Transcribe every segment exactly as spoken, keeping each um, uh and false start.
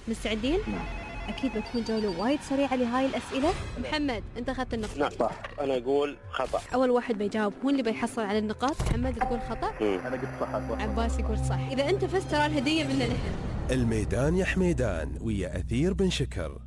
مستعدين؟ نعم. أكيد بتكون جولة وايد سريعة لهاي الأسئلة. محمد أنت أخذت النقطة. نعم صح. أنا أقول خطأ. أول واحد بيجاوب هو اللي بيحصل على النقاط. محمد تقول خطأ. مم. أنا قلت صح. عباس يقول صح. إذا أنت فزت ترى الهدية منا نحن. الميدان يا حميدان ويا أثير بن شكر.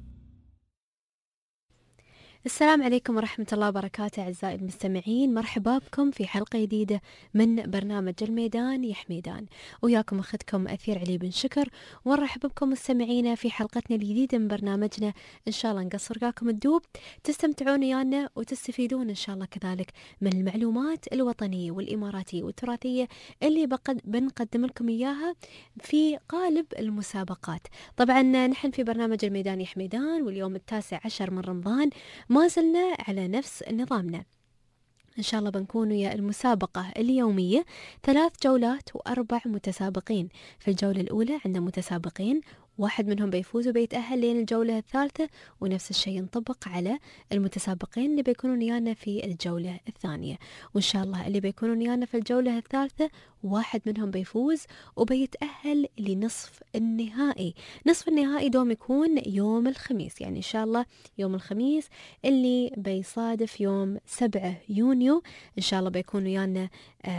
السلام عليكم ورحمة الله وبركاته أعزائي المستمعين، مرحبا بكم في حلقة جديدة من برنامج الميدان يا حميدان، وياكم أخذكم أثير علي بن شكر، ونرحب بكم مستمعينا في حلقتنا الجديدة من برنامجنا. إن شاء الله نقصر رقاكم الدوب، تستمتعون ويانا وتستفيدون إن شاء الله كذلك من المعلومات الوطنية والإماراتية والتراثية اللي بقد بنقدم لكم إياها في قالب المسابقات. طبعا نحن في برنامج الميدان يا حميدان، واليوم التاسع عشر من رمضان، ما زلنا على نفس نظامنا. إن شاء الله بنكون ويا المسابقة اليومية، ثلاث جولات وأربع متسابقين. في الجولة الأولى عندنا متسابقين، واحد منهم بيفوز وبيتأهل لين الجولة الثالثة، ونفس الشيء ينطبق على المتسابقين اللي بيكونون ويانا في الجولة الثانية. وإن شاء الله اللي بيكونون ويانا في الجولة الثالثة واحد منهم بيفوز وبيتأهل لنصف النهائي. نصف النهائي دوم يكون يوم الخميس، يعني إن شاء الله يوم الخميس اللي بيصادف يوم سبعة يونيو. إن شاء الله بيكون ويانا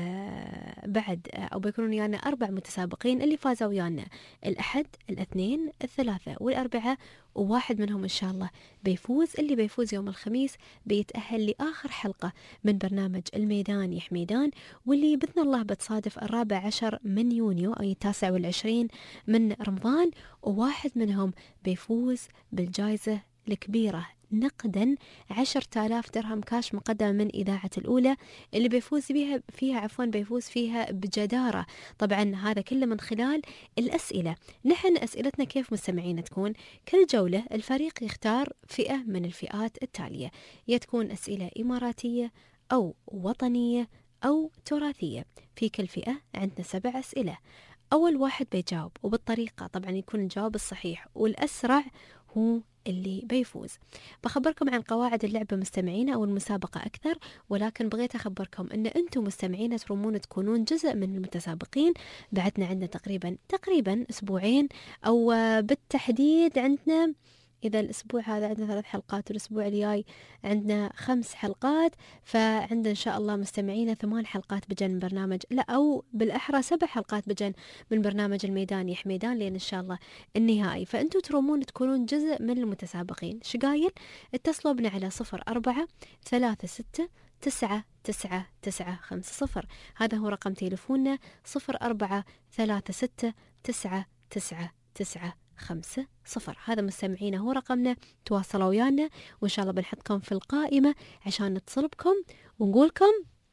آه بعد آه أو بيكونون ويانا أربع متسابقين اللي فازوا ويانا الأحد الاثنين الثلاثة والأربعة، وواحد منهم إن شاء الله بيفوز. اللي بيفوز يوم الخميس بيتأهل لآخر حلقة من برنامج الميدان يا حميدان، واللي بإذن الله بتصادف الرابع عشر من يونيو أي التاسع والعشرين من رمضان، وواحد منهم بيفوز بالجائزة الكبيرة نقدا عشرة آلاف درهم كاش مقدمة من إذاعة الأولى، اللي بيفوز بيها فيها عفوا بيفوز فيها بجدارة. طبعا هذا كله من خلال الأسئلة. نحن أسئلتنا كيف مستمعين تكون؟ كل جولة الفريق يختار فئة من الفئات التالية، يا تكون أسئلة إماراتية أو وطنية أو تراثية. في كل فئة عندنا سبع أسئلة. أول واحد بيجاوب وبالطريقة طبعا يكون الجواب الصحيح والأسرع هو اللي بيفوز. بخبركم عن قواعد اللعبة مستمعين أو المسابقة أكثر، ولكن بغيت أخبركم أن أنتم مستمعين ترمون تكونون جزء من المتسابقين. بعدنا عندنا تقريبا تقريبا أسبوعين، أو بالتحديد عندنا إذا الأسبوع هذا عندنا ثلاث حلقات والأسبوع الجاي عندنا خمس حلقات، فعندنا إن شاء الله مستمعين ثمان حلقات بجن من برنامج، لا أو بالأحرى سبع حلقات بجن من برنامج الميدان يا حميدان لين إن شاء الله النهائي. فأنتوا ترومون تكونون جزء من المتسابقين. شقايل اتصلوا بنا على صفر أربعة ثلاثة ستة تسعة تسعة تسعة خمسة صفر. هذا هو رقم تليفوننا صفر أربعة ثلاثة ستة تسعة تسعة تسعة خمسة صفر. هذا مستمعينا هو رقمنا، تواصلوا ويانا وإن شاء الله بنحطكم في القائمة عشان نتصل بكم ونقولكم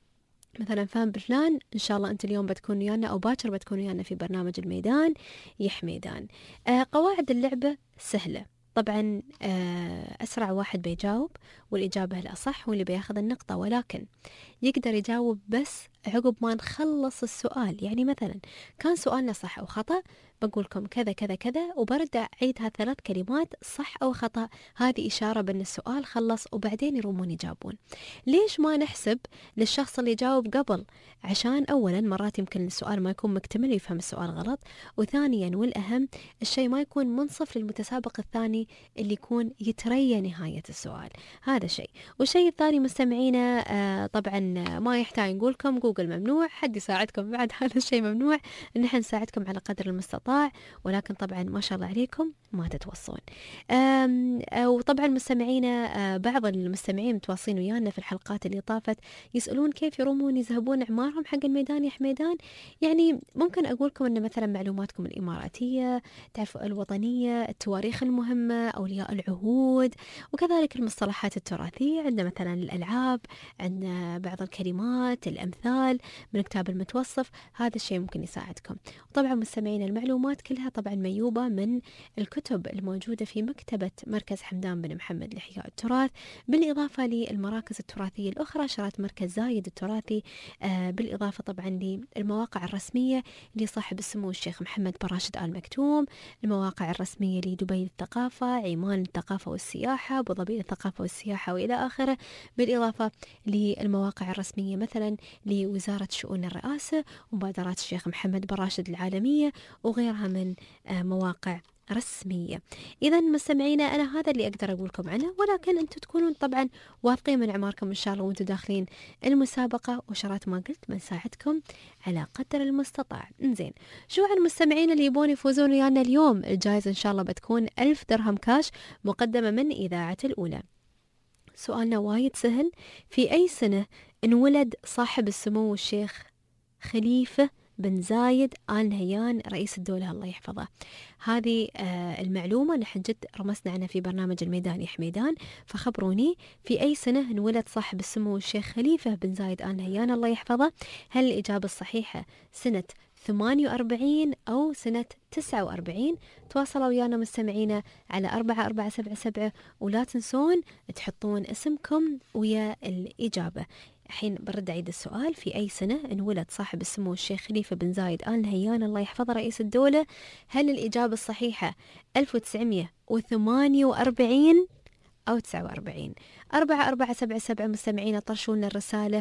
مثلا فهم بفلان إن شاء الله أنت اليوم بتكون ويانا أو باكر بتكون ويانا في برنامج الميدان يا حميدان. آه قواعد اللعبة سهلة طبعا. آه أسرع واحد بيجاوب والإجابة الأصح هو اللي بياخذ النقطة، ولكن يقدر يجاوب بس عقب ما نخلص السؤال. يعني مثلا كان سؤالنا صح أو خطأ، بقولكم كذا كذا كذا وبرد أعيدها ثلاث كلمات صح أو خطأ، هذه إشارة بأن السؤال خلص، وبعدين يرومون يجاوبون. ليش ما نحسب للشخص اللي يجاوب قبل؟ عشان أولا مرات يمكن السؤال ما يكون مكتمل يفهم السؤال غلط، وثانيا والأهم الشيء ما يكون منصف للمتسابق الثاني اللي يكون يتريى نهاية السؤال. هذا شيء. والشيء الثاني مستمعينا آه طبعا ما يحتاج نقولكم جوجل ممنوع، حد يساعدكم بعد هذا الشيء ممنوع، نحن نساعدكم على قدر المستطاع، ولكن طبعا ما شاء الله عليكم ما تتوصون. وطبعا مستمعينا بعض المستمعين متواصلين ويانا في الحلقات اللي طافت يسألون كيف يرومون يذهبون اعمارهم حق الميدان يا حميدان. يعني ممكن اقولكم ان مثلا معلوماتكم الاماراتيه، تعرفوا الوطنيه، التواريخ المهمه، اولياء العهود، وكذلك المصطلحات التراثيه. عندنا مثلا الالعاب، عندنا بعض الكلمات، الامثال من كتاب المتوصف. هذا الشيء ممكن يساعدكم. وطبعا مستمعينا المعلومات كلها طبعا ميوبه من الكتب الموجودة في مكتبة مركز حمدان بن محمد لإحياء التراث، بالإضافة للمراكز التراثية الأخرى، شرات مركز زايد التراثي، آه بالإضافة طبعا للمواقع الرسمية لصاحب السمو الشيخ محمد بن راشد آل مكتوم، المواقع الرسمية لدبي للثقافة، عمان للثقافة والسياحة، أبو ظبي للثقافة والسياحة وإلى آخره، بالإضافة للمواقع الرسمية مثلا لوزارة شؤون الرئاسة ومبادرات الشيخ محمد بن راشد العالمية وغيرها من آه مواقع رسمية. إذا مستمعينا أنا هذا اللي أقدر أقول لكم عنه، ولكن أنتم تكونون طبعا واثقين من أعماركم إن شاء الله وأنتم داخلين المسابقة، وشرات ما قلت بنساعدكم على قدر المستطاع. إنزين، شو عن المستمعين اللي يبون يفوزون ويانا اليوم؟ الجائزة إن شاء الله بتكون ألف درهم كاش مقدمة من إذاعة الأولى. سؤالنا وايد سهل. في أي سنة انولد صاحب السمو الشيخ خليفة بن زايد آل نهيان رئيس الدولة الله يحفظه؟ هذه آه المعلومة نحن جد رمسنا عنها في برنامج الميدان يا حميدان، فخبروني في أي سنة انولد صاحب السمو الشيخ خليفة بن زايد آل نهيان الله يحفظه؟ هل الإجابة الصحيحة سنة ثمانية وأربعين أو سنة تسعة وأربعين؟ تواصلوا ويانا مستمعينا على أربعة أربعة سبعة سبعة، ولا تنسون تحطون اسمكم ويا الإجابة. الحين برد عيد السؤال. في أي سنة انولد صاحب السمو الشيخ خليفة بن زايد آل نهيان الله يحفظه رئيس الدولة؟ هل الإجابة الصحيحة ألف وتسعمية وثمانية وأربعين أو تسعة وأربعين؟ أربعة أربعة سبعة سبعة مستمعين طرشوا لنا الرسالة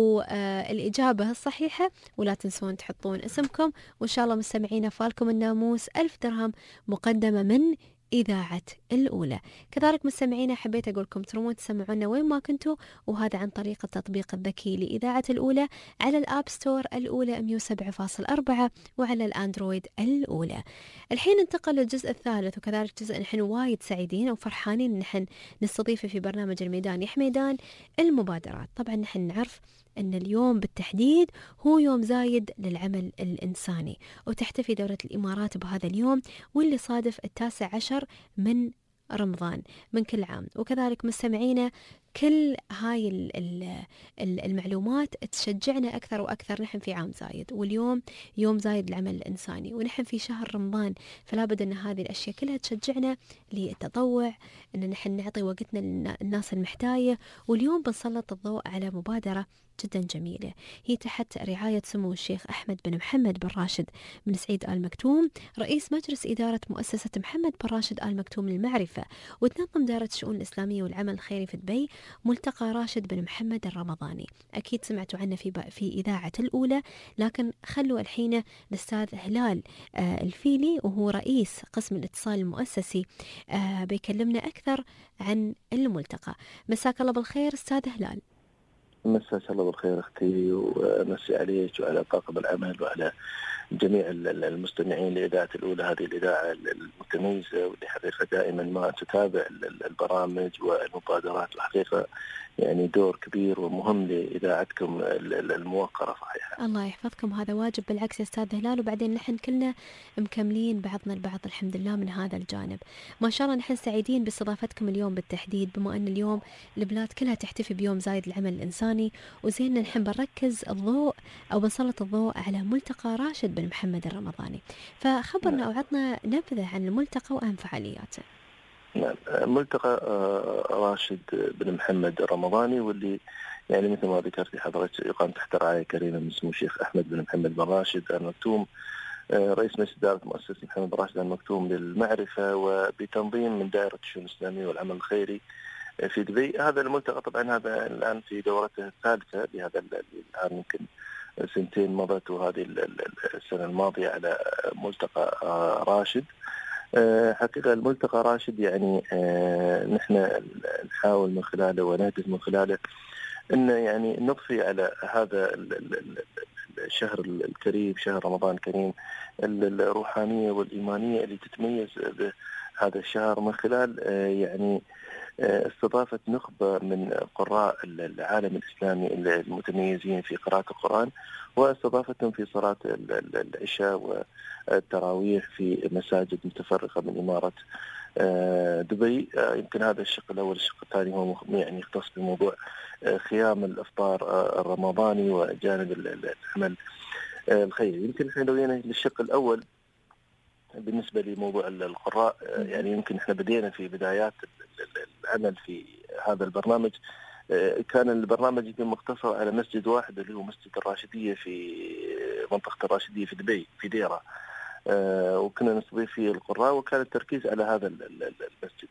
والإجابة الصحيحة، ولا تنسون تحطون اسمكم، وإن شاء الله مستمعين فالكم الناموس ألف درهم مقدمة من إذاعة الأولى. كذلك مستمعينا حبيت أقول لكم ترمون تسمعونا وين ما كنتوا، وهذا عن طريق التطبيق الذكي لإذاعة الأولى على الآب ستور الأولى مية وسبعة فاصلة أربعة وعلى الأندرويد الأولى. الحين ننتقل للجزء الثالث، وكذلك جزء نحن وايد سعيدين وفرحانين إن نحن نستضيفه في برنامج الميدان يا حميدان، المبادرات. طبعا نحن نعرف أن اليوم بالتحديد هو يوم زايد للعمل الإنساني، وتحتفي دولة الإمارات بهذا اليوم واللي صادف التاسع عشر من رمضان من كل عام. وكذلك مستمعينا كل هاي المعلومات تشجعنا أكثر وأكثر. نحن في عام زايد، واليوم يوم زايد للعمل الإنساني، ونحن في شهر رمضان، فلا بد أن هذه الأشياء كلها تشجعنا للتطوع، أن نحن نعطي وقتنا للناس المحتاجة. واليوم بنسلط الضوء على مبادرة جدا جميلة، هي تحت رعاية سمو الشيخ أحمد بن محمد بن راشد بن سعيد آل مكتوم رئيس مجلس إدارة مؤسسة محمد بن راشد آل مكتوم للمعرفة، وتنظم دائرة الشؤون الإسلامية والعمل الخيري في دبي ملتقى راشد بن محمد الرمضاني. أكيد سمعتوا عنه في في إذاعة الأولى، لكن خلوا الحين الأستاذ هلال آه الفيلي وهو رئيس قسم الاتصال المؤسسي آه بيكلمنا أكثر عن الملتقى. مساك الله بالخير أستاذ هلال. مساك الله بالخير أختي، ومسي عليك وعلى طاقم العمل وعلى جميع المستمعين لإذاعة الأولى، هذه الإذاعة المتميزة واللي حقيقة دائما ما تتابع البرامج والمبادرات، وحقيقة يعني دور كبير ومهم لإذاعتكم الموقرة صحيحة. الله يحفظكم، هذا واجب بالعكس يا أستاذ هلال. وبعدين نحن كلنا مكملين بعضنا البعض الحمد لله من هذا الجانب. ما شاء الله نحن سعيدين باستضافتكم اليوم بالتحديد، بما أن اليوم البلاد كلها تحتفي بيوم زايد العمل الإنساني، وزين نحن بنركز الضوء أو بنسلط الضوء على ملتقى راشد بن محمد الرمضاني. فخبرنا أو عطنا نبذة عن الملتقى وأهم فعالياته. نعم، ملتقى راشد بن محمد الرمضاني، واللي يعني مثل ما ذكرتي حضرتك يقام تحت رعاية كريمة من سمو الشيخ أحمد بن محمد بن راشد آل مكتوم رئيس مجلس إدارة مؤسسة محمد بن راشد آل مكتوم للمعرفة، وبتنظيم من دائرة الشؤون الإسلامية والعمل الخيري في دبي. هذا الملتقى طبعا هذا الآن في دورته الثالثة لهذا الآن، يمكن سنتين مضت، وهذه السنة الماضية على ملتقى راشد. حقيقة الملتقى راشد يعني نحن نحاول من خلاله ونهدف من خلاله أن يعني نضفي على هذا الشهر الكريم، شهر رمضان الكريم، الروحانية والإيمانية اللي تتميز بهذا الشهر من خلال يعني استضافة نخبة من قراء العالم الإسلامي المتميزين في قراءة القرآن، واستضافتهم في صلاة العشاء والتراويح في مساجد متفرقة من إمارة دبي. يمكن هذا الشق الأول. الشق الثاني هو يعني يختص بموضوع خيام الإفطار الرمضاني وجانب العمل الخيري. يمكن احنا لو جينا للشق الأول بالنسبة لموضوع القراء، يعني يمكن احنا بدينا في بدايات العمل في هذا البرنامج. كان البرنامج يكون مقتصر على مسجد واحد اللي هو مسجد الراشدية في منطقة الراشدية في دبي في ديرة، وكنا نستضيف فيه القراء، وكان التركيز على هذا المسجد.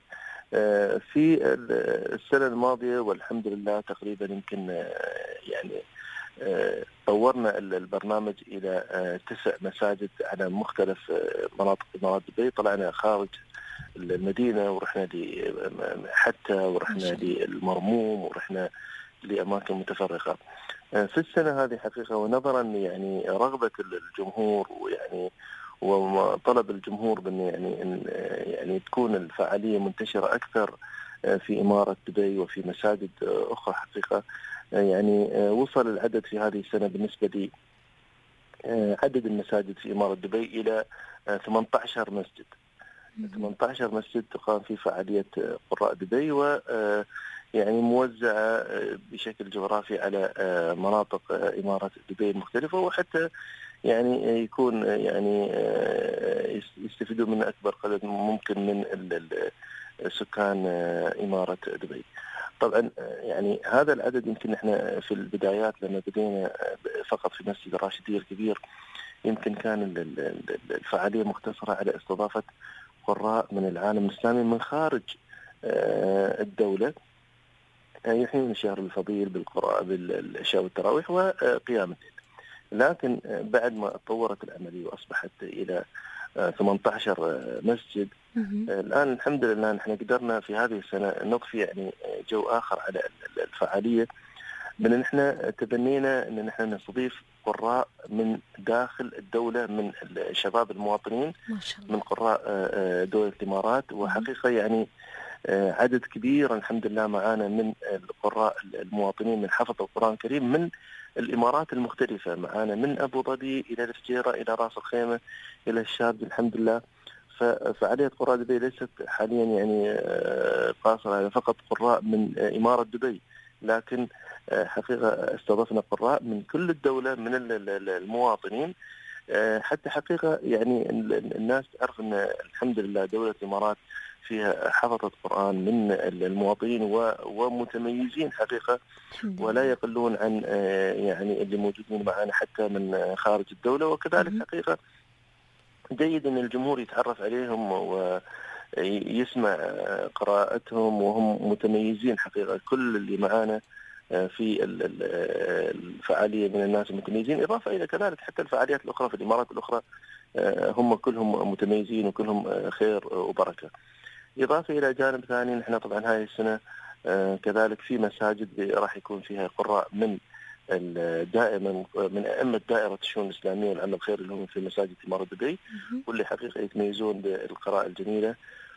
في السنة الماضية والحمد لله تقريبا يمكن يعني طورنا البرنامج إلى تسع مساجد على مختلف مناطق إمارات دبي. طلعنا خارج المدينة ورحنا حتى ورحنا للمرموم ورحنا لأماكن متفرقة في السنة هذه حقيقة. ونظرا يعني رغبة الجمهور ويعني وطلب الجمهور بأن يعني إن يعني تكون الفعالية منتشرة أكثر في إمارة دبي وفي مساجد أخرى حقيقة، يعني وصل العدد في هذه السنة بالنسبة لي عدد المساجد في إمارة دبي إلى ثمانية عشر مسجد. ثمانية عشر مسجد تقام في فعالية قراء دبي، و يعني موزعة بشكل جغرافي على مناطق إمارة دبي المختلفة، وحتى يعني يكون يعني يستفيدوا من أكبر قدر ممكن من سكان إمارة دبي. طبعا يعني هذا العدد يمكن احنا في البدايات لما بدينا فقط في مسجد الراشدية الكبير يمكن كان الفعالية مقتصرة على استضافة قراء من العالم الإسلامي من خارج الدولة يحيون الشهر الفضيل بالقراءة بالعشاء والتراويح وقيام الليل. لكن بعد ما تطورت العملية وأصبحت إلى ثمانية عشر مسجد الآن الحمد لله نحن قدرنا في هذه السنة نضفي يعني جو آخر على الفعالية، من نحن تبنينا أن نحن نستضيف قراء من داخل الدولة من الشباب المواطنين من قراء دولة الإمارات. وحقيقة يعني عدد كبير الحمد لله معانا من القراء المواطنين من حفظ القرآن الكريم من الإمارات المختلفة، معانا من أبو ظبي إلى الفجيرة إلى رأس الخيمة إلى الشارجة الحمد لله. ففعالية قراء دبي ليست حاليا يعني قاصرة على فقط قراء من إمارة دبي، لكن حقيقة استضفنا قراء من كل الدولة من المواطنين، حتى حقيقة يعني الناس تعرف أن الحمد لله دولة الإمارات فيها حفظة قرآن من المواطنين ومتميزين حقيقة، ولا يقلون عن يعني اللي موجودين معنا حتى من خارج الدولة. وكذلك حقيقة جيد أن الجمهور يتعرف عليهم ويسمع قراءتهم وهم متميزين حقيقة. كل اللي معانا في الفعالية من الناس المتميزين، إضافة إلى كذلك حتى الفعاليات الأخرى في الإمارات الأخرى هم كلهم متميزين وكلهم خير وبركة. إضافة إلى جانب ثاني نحن طبعا هذه السنة كذلك في مساجد راح يكون فيها قراء من دائما من أئمة دائرة الشؤون الإسلامية والعمل الخيري اللي هم في مساجد إمارة دبي، واللي حقيقة يتميزون بالقراءة الجميلة.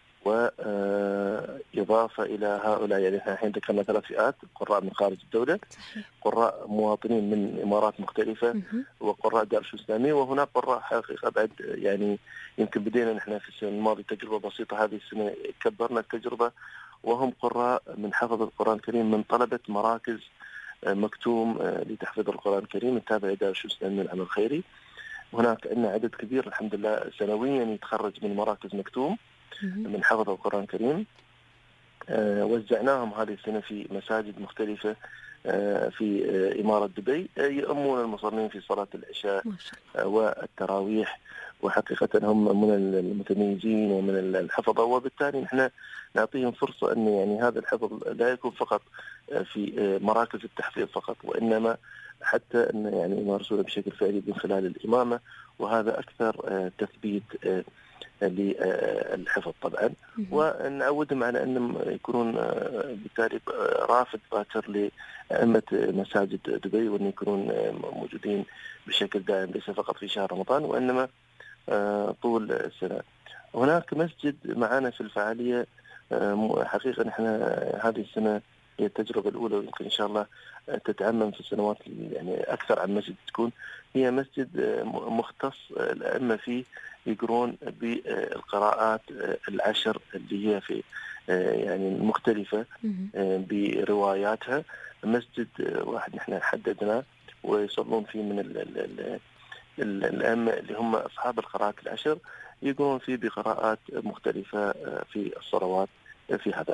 وإضافة إلى هؤلاء يعني احنا الحين ذكرنا ثلاث فئات: قراء من خارج الدولة، قراء مواطنين من إمارات مختلفة، وقراء دائرة الشؤون الإسلامية. وهناك قراء حقيقة بعد يعني يمكن بدينا نحن في السنة الماضية تجربة بسيطة، هذه السنة كبرنا التجربة وهم قراء من حفظ القرآن الكريم من طلبة مراكز مكتوم لتحفيظ القرآن الكريم التابعة لدائرة الشؤون الإسلامية والعمل الخيري. هناك عندنا عدد كبير الحمد لله سنويا يتخرج من مراكز مكتوم من حفظ القرآن الكريم. آه وزعناهم هذه السنة في مساجد مختلفة آه في آه إمارة دبي، آه يؤمون المصلين في صلاة العشاء آه والتراويح، وحقيقة هم من المتميزين ومن الحفظة. وبالتالي نحن نعطيهم فرصة أن يعني هذا الحفظ لا يكون فقط آه في آه مراكز التحفيظ فقط، وإنما حتى أن يعني يمارسونه بشكل فعلي من خلال الإمامة، وهذا أكثر آه تثبيت آه للحفظ طبعا. ونعودهم على أنهم يكونون بالتالي رافد باكر لأئمة مساجد دبي، وأن يكونون موجودين بشكل دائم ليس فقط في شهر رمضان وإنما طول السنة. هناك مسجد معنا في الفعالية حقيقة نحن هذه السنة هي التجربة الأولى، ويمكن إن شاء الله تتعمم في السنوات يعني أكثر عن مسجد تكون. هي مسجد مختص الأئمة فيه يقرون بالقراءات العشر اللي هي في يعني مختلفة برواياتها. مسجد واحد نحن حددناه ويصلون فيه من ال ال ال الأئمة اللي هم أصحاب القراءات العشر، يقرون فيه بقراءات مختلفة في الصلوات في هذا العام.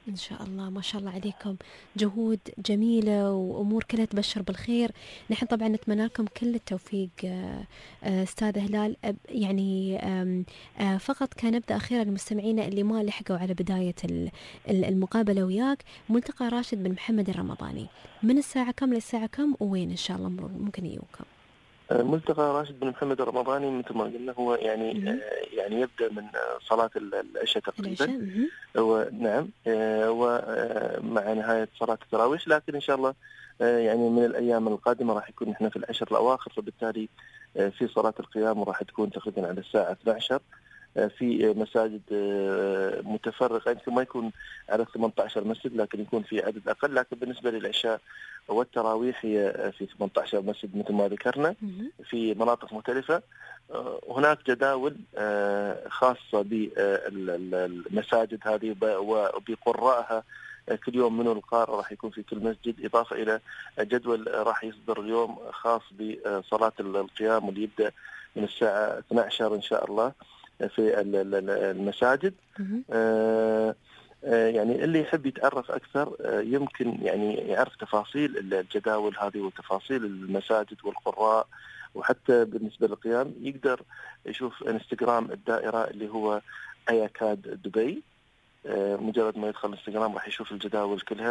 إن شاء الله. ما شاء الله عليكم، جهود جميلة وأمور كلها تبشر بالخير. نحن طبعا نتمنى لكم كل التوفيق أستاذ هلال. يعني فقط كان نبدأ أخيرا المستمعين اللي ما لحقوا على بداية المقابلة وياك، ملتقى راشد بن محمد الرمضاني من الساعة كم للساعة كم وين إن شاء الله ممكن يجوكم؟ ملتقى راشد بن محمد الرمضاني مثل ما قلنا هو يعني م- يعني يبدأ من صلاة العشاء تقريبا، هو نعم ومع نهاية صلاة التراويح، لكن إن شاء الله يعني من الأيام القادمة راح يكون إحنا في العشر الأواخر، فبالتالي في صلاة القيام وراح تكون تقريبا على الساعة اثنتي عشرة في مساجد متفرقة، يمكن ما يكون على ثمانية عشر مسجد لكن يكون في عدد أقل، لكن بالنسبة للعشاء والتراويح هي في ثمانية عشر مسجد مثل ما ذكرنا في مناطق مختلفة. هناك جداول خاصة بالمساجد هذه وبقراءها، كل يوم منه القارئ راح يكون في كل مسجد، إضافة إلى جدول راح يصدر اليوم خاص بصلاة القيام واللي يبدأ من الساعة اثنتي عشرة إن شاء الله في المساجد. آه يعني اللي يحب يتعرف أكثر يمكن يعني يعرف تفاصيل الجداول هذه وتفاصيل المساجد والقراء، وحتى بالنسبة للقيام يقدر يشوف انستغرام الدائرة اللي هو أياكاد دبي. مجرد ما يدخل انستغرام راح يشوف الجداول كلها.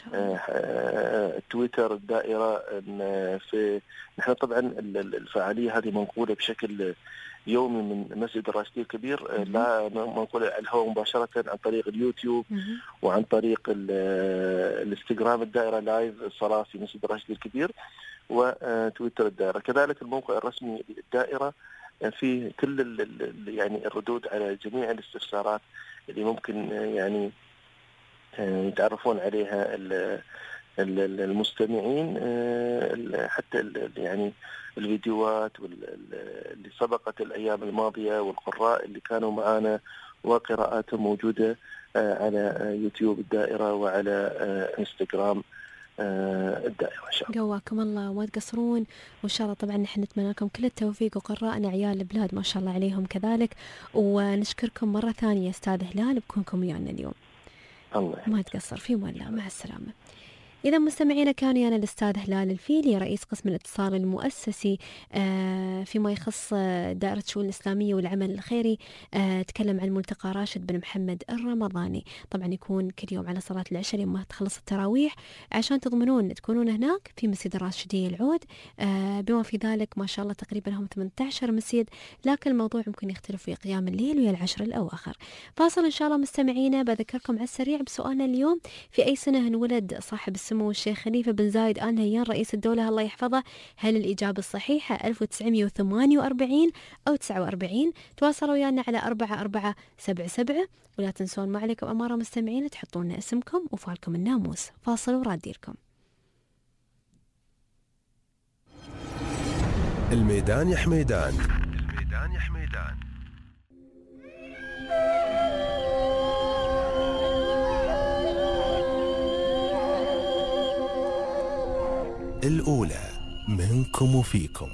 تويتر الدائرة. في نحن طبعا الفعالية هذه منقولة بشكل يومي من مسجد الراشدي الكبير، لا منقولة على الهواء مباشرة عن طريق اليوتيوب وعن طريق الانستغرام الدائرة لايف الصلاة في مسجد الراشدي الكبير وتويتر الدائرة. كذلك الموقع الرسمي للدائرة فيه كل يعني الردود على جميع الاستفسارات اللي ممكن يعني يتعرفون عليها المستمعين، حتى يعني الفيديوهات اللي سبقت الأيام الماضية والقراء اللي كانوا معنا وقراءاتهم موجودة على يوتيوب الدائرة وعلى انستغرام الدائرة. إن شاء الله قواكم الله ما تقصرون، وإن شاء الله طبعا نحن نتمنى لكم كل التوفيق، وقراءنا عيال البلاد ما شاء الله عليهم كذلك، ونشكركم مرة ثانية أستاذ هلال بكونكم ويانا اليوم. الله ما تقصر في مولى. مع السلامة. إذا مستمعينا كان يانا الأستاذ هلال الفيلي رئيس قسم الاتصال المؤسسي فيما يخص دائرة الشؤون الإسلامية والعمل الخيري، تكلم عن ملتقى راشد بن محمد الرمضاني. طبعا يكون كل يوم على صلاة العشاء لما تخلص التراويح عشان تضمنون تكونون هناك في مسجد الراشدية العود. بما في ذلك ما شاء الله تقريبا هم ثمانية عشر مسجد، لكن الموضوع ممكن يختلف في قيام الليل ويا العشر الأواخر. فاصل إن شاء الله مستمعينا. بذكركم على السريع بسؤالنا اليوم: في أي سنة انولد صاحب السمو الشيخ خليفة بن زايد آل نهيان رئيس الدولة الله يحفظه؟ هل الإجابة الصحيحة ألف وتسعمائة وثمانية وأربعين أو تسعة وأربعين؟ تواصلوا ويانا على أربعة أربعة سبعة سبعة، ولا تنسون ما عليكم أمارة مستمعين تحطون لنا اسمكم وفالكم الناموس. فاصل وراديركم. الميدان يا حميدان، الميدان يا حميدان. الأولى منكم وفيكم.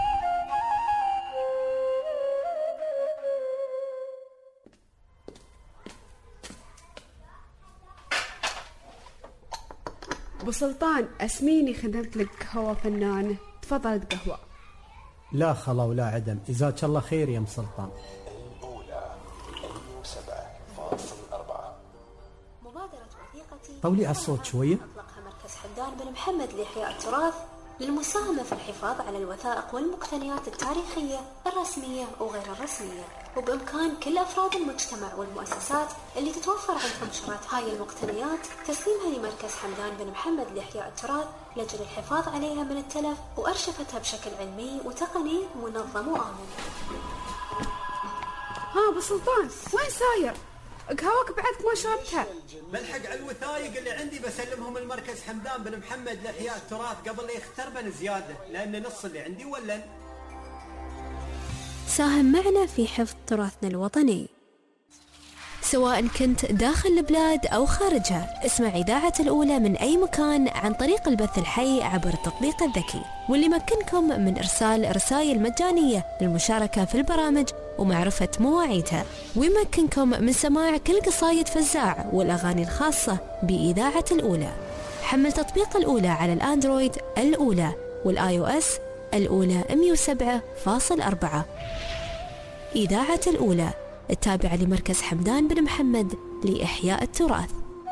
أبو سلطان أسميني خدمت لك قهوة فنانة، تفضلت قهوة. لا خلا ولا عدم، جزاك الله خير يا ام سلطان. الأولى سبعة فاصل أربعة. مبادرة وثيقتي طولي على الصوت شوية. أطلقها مركز حمدان بن محمد لإحياء التراث للمساهمة في الحفاظ على الوثائق والمقتنيات التاريخية الرسمية وغير الرسمية، وبإمكان كل أفراد المجتمع والمؤسسات اللي تتوفر عندهم شرايط هاي المقتنيات تسليمها لمركز حمدان بن محمد لإحياء التراث لأجل الحفاظ عليها من التلف وأرشفتها بشكل علمي وتقني منظم وآمن. ها أبو سلطان وين ساير؟ قهوك بعدك ما شربتها. بلحق على الوثائق اللي عندي بسلمهم المركز حمدان بن محمد لإحياء التراث قبل لا يختربن زيادة، لأن نص اللي عندي ولن. ساهم معنا في حفظ تراثنا الوطني سواء كنت داخل البلاد أو خارجها. اسمع إذاعة الأولى من أي مكان عن طريق البث الحي عبر التطبيق الذكي، واللي يمكنكم من إرسال رسائل مجانية للمشاركة في البرامج ومعرفة مواعيدها، ويمكنكم من سماع كل قصايد فزاع والأغاني الخاصة بإذاعة الأولى. حمل تطبيق الأولى على الأندرويد الأولى والآي أو إس الأولى مئة وسبعة فاصلة أربعة. إذاعة الأولى التابعة لمركز حمدان بن محمد لإحياء التراث.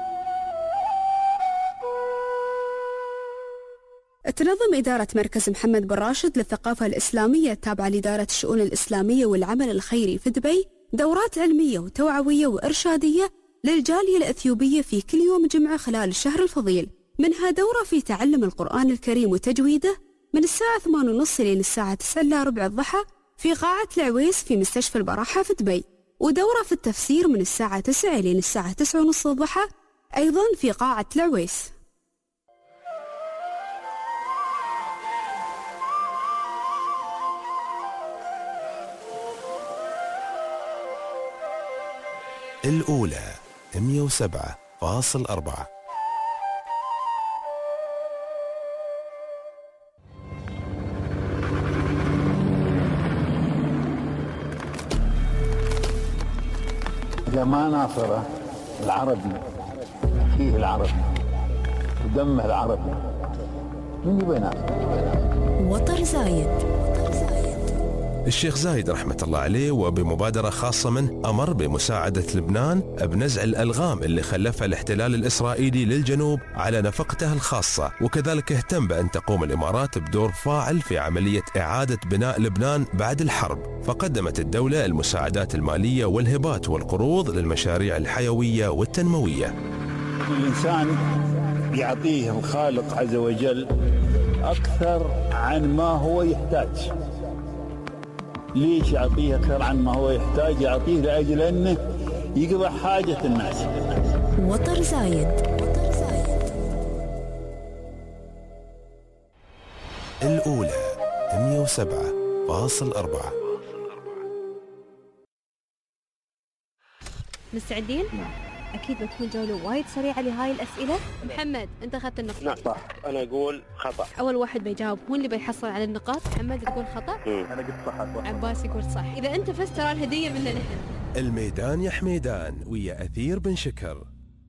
تنظم إدارة مركز محمد بن راشد للثقافة الإسلامية التابعة لإدارة الشؤون الإسلامية والعمل الخيري في دبي دورات علمية وتوعوية وإرشادية للجالية الأثيوبية في كل يوم جمعة خلال الشهر الفضيل، منها دورة في تعلم القرآن الكريم وتجويده من الساعة ثمانية ونص إلى الساعة تسعة إلا ربع الضحى في قاعة العويس في مستشفى البراحة في دبي، ودورة في التفسير من الساعة تسعة إلى الساعة تسعة ونص الضحى أيضا في قاعة العويس. الأولى مئة وسبعة فاصلة أربعة. إذا ما ناصره العربي فيه العربي ودمه العربي من يبي يناصره؟ وطر زايد. الشيخ زايد رحمة الله عليه وبمبادرة خاصة منه أمر بمساعدة لبنان بنزع الألغام اللي خلفها الاحتلال الإسرائيلي للجنوب على نفقته الخاصة، وكذلك اهتم بأن تقوم الإمارات بدور فاعل في عملية إعادة بناء لبنان بعد الحرب، فقدمت الدولة المساعدات المالية والهبات والقروض للمشاريع الحيوية والتنموية. الإنسان يعطيه الخالق عز وجل أكثر عن ما هو يحتاج. ليش يعطيه أكثر عن ما هو يحتاج؟ يعطيه لأجل أنه يقضى حاجة الناس. وطر زايد. الأولى مئة وسبعة فاصلة أربعة. مستعدين؟ أكيد بتكون جولة وايد سريعة لهاي الأسئلة. محمد أنت أخذت النقاط. نعم صح. أنا أقول خطأ. أول واحد بيجاوب هو اللي بيحصل على النقاط. محمد تقول خطأ. أنا قلت صح. عباس يقول صح. إذا أنت فزت ترى الهدية منا نحن. الميدان يا حميدان ويا أثير بن شكر.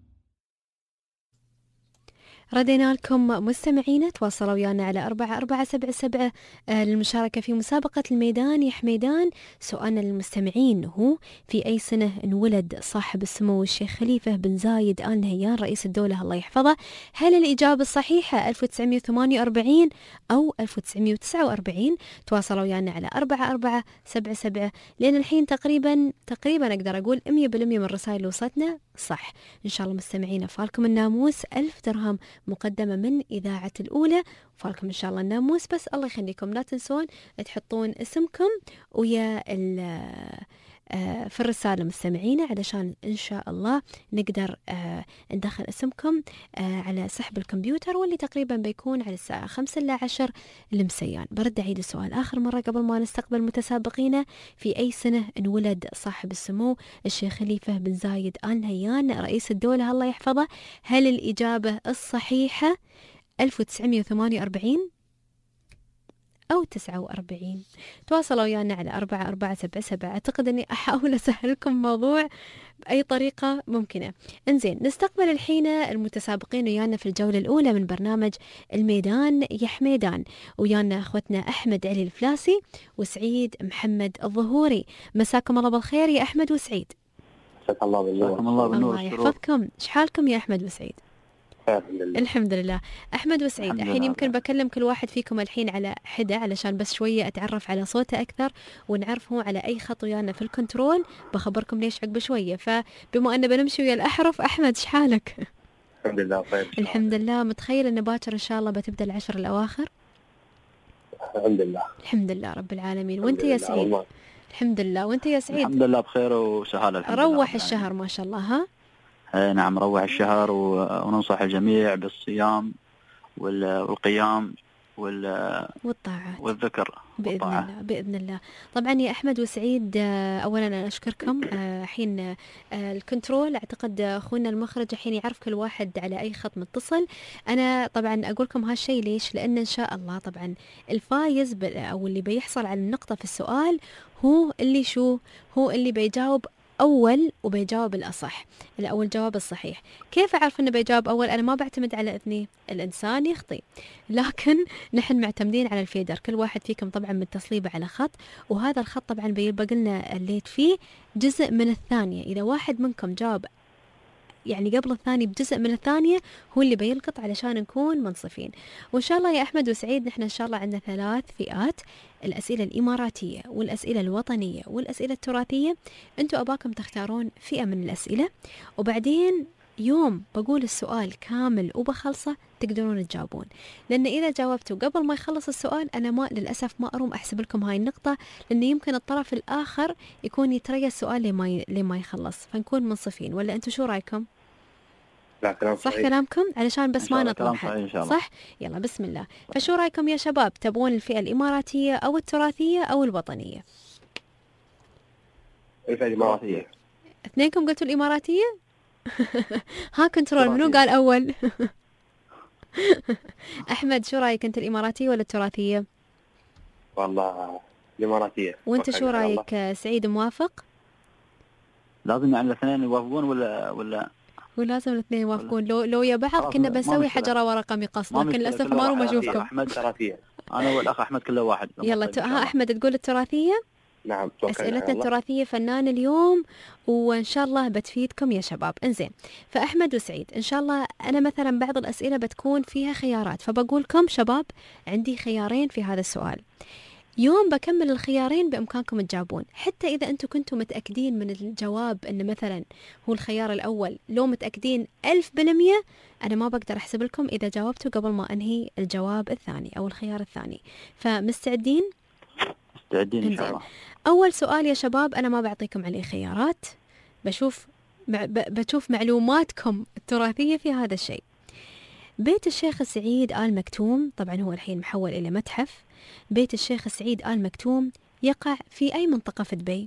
ردينا لكم مستمعين، تواصلوا ويانا على أربعة أربعة سبعة سبعة للمشاركة في مسابقة الميدان يا حميدان. سؤالنا للمستمعين هو: في أي سنة انولد صاحب السمو الشيخ خليفة بن زايد آل نهيان رئيس الدولة الله يحفظه؟ هل الإجابة الصحيحة ألف وتسعمئة وثمانية وأربعين أو ألف وتسعمئة وتسعة وأربعين؟ تواصلوا ويانا على أربعة أربعة سبعة سبعة، لأن الحين تقريبا تقريبا أقدر أقول مية بالمية من الرسائل اللي وصلتنا صح. إن شاء الله مستمعين فالكم الناموس ألف درهم مقدمة من إذاعة الأولى، فالكم إن شاء الله الناموس. بس الله يخليكم لا تنسون تحطون اسمكم ويا في الرسالة مستمعينا علشان إن شاء الله نقدر ندخل اسمكم على سحب الكمبيوتر، واللي تقريبا بيكون على الساعة خمسة إلى عشر المسيان. برد أعيد السؤال آخر مرة قبل ما نستقبل متسابقين: في أي سنة انولد صاحب السمو الشيخ خليفة بن زايد آل نهيان رئيس الدولة الله يحفظه؟ هل الإجابة الصحيحة ألف وتسعمئة وثمانية وأربعين أو تسعة وأربعين؟ تواصلوا ويانا على أربعة أربعة سبعة سبعة. أعتقد أني أحاول أسهل لكم الموضوع بأي طريقة ممكنة. انزين، نستقبل الحين المتسابقين ويانا في الجولة الأولى من برنامج الميدان يا حميدان. ويانا أخوتنا أحمد علي الفلاسي وسعيد محمد الظهوري. مساكم الله بالخير يا أحمد وسعيد. مساك الله بالنور. الله بالنور. الله يحفظكم. شحالكم يا أحمد وسعيد؟ الحمد لله. الحمد لله. أحمد وسعيد، الحين يمكن بكلم كل واحد فيكم الحين على حدة علشان بس شوية أتعرف على صوته أكثر ونعرف هو على أي خط ويانا في الكنترول. بخبركم ليش عقب شوية. فبما أن بنمشي ويا الأحرف، أحمد شحالك؟ الحمد لله طيب. الحمد لله. متخيل أن باكر إن شاء الله بتبدأ العشر الأواخر؟ الحمد لله. الحمد لله رب العالمين. وأنت يا سعيد؟ الله. الحمد لله. وأنت يا سعيد؟ الحمد لله بخير وسهالة الحمد لله. روح الشهر ما شاء الله. ها؟ اي نعم، روح الشهر وننصح الجميع بالصيام والقيام والطاعات والذكر بإذن الله بإذن الله. طبعا يا أحمد وسعيد، أولا أنا أشكركم. حين الكنترول أعتقد أخونا المخرج الحين يعرف كل واحد على أي خط متصل. أنا طبعا أقول لكم هالشيء ليش؟ لأن إن شاء الله طبعا الفايز أو اللي بيحصل على النقطة في السؤال هو اللي شو هو اللي بيجاوب أول وبيجاوب الأصح، الأول جواب الصحيح. كيف أعرف أنه بيجاوب أول؟ أنا ما بعتمد على إذني، الإنسان يخطئ، لكن نحن معتمدين على الفيدر. كل واحد فيكم طبعا متصليبه على خط، وهذا الخط طبعا بيبقى لنا الليت فيه جزء من الثانية. إذا واحد منكم جاوب يعني قبل الثاني بجزء من الثانية هو اللي بيلقط علشان نكون منصفين. وإن شاء الله يا أحمد وسعيد نحن إن شاء الله عندنا ثلاث فئات: الأسئلة الإماراتية والأسئلة الوطنية والأسئلة التراثية. أنتوا أباكم تختارون فئة من الأسئلة، وبعدين يوم بقول السؤال كامل وبخلصه تقدرون تجاوبون. لأن إذا جاوبتوا قبل ما يخلص السؤال أنا ما للأسف ما أروم أحسب لكم هاي النقطة، لأن يمكن الطرف الآخر يكون يتريى السؤال لما ي... لما يخلص، فنكون منصفين. ولا أنتوا شو رأيكم؟ لا كلام صح صحيح. كلامكم علشان بس ما نطلع حد. صح؟ يلا بسم الله. فشو رأيكم يا شباب؟ تبغون الفئة الإماراتية أو التراثية أو الوطنية؟ الفئة الإماراتية. اثنينكم قلتوا الإماراتية؟ ها كنترول منو قال أول؟ أحمد شو رأيك أنت، الإماراتية ولا التراثية؟ والله الإماراتية. وأنت شو رأيك سعيد، موافق؟ لازم يعني الاثنين يوافقون ولا ولا ولازم الاثنين يوافقون؟ لو لو يا بعض كنا بنسوي حجرة ورقة مقص، لكن للأسف ما روم أشوفكم. أحمد تراثية. أنا والأخ أحمد كله واحد. يلا ت... ها أحمد تقول التراثية؟ نعم. أسئلتنا التراثية فنان اليوم، وإن شاء الله بتفيدكم يا شباب. انزين، فأحمد وسعيد إن شاء الله أنا مثلا بعض الأسئلة بتكون فيها خيارات، فبقولكم شباب عندي خيارين في هذا السؤال. يوم بكمل الخيارين بإمكانكم تجاوبون، حتى إذا أنتم كنتم متأكدين من الجواب أن مثلا هو الخيار الأول، لو متأكدين ألف بالمية أنا ما بقدر أحسب لكم إذا جاوبتوا قبل ما أنهي الجواب الثاني أو الخيار الثاني. فمستعدين؟ مستعدين إن شاء الله. أول سؤال يا شباب، أنا ما بعطيكم عليه خيارات، بشوف مع بشوف معلوماتكم التراثية في هذا الشيء. بيت الشيخ سعيد آل مكتوم، طبعا هو الحين محول إلى متحف. بيت الشيخ سعيد آل مكتوم يقع في أي منطقة في دبي؟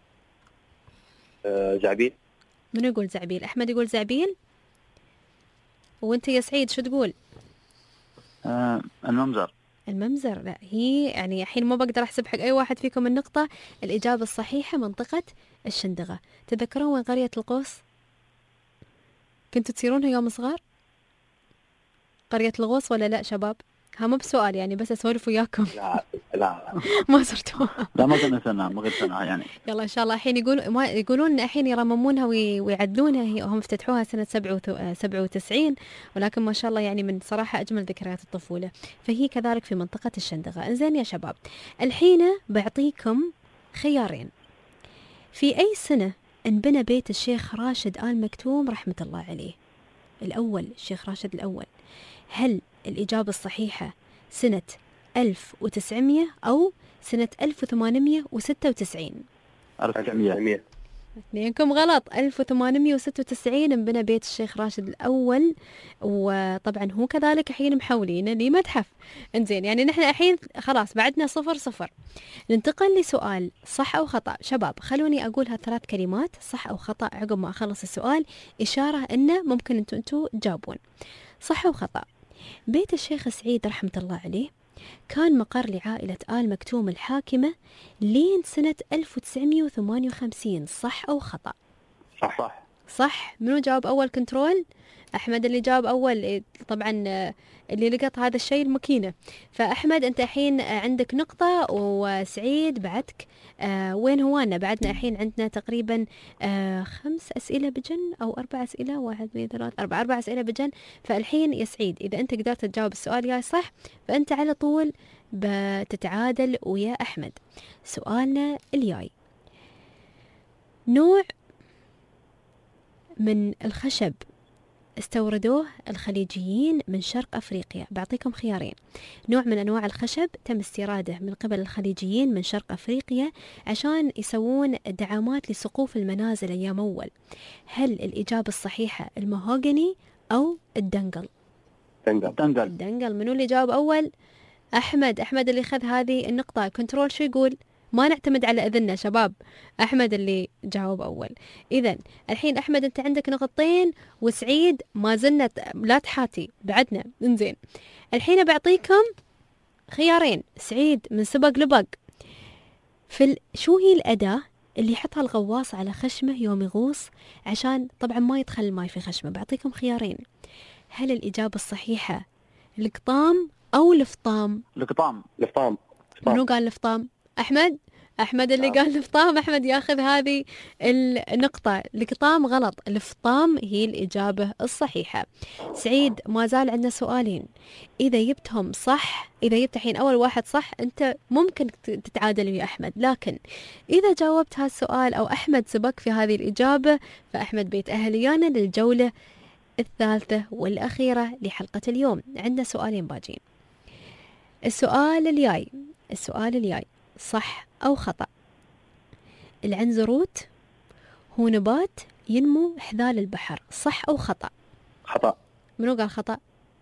أه زعبيل. من يقول زعبيل؟ أحمد يقول زعبيل، وأنت يا سعيد شو تقول؟ آه الممزر. الممزر؟ لا، هي يعني الحين ما بقدر أحسب حق أي واحد فيكم النقطة. الإجابة الصحيحة منطقة الشندقة. تذكرون وين قرية القوس؟ كنتوا تصيرونها يوم صغار؟ قرية الغوص ولا لا شباب؟ ها مو بسؤال يعني، بس أسولف وياكم. لا لا ما صرتوها. لا ما قلنا سنة، ما قلنا سنة يعني. يلا إن شاء الله الحين يقول ما يقولون الحين يرممونها ويعدلونها، هي هم افتتحوها سنة سبعة وتسعين، ولكن ما شاء الله يعني من صراحة أجمل ذكريات الطفولة. فهي كذلك في منطقة الشندقة. إنزين يا شباب، الحين بعطيكم خيارين. في أي سنة انبنى بيت الشيخ راشد آل مكتوم رحمة الله عليه؟ الأول الشيخ راشد الأول. هل الإجابة الصحيحة سنة ألف وتسعمية أو سنة ألف وثمانمية وستة وتسعين؟ ألف وتسعمية. اثنينكم غلط. ألف وثمانمية وستة وتسعين انبنى بيت الشيخ راشد الأول، وطبعا هو كذلك الحين محولينه لمتحف. انزين يعني نحن الحين خلاص بعدنا صفر صفر. ننتقل لسؤال صح أو خطأ. شباب خلوني أقولها ثلاث كلمات صح أو خطأ عقب ما أخلص السؤال، إشارة إنه ممكن أنتوا أنتوا تجاوبون صح أو خطأ. بيت الشيخ سعيد رحمة الله عليه كان مقر لعائلة آل مكتوم الحاكمة لين سنة ألف وتسعمية وثمانية وخمسين، صح أو خطأ؟ صح صح صح. منو جاوب أول كنترول؟ أحمد اللي جاوب أول، طبعا اللي لقط هذا الشيء الماكينة. فأحمد أنت الحين عندك نقطة، وسعيد بعدك آه وين هوانا؟ بعدنا الحين عندنا تقريبا آه خمس أسئلة بجن أو أربع أسئلة، واحد اثنين ثلاث أربع أربع أسئلة بجن. فالحين يا سعيد إذا أنت قدرت تجاوب السؤال يا صح فأنت على طول بتتعادل ويا أحمد. سؤالنا الجاي، نوع من الخشب استوردوه الخليجيين من شرق أفريقيا. بعطيكم خيارين. نوع من أنواع الخشب تم استيراده من قبل الخليجيين من شرق أفريقيا عشان يسوون دعامات لسقوف المنازل أيام أول. هل الإجابة الصحيحة المهوغني أو الدنقل؟ دنقل. الدنقل. منو اللي جاوب أول؟ أحمد. أحمد اللي خذ هذه النقطة. كنترول شو يقول؟ ما نعتمد على إذننا شباب، أحمد اللي جاوب أول. إذن الحين أحمد أنت عندك نقطتين، وسعيد ما زلنا لا تحاتي بعدنا. انزين الحين بعطيكم خيارين. سعيد من سبق لبق، في ال... شو هي الأداة اللي يحطها الغواص على خشمه يوم يغوص عشان طبعا ما يدخل الماء في خشمه؟ بعطيكم خيارين. هل الإجابة الصحيحة القطام أو الفطام؟ القطام. الفطام. منو قال الفطام؟ أحمد؟ أحمد اللي قال الفطام، أحمد ياخذ هذه النقطة. القطام غلط، الفطام هي الإجابة الصحيحة. سعيد ما زال عندنا سؤالين، إذا جبتهم صح، إذا جبت الحين أول واحد صح أنت ممكن تتعادل ويا أحمد، لكن إذا جاوبت هالسؤال أو أحمد سبق في هذه الإجابة فأحمد بيتأهل ويانا للجولة الثالثة والأخيرة لحلقة اليوم. عندنا سؤالين باجين. السؤال الجاي السؤال الجاي صح أو خطأ؟ العنزروت هو نبات ينمو حذال البحر، صح أو خطأ؟ خطأ. منو قال خطأ؟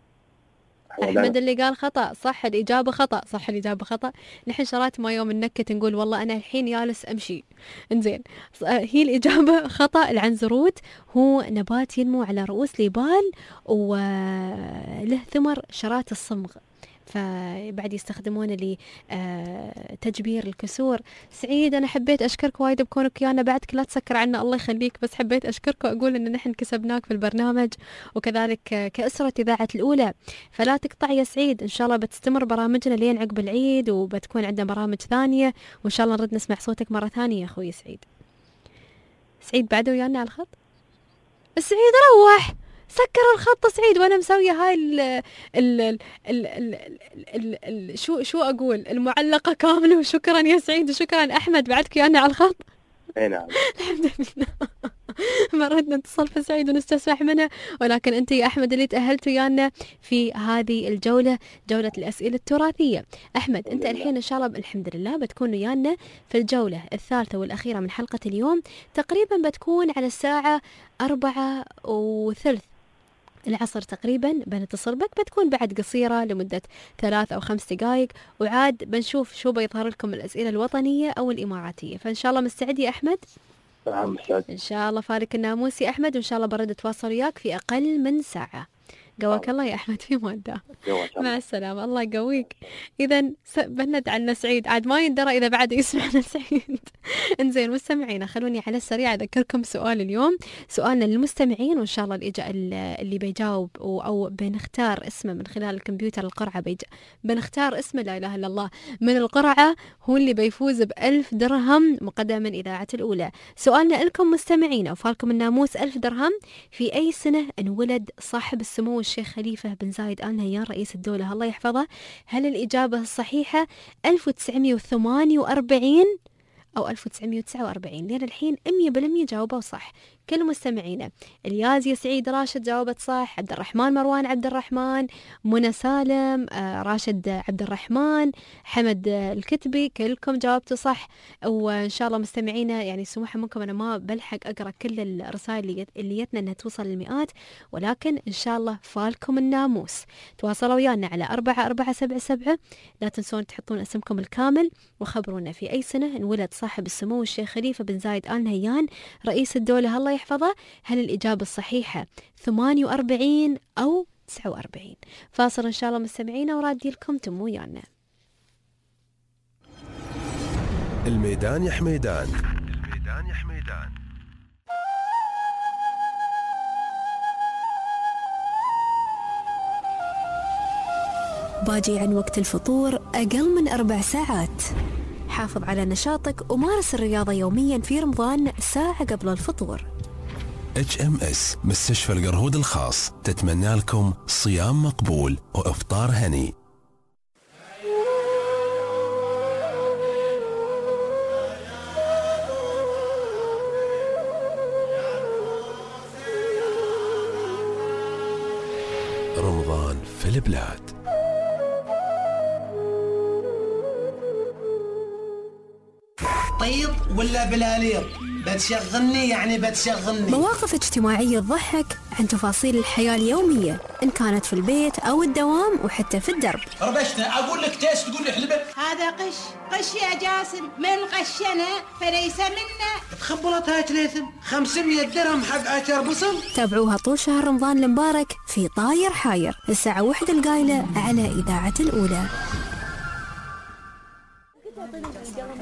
أحمد اللي قال خطأ. صح الإجابة خطأ، صح الإجابة خطأ. نحن شرات ما يوم النكت نقول والله أنا الحين جالس أمشي. إنزين هي الإجابة خطأ. العنزروت هو نبات ينمو على رؤوس الجبال وله ثمر شرات الصمغ، فبعد يستخدمونه لتجبير الكسور. سعيد أنا حبيت أشكرك وايد بكونك ويانا، بعدك لا تسكر عنا الله يخليك، بس حبيت أشكرك وأقول إن نحن كسبناك في البرنامج وكذلك كأسرة إذاعة الأولى، فلا تقطع يا سعيد. إن شاء الله بتستمر برامجنا لين عقب العيد وبتكون عندنا برامج ثانية وإن شاء الله نرد نسمع صوتك مرة ثانية يا أخوي سعيد. سعيد بعده ويانا على الخط؟ سعيد روح سكر الخط سعيد وانا مسويه هاي ال ال ال ال ال ال ال شو شو اقول المعلقه كامله. وشكرا يا سعيد وشكرا احمد بعدك ويانا على الخط. اي نعم الحمد لله. ما ردنا نتصل في سعيد ونستسمح منه، ولكن انت يا احمد اللي تاهلت ويانا في هذه الجوله، جوله الاسئله التراثيه. احمد انت الحين ان شاء الله الحمد لله بتكون ويانا في الجوله الثالثه والاخيره من حلقه اليوم، تقريبا بتكون على الساعه أربعة وثلث العصر تقريبا بنتصل بك، بتكون بعد قصيرة لمدة ثلاث أو خمس دقائق، وعاد بنشوف شو بيظهر لكم الأسئلة الوطنية أو الإماراتية. فإن شاء الله مستعد يا أحمد؟ نعم مستعد إن شاء الله فارق الناموس يا أحمد، وإن شاء الله برد أتواصل وياك في أقل من ساعة. قواك الله يا أحمد في مودة. مع السلامة الله يقويك. إذا بند عنا سعيد عاد ما يندرى إذا بعد يسمعنا سعيد. إنزين مستمعينا خلوني على السريع أذكركم سؤال اليوم، سؤالنا للمستمعين وإن شاء الله الإجا اللي بيجاوب أو بنختار اسمه من خلال الكمبيوتر القرعة بيجا بنختار اسمه لا إله إلا الله من القرعة هو اللي بيفوز بألف درهم مقدما من إذاعة الأولى. سؤالنا لكم مستمعين وفالكم الناموس ألف درهم. في أي سنة انولد صاحب السمو الشيخ خليفة بن زايد آل نهيان رئيس الدولة الله يحفظه؟ هل الإجابة الصحيحة ألف وتسعمائة وثمانية وأربعين أو ألف وتسعمائة وتسعة وأربعين؟ لأن الحين مية بالمية جاوبوا صح كل مستمعينا. الياز يا سعيد راشد جاوبت صح، عبد الرحمن مروان عبد الرحمن، منى سالم، آه راشد عبد الرحمن، حمد الكتبي، كلكم جاوبتوا صح. وإن شاء الله مستمعينا يعني سموحة منكم أنا ما بلحق أقرأ كل الرسائل اللي جتنا أنها توصل للمئات، ولكن إن شاء الله فالكم الناموس. تواصلوا ويانا على أربعة أربعة سبعة سبعة، لا تنسون تحطون اسمكم الكامل وخبرونا في أي سنة انولد صاحب السمو الشيخ خليفة بن زايد آل نهيان رئيس الدولة الله يحفظه. هل الإجابة الصحيحة ثمانية وأربعين أو تسعة وأربعين؟ فاصل إن شاء الله مستمعينا ورادي لكم تمو ويانا. الميدان يا حميدان، الميدان يا حميدان. باجي عن وقت الفطور أقل من أربع ساعات. حافظ على نشاطك ومارس الرياضة يوميا في رمضان ساعة قبل الفطور. اتش ام اس مستشفى القرهود الخاص تتمنى لكم صيام مقبول وافطار هني. رمضان في البلاد. طيب ولا بلاليط؟ بتشغلني يعني بتشغلني. مواقف اجتماعية تضحك عن تفاصيل الحياة اليومية إن كانت في البيت أو الدوام وحتى في الدرب. ربشنا أقول لك تيس تقول لي حلبة. هذا قش قش يا جاسم، من غشنا فليس منا. تخبلتها تليثم خمسمية درهم حق عشر بصل. تابعوها طول شهر رمضان المبارك في طاير حاير الساعة واحدة القايلة على إذاعة الأولى.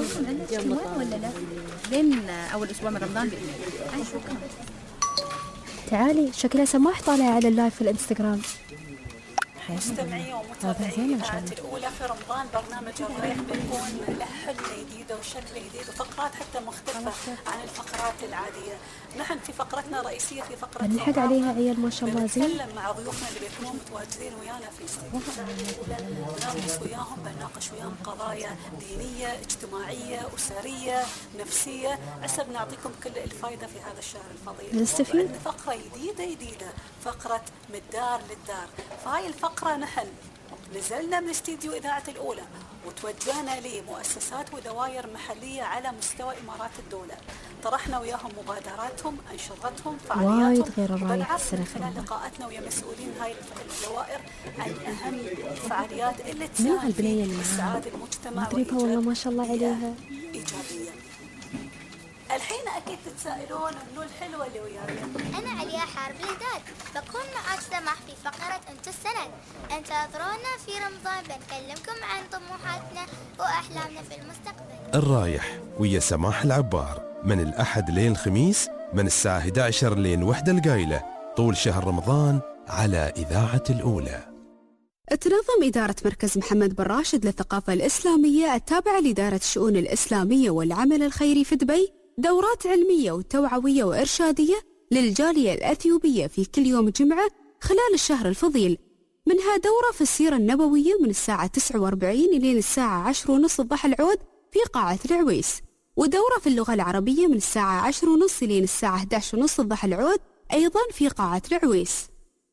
عندكم عندنا اجتماع ولا لا؟ لين أول أسبوع من رمضان بإذن الله. أي شكرا. تعالي شكلها سماح طالعة على اللايف في الانستغرام. مستمعي ومتابعي إذاعة الأولى في رمضان برنامج الريح بيكون له حلة جديدة وشكل جديد وفقرات حتى مختلفة عن الفقرات العادية. نحن في فقرتنا الرئيسية في فقرة بنلحق عليها عيال ما شاء الله زين. بنتكلم مع ضيوفنا اللي بيكونوا متواجدين ويانا في استديو الأولى، بنناقش وياهم بنناقش وياهم قضايا دينية اجتماعية أسرية نفسية، عسى بنعطيكم كل الفائدة في هذا الشهر الفضيل. نستفيد. فقرة جديدة جديدة فقرة من الدار للدار. فهاي الفقرة نحن نزلنا من استديو إذاعة الأولى وتوجهنا لمؤسسات ودوائر محلية على مستوى إمارات الدولة، طرحنا وياهم مبادراتهم، أنشطتهم، فعالياتهم، وبنعرف من خلال لقاءاتنا ويا مسؤولين هاي الدوائر عن أهم الفعاليات اللي تساهم في إسعاد المجتمع والله ما شاء الله عليها إيجابية. الحين أكيد تتسائلون منو الحلوة اللي وياي؟ أنا عليا حارب الهداد، بكون معاك سماح في فقرة أنتو السند. انتظرونا في رمضان بنكلمكم عن طموحاتنا وأحلامنا في المستقبل. الرايح ويا سماح العبار من الأحد لين الخميس من الساعة إحدى عشرة لين وحدة القايلة طول شهر رمضان على إذاعة الأولى. تنظم إدارة مركز محمد بن راشد للثقافة الإسلامية التابعة لإدارة الشؤون الإسلامية والعمل الخيري في دبي دورات علمية وتوعوية وإرشادية للجالية الأثيوبية في كل يوم جمعة خلال الشهر الفضيل، منها دورة في السيرة النبوية من الساعة تسعة وأربعين إلى الساعة عشرة ونص الضحى العود في قاعة العويس، ودورة في اللغة العربية من الساعة عشرة ونص إلى الساعة إحدى عشر ونص الضحى العود أيضا في قاعة العويس.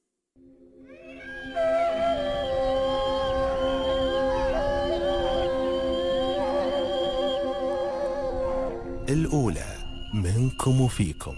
الأولى منكم وفيكم.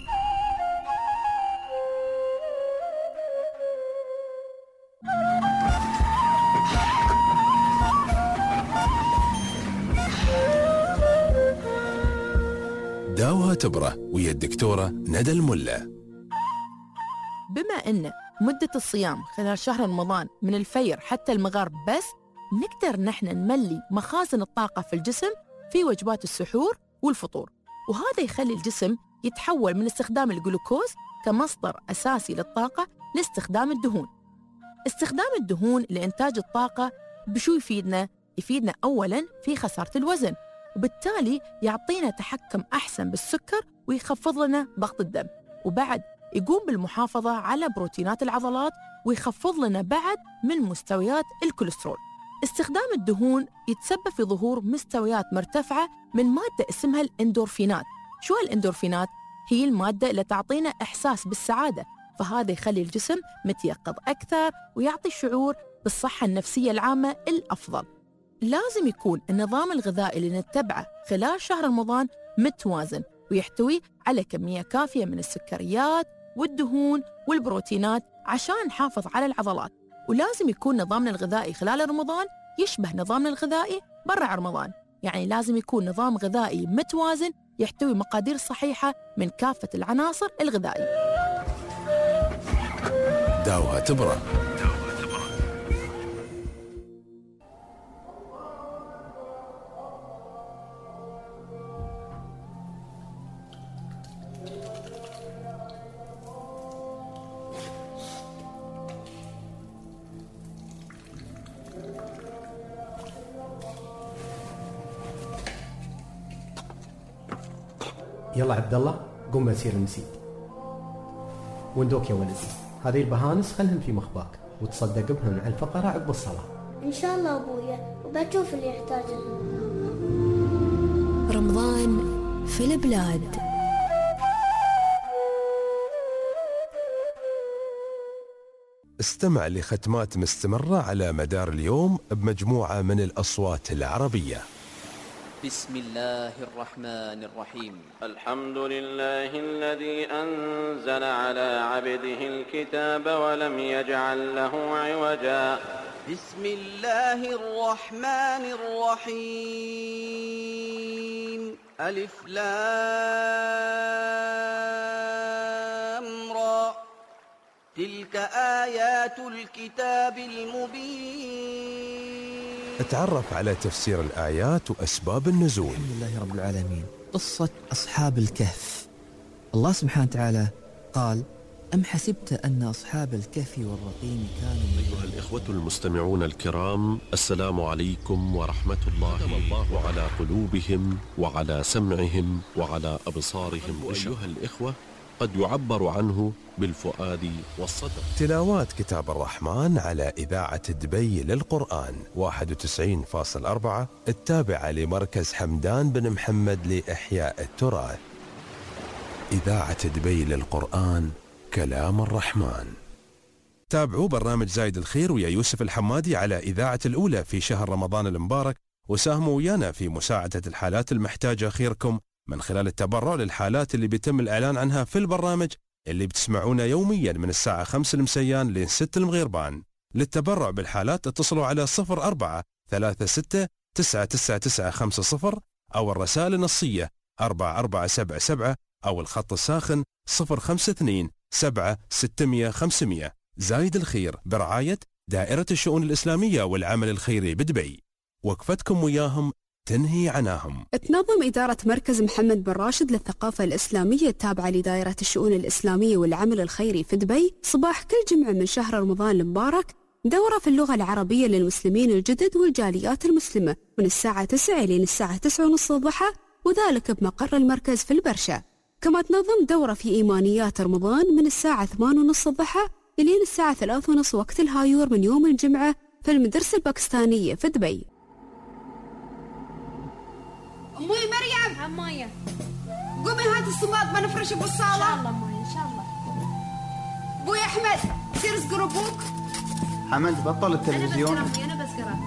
داوها تبرة ويا الدكتورة ندى الملا. بما أن مدة الصيام خلال شهر رمضان من الفجر حتى المغرب بس، نقدر نحن نملي مخازن الطاقة في الجسم في وجبات السحور والفطور، وهذا يخلي الجسم يتحول من استخدام الجلوكوز كمصدر أساسي للطاقة لاستخدام الدهون. استخدام الدهون لإنتاج الطاقة بشو يفيدنا؟ يفيدنا أولاً في خسارة الوزن، وبالتالي يعطينا تحكم أحسن بالسكر ويخفض لنا ضغط الدم، وبعد يقوم بالمحافظة على بروتينات العضلات ويخفض لنا بعد من مستويات الكوليسترول. استخدام الدهون يتسبب في ظهور مستويات مرتفعة من مادة اسمها الإندورفينات. شو الإندورفينات؟ هي المادة اللي تعطينا إحساس بالسعادة، فهذا يخلي الجسم متيقظ أكثر ويعطي شعور بالصحة النفسية العامة الأفضل. لازم يكون النظام الغذائي اللي نتبعه خلال شهر رمضان متوازن ويحتوي على كمية كافية من السكريات والدهون والبروتينات عشان نحافظ على العضلات، ولازم يكون نظامنا الغذائي خلال رمضان يشبه نظامنا الغذائي برا رمضان، يعني لازم يكون نظام غذائي متوازن يحتوي مقادير صحيحة من كافة العناصر الغذائية. داوها تبرة. يلا عبد الله قم بسير المسيد. وندوك يا ولدي، هذه البهانس خلهم في مخباك وتصدق بهم على الفقراء عقب الصلاة. إن شاء الله أبويا، وبشوف اللي يحتاجه. رمضان في البلاد. استمع لختمات مستمرة على مدار اليوم بمجموعة من الأصوات العربية. بسم الله الرحمن الرحيم. الحمد لله الذي أنزل على عبده الكتاب ولم يجعل له عوجا. بسم الله الرحمن الرحيم. ألف لام را. تلك آيات الكتاب المبين. نتعرف على تفسير الآيات وأسباب النزول. الحمد لله رب العالمين. قصة أصحاب الكهف. الله سبحانه وتعالى قال: أم حسبت أن أصحاب الكهف والرقيم كانوا. أيها الإخوة المستمعون الكرام، السلام عليكم ورحمة الله وعلى قلوبهم وعلى سمعهم وعلى أبصارهم. أيها الإخوة، قد يعبر عنه بالفؤاد والصدر. تلاوات كتاب الرحمن على إذاعة دبي للقرآن واحد وتسعين فاصلة أربعة التابعة لمركز حمدان بن محمد لإحياء التراث. إذاعة دبي للقرآن، كلام الرحمن. تابعوا برنامج زايد الخير ويا يوسف الحمادي على إذاعة الأولى في شهر رمضان المبارك، وساهموا ويانا في مساعدة الحالات المحتاجة خيركم من خلال التبرع للحالات اللي بيتم الإعلان عنها في البرنامج اللي بتسمعونه يوميا من الساعة خمسة المسيان لين ستة المغيربان. للتبرع بالحالات اتصلوا على صفر أربعة ثلاثة ستة تسعة تسعة تسعة خمسة صفر أو الرسائل النصية أربعة أربعة سبعة سبعة أو الخط الساخن صفر خمسة اثنين سبعة ستمية خمسمية. زايد الخير برعاية دائرة الشؤون الإسلامية والعمل الخيري بدبي. وقفتكم وياهم تنهي عناهم. تنظم إدارة مركز محمد بن راشد للثقافة الإسلامية التابعة لدائرة الشؤون الإسلامية والعمل الخيري في دبي صباح كل جمعة من شهر رمضان المبارك دورة في اللغة العربية للمسلمين الجدد والجاليات المسلمة من الساعة تسعة إلى الساعة تسعة ونصف الضحى، وذلك بمقر المركز في البرشا. كما تنظم دورة في إيمانيات رمضان من الساعة ثمانية ونصف الضحى إلى الساعة ثلاثة ونصف وقت الهايور من يوم الجمعة في المدرسة الباكستانية في دبي. أمي مريم عماية قومي هات الصماد بنفرش بالصالة. إن شاء الله أمي إن شاء الله. أبوي أحمد سير اسقر أبوك. حمد بطل التلفزيون. أنا بسقر أنا بسقر.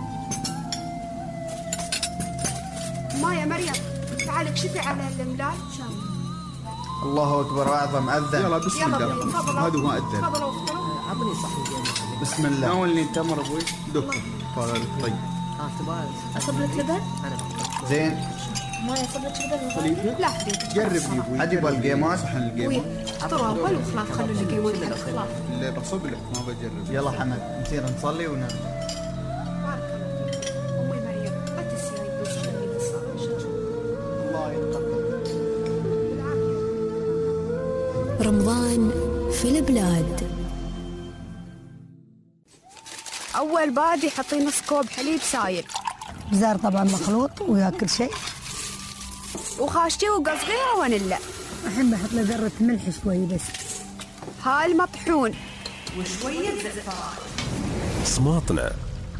مايا مريم تعالي اكشفي على الإملاء إن شاء الله. الله أكبر وأعظم أذن. يلا بسم الله. هذا هو أذن. عطني صحيح. بسم الله. ناولني تمر أبوي. دك. طيب. ها تبغى أصب لك لبن؟ أنا زين. ما يصب لك لبن؟ لا جرب يا ابوي. عاد يبغى القيمات صحن القيمات. احطوا اول وخلاص خلوا القيمات على الخلاف. اللي بصب لك ما بجرب. يلا حمد نصير نصلي وننام. بارك الله. امي مريم لا تسيري بس خليني بالصلاه ان شاء الله. الله يتقبل. رمضان في البلاد. أول بادي حطي نص كوب حليب سايل. بزار طبعا مخلوط ويا كل شيء. وخاشتي وقصغيره ونلا. الحين بحط له ذرة ملح شوي بس. هاي المطحون. وشوية زعفران. صماطنا.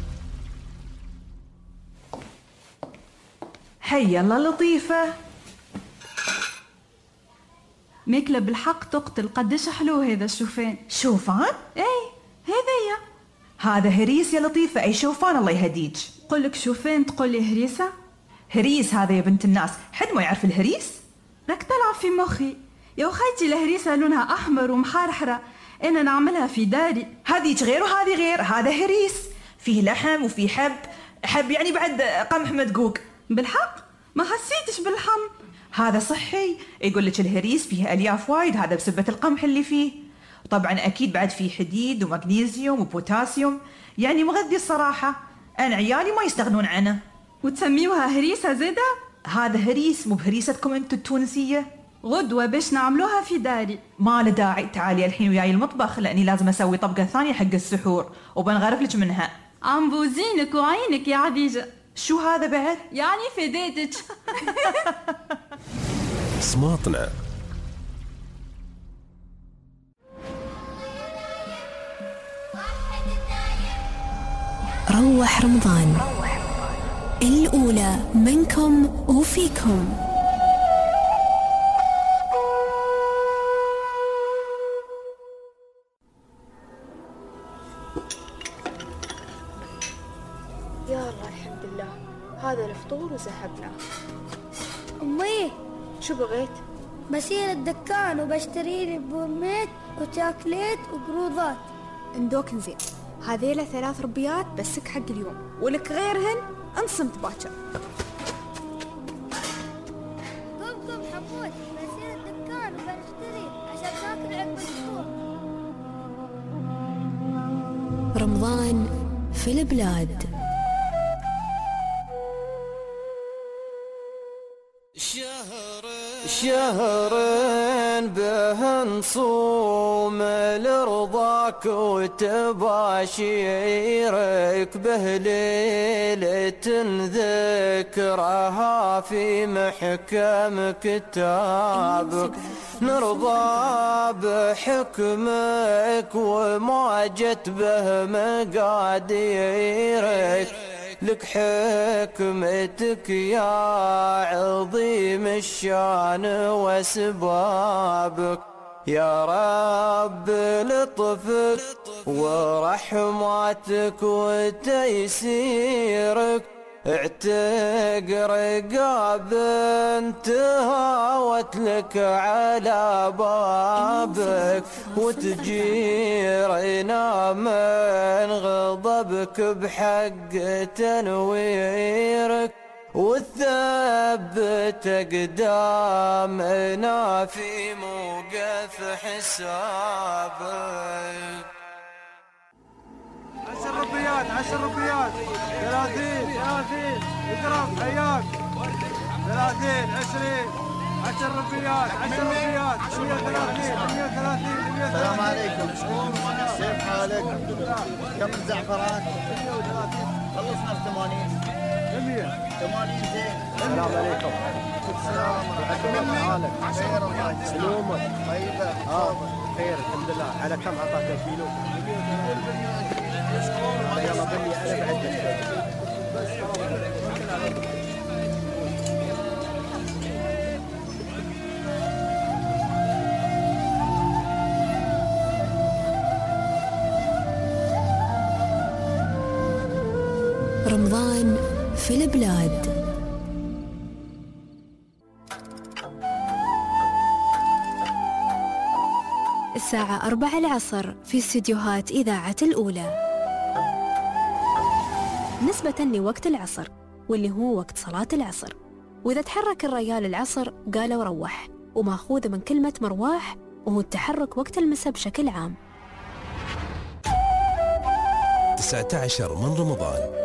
حي الله لطيفة. ماكلة بالحق تقتل. قديش حلو هذا الشوفان. شوفان؟ اي هذايا. هذا هريس يا لطيفة. أي شوفان الله يهديك. قلك شوفان تقولي هريسة؟ هريس هذا يا بنت الناس. حد ما يعرف الهريس؟ لك تلعب في مخي يا أخيتي. الهريسة لونها أحمر ومحرحرة، أنا نعملها في داري. هذيك غير وهذه غير. هذا هريس فيه لحم وفيه حب. حب يعني بعد قمح مدقوق. بالحق ما حسيتش بالحم. هذا صحي. يقول لك الهريس فيه ألياف وايد، هذا بسبة القمح اللي فيه. طبعا أكيد بعد فيه حديد ومغنيسيوم وبوتاسيوم، يعني مغذي الصراحة. أنا عيالي ما يستغنون عنه. وتسميوها هريسة زيدا؟ هذا هريس مو بهريستكم انتو التونسية. غدوة باش نعملوها في داري. ما له داعي. تعالي الحين وياي المطبخ لأني لازم أسوي طبقة ثانية حق السحور وبنغرف لك منها. عم بوزينك وعينك يا عديجة. شو هذا بعد؟ يعني فديتك. صماطنا. روح رمضان الأولى منكم وفيكم. يا الله الحمد لله، هذا الفطور وسحبناه. أمي شو بغيت؟ بسير الدكان وبشتري لي بورميت وشاكليت وقروضات. اندوك نزين، هذيلا ثلاث ربيات بسك حق اليوم، ولك غيرهن انصمت باكر. قم قم حبوت، بسير الدكان وبشتري عشان تاكل عقب الفطور. رمضان في البلاد. شهر به نصوم لرضاك وتباشيرك، به ليلة ذكرها في محكم كتابك، نرضى بحكمك وما جت به مقاديرك، لك حكمتك يا عظيم الشان واسبابك، يا رب لطفك ورحمتك وتيسيرك، اعتق رقاب انتهاوت لك على بابك، وتجيرنا من غضبك بحق تنويرك، وتثبت قدامنا في موقف حسابك. عشر ربيات عشر ربيات ثلاثين ثلاثين اضرب حياك ثلاثين عشرين عشر ربيات عشر ربيات مية وثلاثين مية وثلاثين السلام عليكم، كيف حالك؟ كم الزعفران؟ خلصنا بثمانين مية ثمانين زين. السلام عليكم. السلام عليكم. حالك؟ خير الله يسلمك. طيبة؟ اه خير الحمد لله. على كم عطاك الكيلو؟ يلا بني انا بعدك. رمضان في البلاد. الساعة أربعة العصر في استديوهات إذاعة الأولى، نسبة لوقت العصر واللي هو وقت صلاة العصر. وإذا تحرك الريال العصر قالوا روح، وماخوذ من كلمة مرواح وهو التحرك وقت المساء بشكل عام. تسعة عشر من رمضان.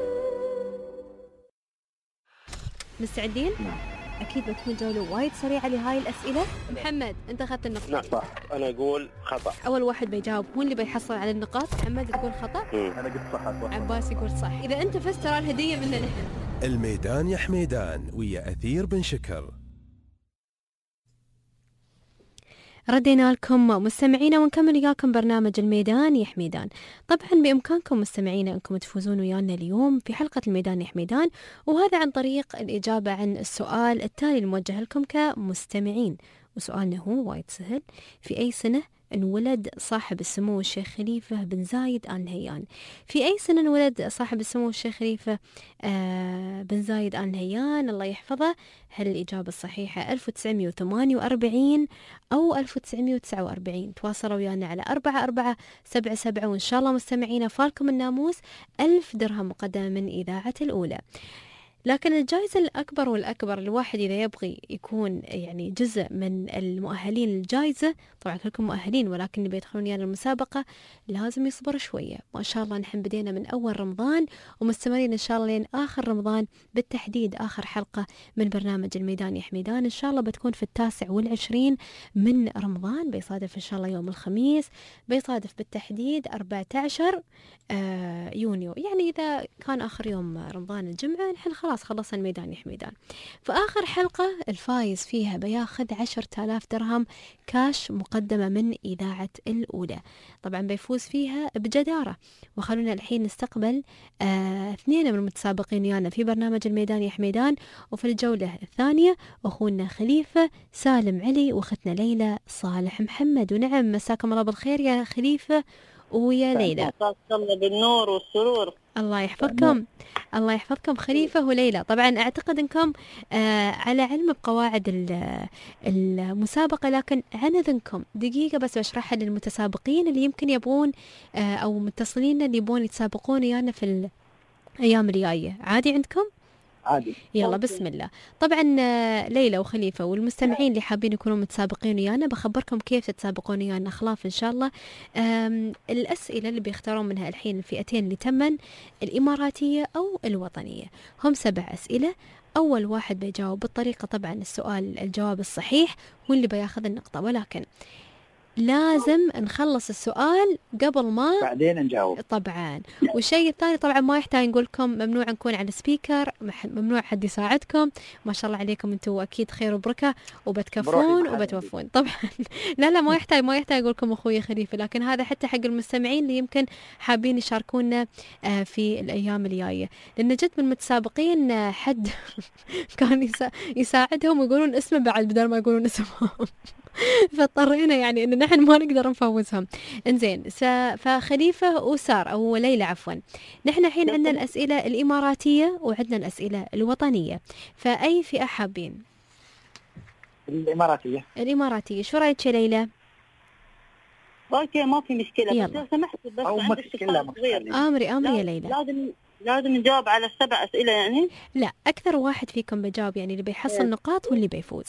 مستعدين؟ أكيد بتكون جولة وايد سريعة لهاي الأسئلة. محمد أنت أخذت النقطة. نعم صح، أنا أقول خطأ. أول واحد بيجاوب هو اللي بيحصل على النقاط. محمد تقول خطأ؟ أنا قلت صح. عباس يقول صح. إذا أنت فزت ترى الهدية منا نحن. الميدان يا حميدان ويا أثير بن شكر. ردينا لكم مستمعينا ونكمل وياكم برنامج الميدان يا حميدان. طبعا بإمكانكم مستمعينا أنكم تفوزون ويانا اليوم في حلقة الميدان يا حميدان، وهذا عن طريق الإجابة عن السؤال التالي الموجه لكم كمستمعين. وسؤالنا هو وايد سهل: في أي سنة انولد صاحب السمو الشيخ خليفة بن زايد آل نهيان؟ في أي سنة انولد صاحب السمو الشيخ خليفة آه بن زايد آل نهيان الله يحفظه؟ هل الإجابة الصحيحة ألف وتسعمائة وثمانية وأربعين أو ألف وتسعمائة وتسعة وأربعين؟ تواصلوا ويانا على أربعة أربعة سبعة سبعة، وإن شاء الله مستمعينا فالكم الناموس ألف درهم مقدمة من إذاعة الأولى. لكن الجائزة الأكبر والأكبر الواحد إذا يبغي يكون يعني جزء من المؤهلين للجائزة، طبعا كلكم مؤهلين ولكن اللي بيدخلون يعني المسابقة لازم يصبر شوية. ما شاء الله نحن بدينا من أول رمضان ومستمرين إن شاء الله لين آخر رمضان، بالتحديد آخر حلقة من برنامج الميدان يا حميدان إن شاء الله بتكون في التاسع والعشرين من رمضان، بيصادف إن شاء الله يوم الخميس، بيصادف بالتحديد أربعة عشر آه يونيو. يعني إذا كان آخر يوم رمضان الجمعة نحن خلاص خلصنا الميدان يا حميدان. فآخر حلقة الفايز فيها بياخذ عشرة آلاف درهم كاش مقدمة من إذاعة الأولى، طبعا بيفوز فيها بجدارة. وخلونا الحين نستقبل آه اثنين من المتسابقين ويانا في برنامج الميدان يا حميدان. وفي الجولة الثانية أخونا خليفة سالم علي وأختنا ليلى صالح محمد. ونعم مساكم الله بالخير يا خليفة ويا ليلى. الله بالنور والسرور. الله يحفظكم. الله يحفظكم خليفة وليلى. طبعا أعتقد أنكم آه على علم بقواعد المسابقة، لكن عن إذنكم دقيقة بس بشرحها للمتسابقين اللي يمكن يبغون آه أو متصلين اللي يبغون يتسابقون ويانا في الأيام الجاية. عادي عندكم؟ عادي. يلا بسم الله. طبعا ليلى وخليفة والمستمعين اللي حابين يكونوا متسابقين ويانا بخبركم كيف تتسابقون ويانا خلاف إن شاء الله. الأسئلة اللي بيختارون منها الحين الفئتين اللي تمن الإماراتية أو الوطنية هم سبع أسئلة. أول واحد بيجاوب بالطريقة طبعا السؤال الجواب الصحيح هو اللي بياخذ النقطة، ولكن لازم نخلص السؤال قبل ما بعدين نجاوب طبعا. والشيء الثاني طبعا ما يحتاج نقول لكم ممنوع نكون على السبيكر، ممنوع حد يساعدكم. ما شاء الله عليكم انتم اكيد خير وبركه وبتكفون وبتوفون طبعا. لا لا ما يحتاج ما يحتاج اقول لكم اخوي خليفه، لكن هذا حتى حق المستمعين اللي يمكن حابين يشاركونا في الايام الجايه، لان جد من المتسابقين حد كان يساعدهم ويقولون اسمه بعد بدل ما يقولون اسمهم فاضطرينا يعني ان نحن ما نقدر نفوزهم. انزين فخليفه وسار او ليلى عفوا، نحن الحين عندنا الاسئله الاماراتيه وعندنا الاسئله الوطنيه، فاي فئه حابين؟ الاماراتيه. الاماراتيه. شو رايك يا ليلى؟ اوكي ما في مشكله، يلا. بس لو سمحت بس أو عندك مشكلة سؤال صغير. امري امري يا ليلى. لازم لازم نجاوب على السبع اسئله يعني؟ لا اكثر واحد فيكم بيجاوب، يعني اللي بيحصل نقاط واللي بيفوز.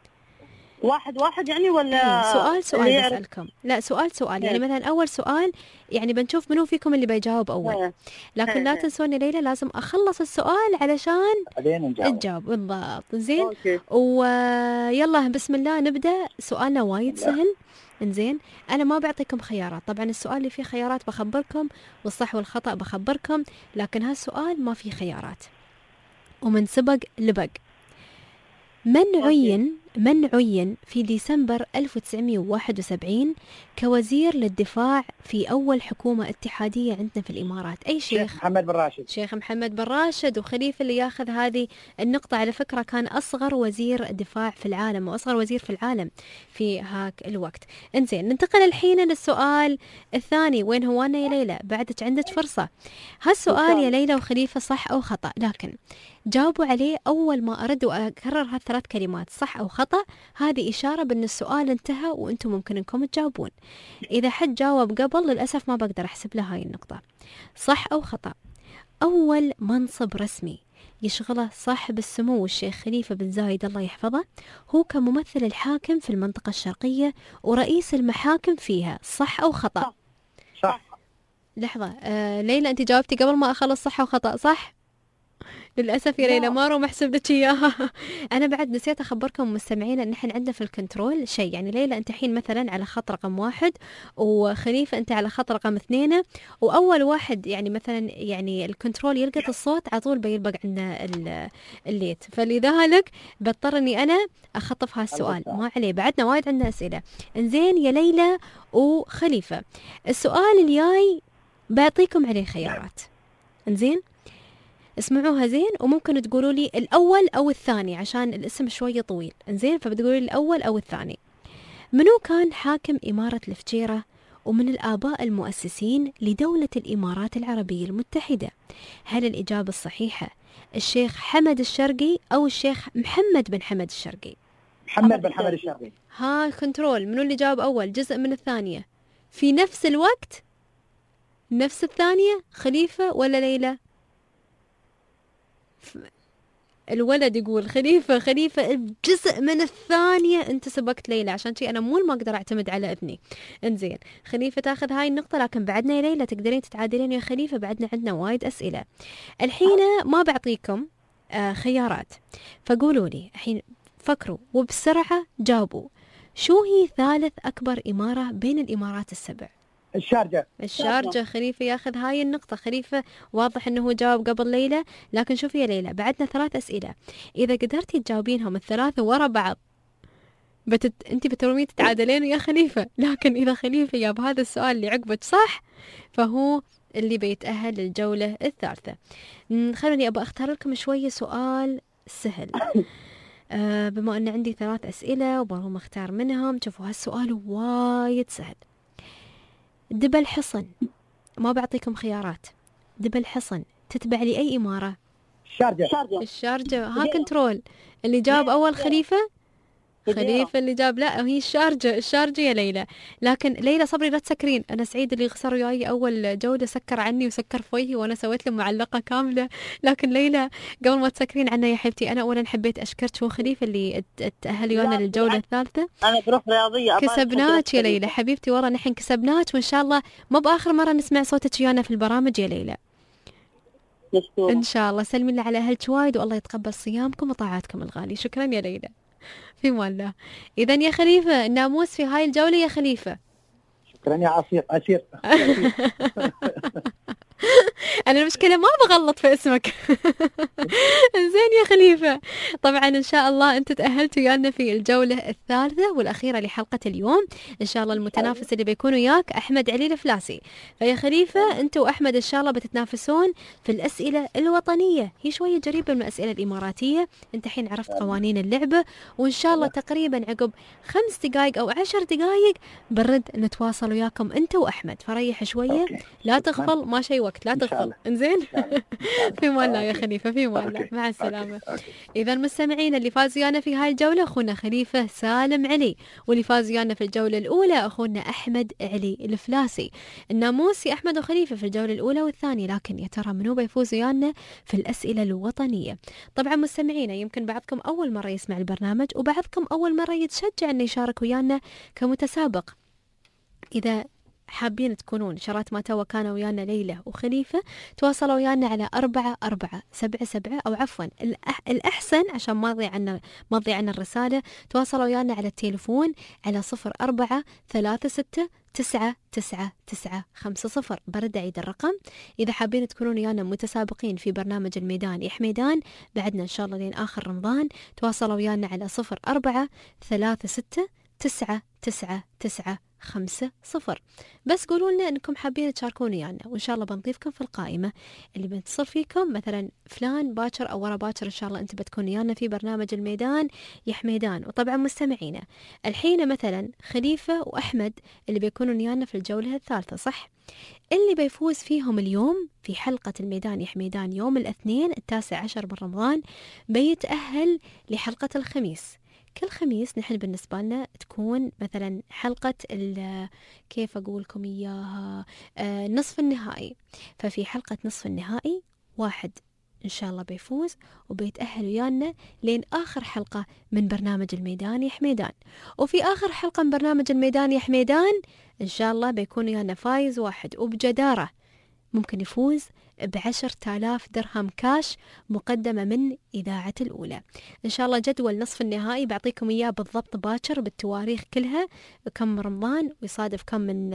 واحد واحد يعني ولا إيه سؤال سؤال بسألكم؟ لا سؤال سؤال يعني مثلا أول سؤال يعني بنشوف منو فيكم اللي بيجاوب أول، لكن لا تنسون يا ليلى لازم أخلص السؤال علشان نجاوب بالضبط. زين ويلا بسم الله نبدأ. سؤالنا وايد سهل. انزين أنا ما بعطيكم خيارات، طبعا السؤال اللي فيه خيارات بخبركم والصح والخطأ بخبركم، لكن هالسؤال ما فيه خيارات ومن سبق لبق. من عين من عين في ديسمبر ألف وتسعمئة وواحد وسبعين كوزير للدفاع في أول حكومة اتحادية عندنا في الإمارات؟ أي شيخ؟ شيخ محمد بن راشد. شيخ محمد بن راشد. وخليفة اللي ياخذ هذه النقطة على فكرة كان أصغر وزير دفاع في العالم وأصغر وزير في العالم في هاك الوقت. انزين ننتقل الحين للسؤال الثاني. وين هو أنا يا ليلى؟ بعدك عندك فرصة. هالسؤال يا ليلى وخليفة صح أو خطأ، لكن جاوبوا عليه أول ما أرد وأكرر هالثلاث كلمات صح أو خطأ. هذه إشارة بأن السؤال انتهى وأنتم ممكن أنكم تجاوبون. إذا حد جاوب قبل للأسف ما بقدر أحسب له هاي النقطة. صح أو خطأ. أول منصب رسمي يشغله صاحب السمو الشيخ خليفة بن زايد الله يحفظه هو كممثل الحاكم في المنطقة الشرقية ورئيس المحاكم فيها. صح أو خطأ؟ صح. لحظة آه ليلى أنت جاوبتي قبل ما أخلص صح وخطأ صح؟ للأسف يا ليلى ما رو محسب لك إياها. أنا بعد نسيت أخبركم مستمعين أن نحن عندنا في الكنترول شيء، يعني ليلى أنت الحين مثلا على خط رقم واحد وخليفة أنت على خط رقم اثنين، وأول واحد يعني مثلا يعني الكنترول يلقط الصوت على طول بيلبق عندنا الليت، فلذلك بضطر إني أنا أخطف هالسؤال. ما عليه بعدنا وايد عندنا أسئلة. إنزين يا ليلى وخليفة السؤال الجاي بعطيكم عليه خيارات. إنزين اسمعوها زين وممكن تقولوا لي الأول أو الثاني عشان الاسم شوية طويل. انزين فبتقولوا لي الأول أو الثاني. منو كان حاكم إمارة الفجيرة ومن الآباء المؤسسين لدولة الإمارات العربية المتحدة؟ هل الإجابة الصحيحة الشيخ حمد الشرقي أو الشيخ محمد بن حمد الشرقي؟ محمد بن حمد الشرقي. ها كنترول منو اللي جاوب أول جزء من الثانية في نفس الوقت نفس الثانية؟ خليفة ولا ليلى؟ الولد يقول خليفة خليفة جزء من الثانية. انت سبقت ليلى عشان شي انا مو ما اقدر اعتمد على اذني. انزين خليفة تاخذ هاي النقطة، لكن بعدنا يا ليلى تقدرين تتعادلين يا خليفة، بعدنا عندنا وايد اسئلة. الحين ما بعطيكم آه خيارات فقولوا لي الحين فكروا وبسرعة جاوبوا. شو هي ثالث اكبر امارة بين الامارات السبع؟ الشارجة. الشارجة. خليفة ياخذ هاي النقطة. خليفة واضح انه هو جاوب قبل ليلى، لكن شوفي يا ليلى بعدنا ثلاث اسئلة، اذا قدرتي تجاوبينهم الثلاثة ورا بعض بتت... انت بترومين تتعادلين يا خليفة، لكن اذا خليفة جاب هذا السؤال اللي عقبك صح فهو اللي بيتأهل للجولة الثالثة. خلوني ابى اختار لكم شوية سؤال سهل. آه بما ان عندي ثلاث اسئلة وبروم اختار منهم. شوفوا هالسؤال وايد سهل. دبل حصن ما بعطيكم خيارات. دبل حصن تتبع لأي إمارة؟ الشارجة. الشارجة. ها كنترول اللي جاب أول خليفة. خليفة اللي جاب لا هي الشارجة. الشارجة يا ليلى. لكن ليلى صبري لا تسكرين، أنا سعيد اللي خسر وياي أول جولة سكر عني وسكر فويه وأنا سويت له معلقة كاملة. لكن ليلى قبل ما تسكرين عنا يا حبيبتي أنا أولا حبيت أشكرك. هو خليفة اللي تأهل ويانا للجولة الثالثة. أنا بروح رياضية كسبناك يا ليلى حبيبتي، والله نحن كسبناك وإن شاء الله ما بآخر مرة نسمع صوتك ويانا في البرامج يا ليلى. مشكورة. إن شاء الله. سلمي لي على أهلك وايد والله يتقبل صيامكم وطاعاتكم الغالي. شكرا يا ليلى. في مال الله. إذا يا خليفة الناموس في هاي الجولة يا خليفة. شكرا يا عصير عسير. أنا المشكلة ما بغلط في اسمك. زين يا خليفة. طبعا إن شاء الله أنت تأهلت ويانا في الجولة الثالثة والأخيرة لحلقة اليوم. إن شاء الله المتنافس اللي بيكون وياك أحمد علي الفلاسي. فيا خليفة أنت وأحمد إن شاء الله بتتنافسون في الأسئلة الوطنية. هي شوية قريبة من الأسئلة الإماراتية. أنت الحين عرفت قوانين اللعبة، وإن شاء الله تقريبا عقب خمس دقائق أو عشر دقائق برد نتواصل وياكم أنت وأحمد. فريح شوية، لا تغفل، ما شيء وقت، لا تغفل. انزين. في مال الله يا خليفة. في مال الله. مع السلامة. إذا المستمعين اللي فاز ويانا في هاي الجولة أخونا خليفة سالم علي، واللي فاز ويانا في الجولة الأولى أخونا أحمد علي الفلاسي. الناموس يا أحمد وخليفة في الجولة الأولى والثانية، لكن يا ترى منو بيفوز ويانا في الأسئلة الوطنية؟ طبعا مستمعينا يمكن بعضكم أول مرة يسمع البرنامج، وبعضكم أول مرة يتشجع أنه يشارك ويانا كمتسابق. إذا حابين تكونون شرات ما توا كانوا ويانا ليلى وخليفة، تواصلوا ويانا على أربعة أربعة سبعة سبعة، أو عفوا الأح الأحسن عشان ما تضيع عنا ما تضيع عنا الرسالة، تواصلوا ويانا على التليفون على صفر أربعة ثلاثة ستة تسعة تسعة تسعة خمسة صفر. برد أعيد الرقم. إذا حابين تكونون ويانا متسابقين في برنامج الميدان يا حميدان بعدنا إن شاء الله لين آخر رمضان، تواصلوا ويانا على صفر أربعة ثلاثة ستة تسعة تسعة تسعة خمسة صفر. بس قولوا لنا انكم حابين تشاركون ويانا، وان شاء الله بنضيفكم في القائمه اللي بنتصل فيكم مثلا فلان باكر او ورا باكر ان شاء الله انت بتكون ويانا في برنامج الميدان يا حميدان. وطبعا مستمعينا الحين مثلا خليفه واحمد اللي بيكونوا ويانا في الجوله الثالثه، صح؟ اللي بيفوز فيهم اليوم في حلقه الميدان يا حميدان يوم الاثنين التاسع عشر من رمضان بيتاهل لحلقه الخميس. كل خميس نحن بالنسبة لنا تكون مثلا حلقة كيف أقول لكم إياها آه نصف النهائي. ففي حلقة نصف النهائي واحد إن شاء الله بيفوز وبيتأهل ويانا لين آخر حلقة من برنامج الميدان يا حميدان. وفي آخر حلقة من برنامج الميدان يا حميدان إن شاء الله بيكون ويانا فايز واحد وبجدارة ممكن يفوز بعشر تالاف درهم كاش مقدمة من إذاعة الأولى. إن شاء الله جدول نصف النهائي بعطيكم إياه بالضبط باكر بالتواريخ كلها، كم رمضان ويصادف كم من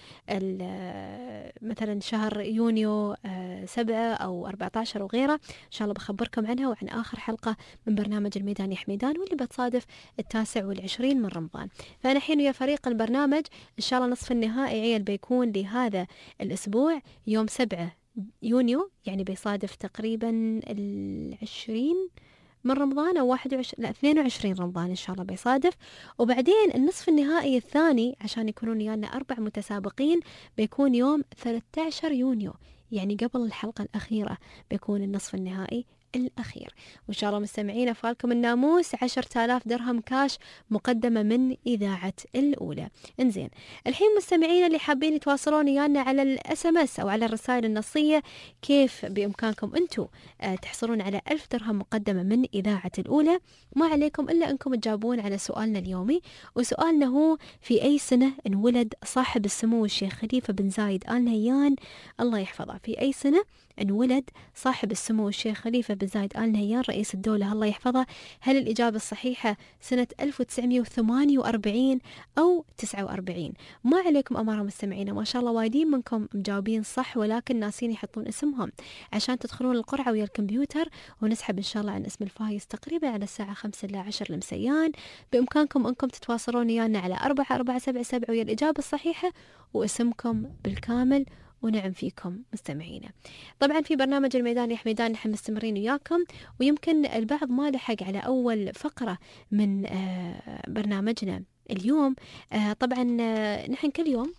مثلا شهر يونيو سبعة أو أربعة عشر وغيره. إن شاء الله بخبركم عنها وعن آخر حلقة من برنامج الميدان يا حميدان واللي بتصادف التاسع والعشرين من رمضان. فأنا حين ويا فريق البرنامج إن شاء الله نصف النهائي عيل بيكون لهذا الأسبوع يوم سبعة يونيو، يعني بيصادف تقريبا العشرين من رمضان أو واحد وعشرين لا اثنين وعشرين رمضان إن شاء الله بيصادف. وبعدين النصف النهائي الثاني عشان يكونون ويانا أربع متسابقين بيكون يوم ثلاثة عشر يونيو، يعني قبل الحلقة الأخيرة بيكون النصف النهائي الأخير. وإن شاء الله مستمعين أفعالكم الناموس عشرة آلاف درهم كاش مقدمة من إذاعة الأولى. إنزين الحين مستمعين اللي حابين يتواصلون ويانا على الاس ام اس أو على الرسائل النصية، كيف بإمكانكم أنتم تحصلون على ألف درهم مقدمة من إذاعة الأولى؟ ما عليكم إلا أنكم تجاوبون على سؤالنا اليومي، وسؤالنا هو في أي سنة انولد صاحب السمو الشيخ خليفة بن زايد آل نهيان الله يحفظه؟ في أي سنة انولد صاحب السمو الشيخ خليفة بن زايد آل نهيان رئيس الدولة الله يحفظه؟ هل الإجابة الصحيحة سنة ألف وتسعمائة وثمانية وأربعين أو تسعة وأربعين؟ ما عليكم أمارة مستمعين، ما شاء الله وايدين منكم مجاوبين صح ولكن ناسين يحطون اسمهم عشان تدخلون القرعة ويا الكمبيوتر ونسحب إن شاء الله عن اسم الفايز تقريبا على الساعة خمسة إلى عشر المسيان. بإمكانكم أنكم تتواصلون ويانا على أربعة أربعة سبعة سبعة ويا الإجابة الصحيحة واسمكم بالكامل، ونعم فيكم مستمعينا. طبعا في برنامج الميدان يا حميدان نحن مستمرين وياكم، ويمكن البعض ما لحق على أول فقرة من برنامجنا اليوم. طبعا نحن كل يوم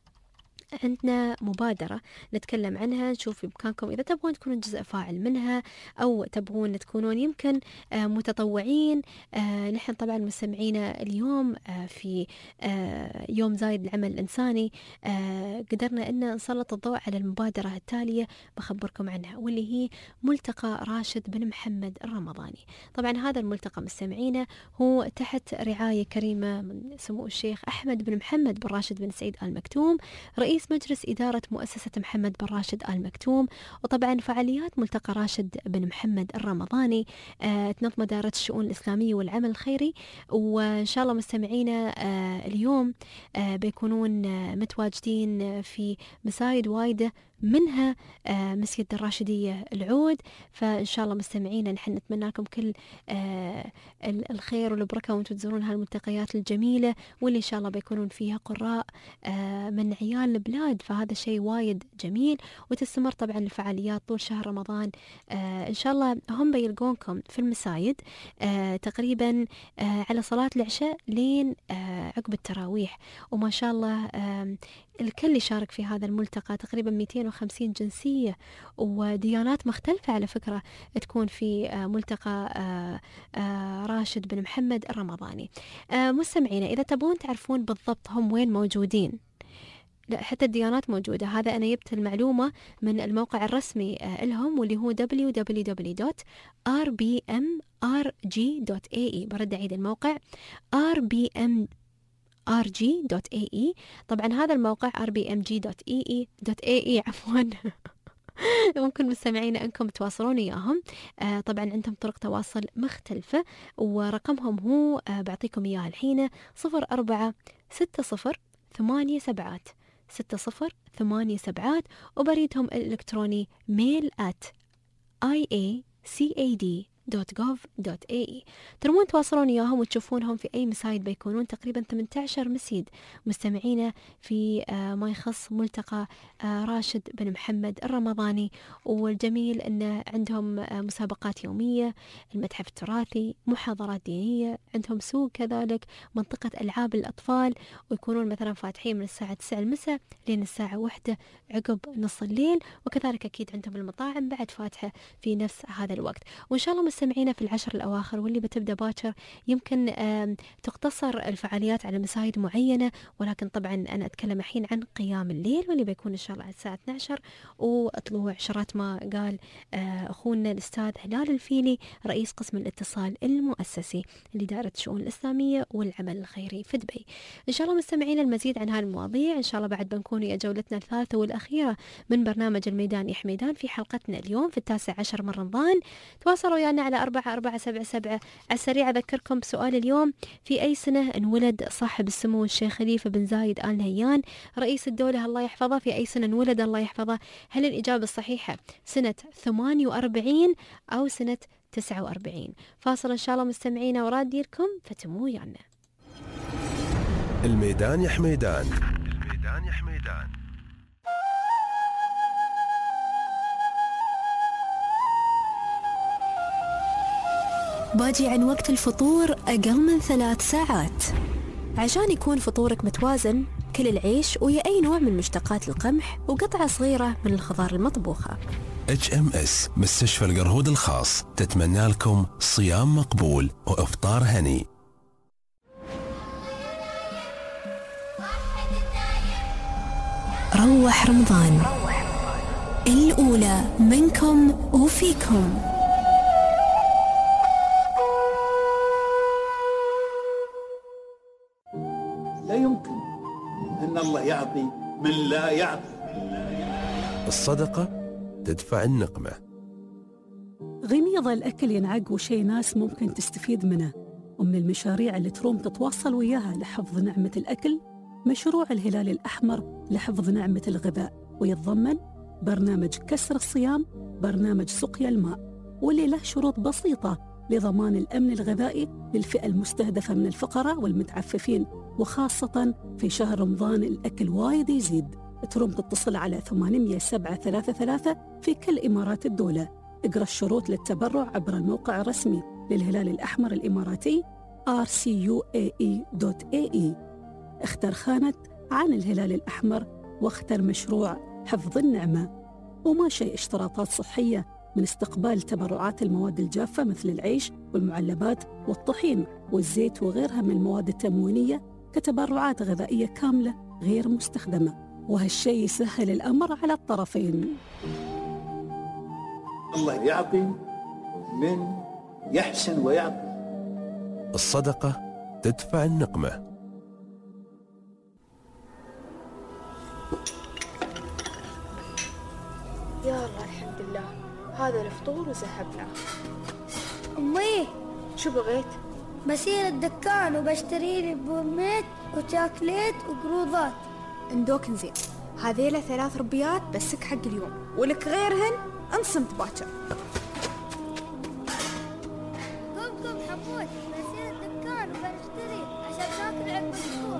عندنا مبادرة نتكلم عنها، نشوف بإمكانكم إذا تبغون تكونون جزء فاعل منها أو تبغون تكونون يمكن متطوعين. نحن طبعا مستمعينا اليوم في يوم زايد العمل الإنساني قدرنا أن نسلط الضوء على المبادرة التالية بخبركم عنها، واللي هي ملتقى راشد بن محمد الرمضاني. طبعا هذا الملتقى مستمعينا هو تحت رعاية كريمة من سمو الشيخ أحمد بن محمد بن راشد بن سعيد آل مكتوم رئيس رئيس مجلس إدارة مؤسسة محمد بن راشد آل مكتوم. وطبعا فعاليات ملتقى راشد بن محمد الرمضاني آه تنظم إدارة الشؤون الإسلامية والعمل الخيري، وإن شاء الله مستمعينا آه اليوم آه بيكونون آه متواجدين في مساجد وايدة، منها آه مسجد الراشدية العود. فإن شاء الله مستمعينا نحن نتمنى لكم كل آه الخير والبركة وانتم تزورون هالملتقيات الجميلة، واللي إن شاء الله بيكونون فيها قراء آه من عيال البلاد، فهذا شيء وايد جميل. وتستمر طبعا الفعاليات طول شهر رمضان. آه إن شاء الله هم بيلقونكم في المساجد آه تقريبا آه على صلاة العشاء لين آه عقب التراويح. وما شاء الله آه الكل يشارك في هذا الملتقى، تقريبا مئتين وخمسين جنسية وديانات مختلفة على فكرة تكون في ملتقى راشد بن محمد الرمضاني. مستمعينا إذا تبون تعرفون بالضبط هم وين موجودين، لا حتى الديانات موجودة، هذا أنا جبت المعلومة من الموقع الرسمي لهم واللي هو دبليو دبليو دبليو دوت آر بي إم آر جي دوت إيه إي. برد أعيد الموقع آر بي إم آر جي دوت إيه إي. طبعا هذا الموقع آر بي إم جي دوت إيه إي دوت إيه إي عفوا ممكن مستمعين أنكم تواصلون إياهم. آه طبعا عندهم طرق تواصل مختلفة، ورقمهم هو آه بعطيكم إياه الحين صفر أربعة ستة صفر ثمانية سبعات ستة صفر ثمانية سبعات، وبريدهم الإلكتروني mail at i a c a d دوت جوف دوت إيه إي. ترمون تواصلون إياهم وتشوفونهم في أي مساجد بيكونون، تقريبا ثمانية عشر مسجد مستمعين في آه ما يخص ملتقى آه راشد بن محمد الرمضاني. والجميل أن عندهم آه مسابقات يومية، المتحف التراثي، محاضرات دينية، عندهم سوق كذلك، منطقة ألعاب الأطفال، ويكونون مثلا فاتحين من الساعة تسعة المساء لين الساعة واحدة عقب نص الليل. وكذلك أكيد عندهم المطاعم بعد فاتحة في نفس هذا الوقت. وإن شاء الله مستمعينا في العشر الأواخر واللي بتبدأ باكر يمكن تقتصر الفعاليات على مساجد معينة، ولكن طبعا أنا أتكلم الحين عن قيام الليل واللي بيكون إن شاء الله على الساعة اثنتي عشرة وطلوع شرات ما قال أخونا الأستاذ هلال الفيلي رئيس قسم الاتصال المؤسسي لإدارة الشؤون الإسلامية والعمل الخيري في دبي. إن شاء الله مستمعينا المزيد عن هالمواضيع إن شاء الله بعد بنكون يا جولتنا الثالثة والأخيرة من برنامج الميدان يحميدان في حلقتنا اليوم في التاسع عشر من رمضان. تواصلوا يعني على أربعة أربعة سبعة سبعة. على السريع أذكركم بسؤال اليوم: في أي سنة انولد صاحب السمو الشيخ خليفة بن زايد آل نهيان رئيس الدولة الله يحفظه؟ في أي سنة انولد الله يحفظه؟ هل الإجابة الصحيحة سنة ثمانية وأربعين أو سنة تسعة وأربعين؟ فاصل إن شاء الله مستمعينا ورادي لكم فتموا ويانا. الميدان يا حميدان، الميدان يا حميدان. باجي عن وقت الفطور أقل من ثلاث ساعات. عشان يكون فطورك متوازن كل العيش ويا أي نوع من مشتقات القمح وقطعة صغيرة من الخضار المطبوخة. اتش ام اس مستشفى القرهود الخاص تتمنى لكم صيام مقبول وإفطار هني. روح رمضان الأولى منكم وفيكم. لا يمكن أن الله يعطي من لا يعطي. الصدقة تدفع النقمة. غميض الأكل ينعق وشي ناس ممكن تستفيد منه، ومن المشاريع اللي تروم تتواصل وياها لحفظ نعمة الأكل مشروع الهلال الأحمر لحفظ نعمة الغذاء، ويتضمن برنامج كسر الصيام، برنامج سقيا الماء، واللي له شروط بسيطة لضمان الأمن الغذائي للفئة المستهدفة من الفقراء والمتعففين، وخاصة في شهر رمضان الأكل وايد يزيد. تروم تتصل على ثمانية سبعة ثلاثة ثلاثة في كل إمارات الدولة. اقرأ الشروط للتبرع عبر الموقع الرسمي للهلال الأحمر الإماراتي آر سي يو إيه إي دوت إيه إي. اختر خانة عن الهلال الأحمر واختر مشروع حفظ النعمة. وما شيء اشتراطات صحية من استقبال تبرعات المواد الجافة مثل العيش والمعلبات والطحين والزيت وغيرها من المواد التموينية كتبرعات غذائية كاملة غير مستخدمة، وهالشيء يسهل الأمر على الطرفين. الله يعطي من يحسن ويعطي. الصدقة تدفع النقمة. يلا الحمد لله، هذا الفطور وسحبناه. أمي شو بغيت؟ بسير الدكان وبشتري لي بورميت وشاكليت وقروضات. اندوك نزين، هذيلا ثلاث ربيات بسك حق اليوم، ولك غيرهن انصمت باكر. قم قم حمود، بسير الدكان وبشتري عشان تاكل عقب الفطور.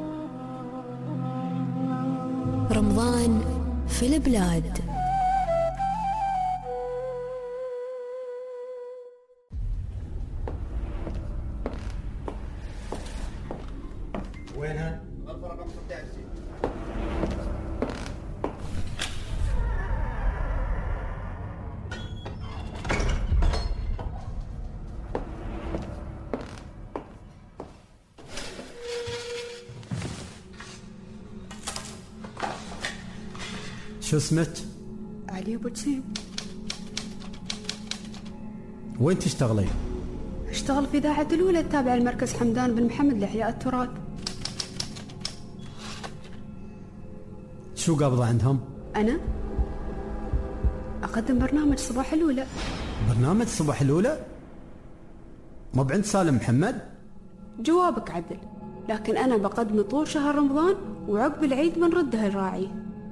رمضان في البلاد. وينها؟ غرفة رقم ستة عشر. شو اسمك؟ علي ابو جسيم. وين تشتغلين؟ اشتغل في إذاعة الأولى التابعة لمركز حمدان بن محمد لإحياء التراث. شو قبضة عندهم؟ أنا أقدم برنامج صباح الأولى. برنامج صباح الأولى؟ ما بعند سالم محمد؟ جوابك عدل، لكن أنا بقدم طول شهر رمضان وعقب العيد بنردها الراعي.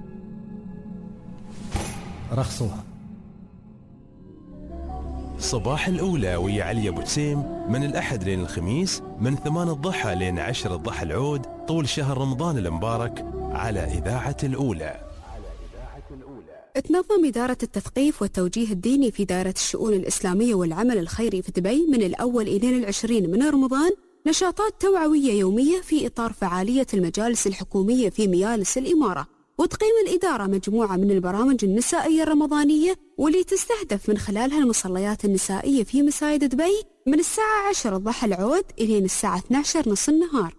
رخصوها. صباح الأولى ويا علي أبو جسيم من الأحد لين الخميس من ثمان الضحى لين عشر الضحى العود طول شهر رمضان المبارك على إذاعة الأولى. تنظم إدارة التثقيف والتوجيه الديني في دائرة الشؤون الإسلامية والعمل الخيري في دبي من الأول إلى العشرين من رمضان نشاطات توعوية يومية في إطار فعالية المجالس الحكومية في ميالس الإمارة. وتقيم الإدارة مجموعة من البرامج النسائية الرمضانية واللي تستهدف من خلالها المصليات النسائية في مساجد دبي من الساعة عشرة الضحى العود إلى الساعة اثنتي عشرة نص النهار.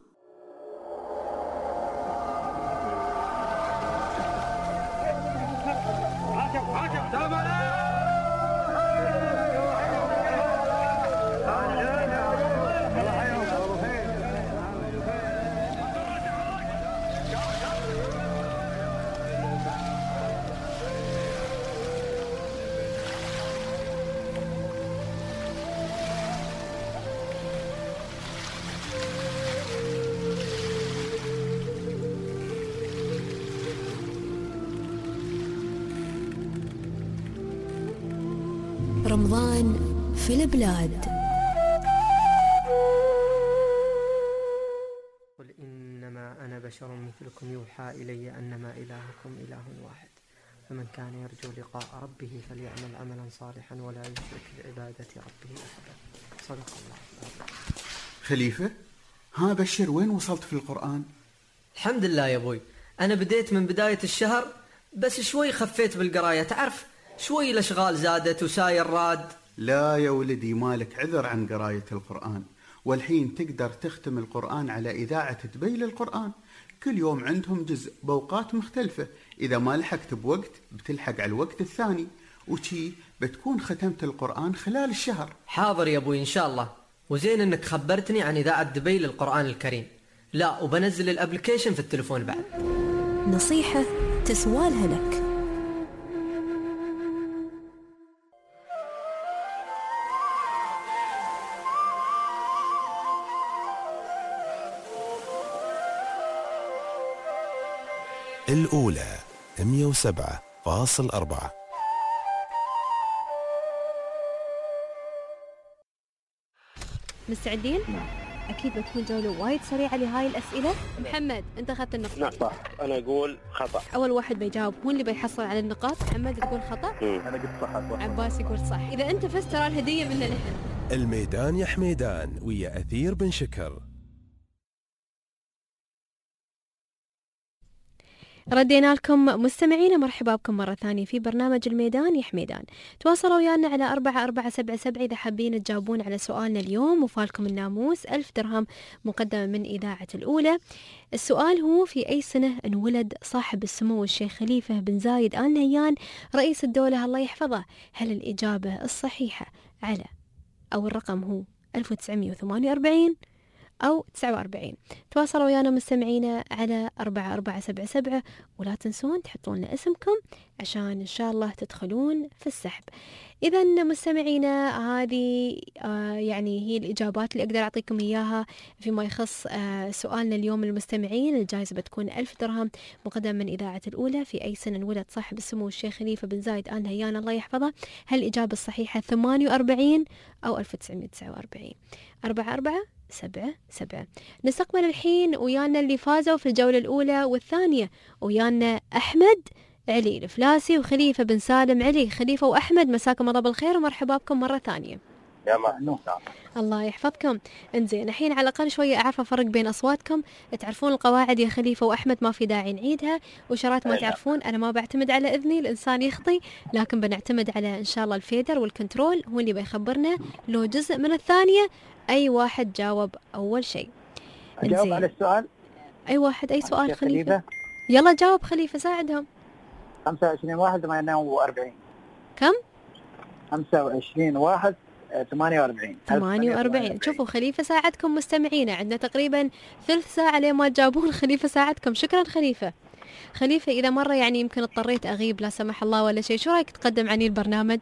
رمضان في البلاد. قل إنما أنا بشر مثلكم يوحى إلي أنما إلهكم إله واحد فمن كان يرجو لقاء ربه فليعمل عملا صالحا ولا يشرك بعبادة ربه أحدا. صدق الله. خليفة، ها بشر وين وصلت في القرآن؟ الحمد لله يا أبوي، أنا بديت من بداية الشهر بس شوي خفيت بالقراية، تعرف شوي الأشغال زادت وساير راد. لا يا ولدي، مالك عذر عن قراية القرآن، والحين تقدر تختم القرآن على إذاعة دبي للقرآن. كل يوم عندهم جزء بأوقات مختلفة، إذا ما لحقت بوقت بتلحق على الوقت الثاني، وشي بتكون ختمت القرآن خلال الشهر. حاضر يا أبوي إن شاء الله، وزين إنك خبرتني عن إذاعة دبي للقرآن الكريم. لا وبنزل الابليكيشن في التلفون بعد. نصيحة تسوالها لك. الأولى مئة وسبعة فاصل أربعة. مستعدين؟ أكيد بتكون جولة وايد سريعة لهاي الأسئلة. محمد أنت أخذت النقطة. نعم صح. أنا أقول خطأ. أول واحد بيجاوب هو اللي بيحصل على النقاط. محمد تقول خطأ. أنا قلت صح. عباس يقول صح. إذا أنت فزت ترى الهدية مننا نحن. الميدان يا حميدان ويا أثير بن شكر. ردينا لكم مستمعينا، مرحبا بكم مرة ثانية في برنامج الميدان يا حميدان. تواصلوا ويانا على أربعة أربعة سبعة سبعة إذا حابين تجاوبون على سؤالنا اليوم. وفالكم الناموس ألف درهم مقدمة من إذاعة الأولى. السؤال هو: في أي سنة انولد صاحب السمو الشيخ خليفة بن زايد آل نهيان رئيس الدولة الله يحفظه؟ هل الإجابة الصحيحة على أو الرقم هو ألف وتسعمئة وثمانية وأربعين أو تسعة وأربعين. تواصلوا ويانا مستمعينا على أربعة أربعة سبعة سبعة، ولا تنسون تحطون لنا اسمكم عشان إن شاء الله تدخلون في السحب. إذا مستمعينا هذه آه يعني هي الإجابات اللي أقدر أعطيكم إياها فيما يخص آه سؤالنا اليوم للمستمعين. الجائزة بتكون ألف درهم مقدم من إذاعة الأولى. في أي سنة انولد صاحب السمو الشيخ خليفة بن زايد آل نهيان الله يحفظه؟ هل الإجابة الصحيحة ثمانية وأربعين أو ألف وتسعمائة وتسعة وأربعين؟ أربعة أربعة سبعة سبعة. نستقبل الحين ويانا اللي فازوا في الجولة الأولى والثانية. ويانا أحمد علي الفلاسي وخليفة بن سالم علي. خليفة وأحمد مساكم الله بالخير ومرحبا بكم مرة ثانية. يا مرحبا. الله يحفظكم. انزين الحين على الأقل شوية أعرف أفرق بين أصواتكم. تعرفون القواعد يا خليفة وأحمد، ما في داعي نعيدها. وشرات ما تعرفون أنا ما بعتمد على إذني، الإنسان يخطي، لكن بنعتمد على إن شاء الله الفيدر والكنترول هو اللي بيخبرنا لو جزء من الثانية أي واحد جاوب أول شيء. أجاوب على السؤال؟ أي واحد أي سؤال خليفة. خليفة يلا جاوب خليفة ساعدهم. خمسة وعشرين واحد ثمانية وأربعين. كم؟ خمسة وعشرين واحد ثمانية وأربعين. ثمانية وأربعين. شوفوا خليفة ساعدكم مستمعينا، عندنا تقريبا ثلث ساعة لما تجاوبون. خليفة ساعدكم. شكرا خليفة. خليفة إذا مرة يعني يمكن اضطريت أغيب لا سمح الله ولا شيء، شو رأيك تقدم عني البرنامج؟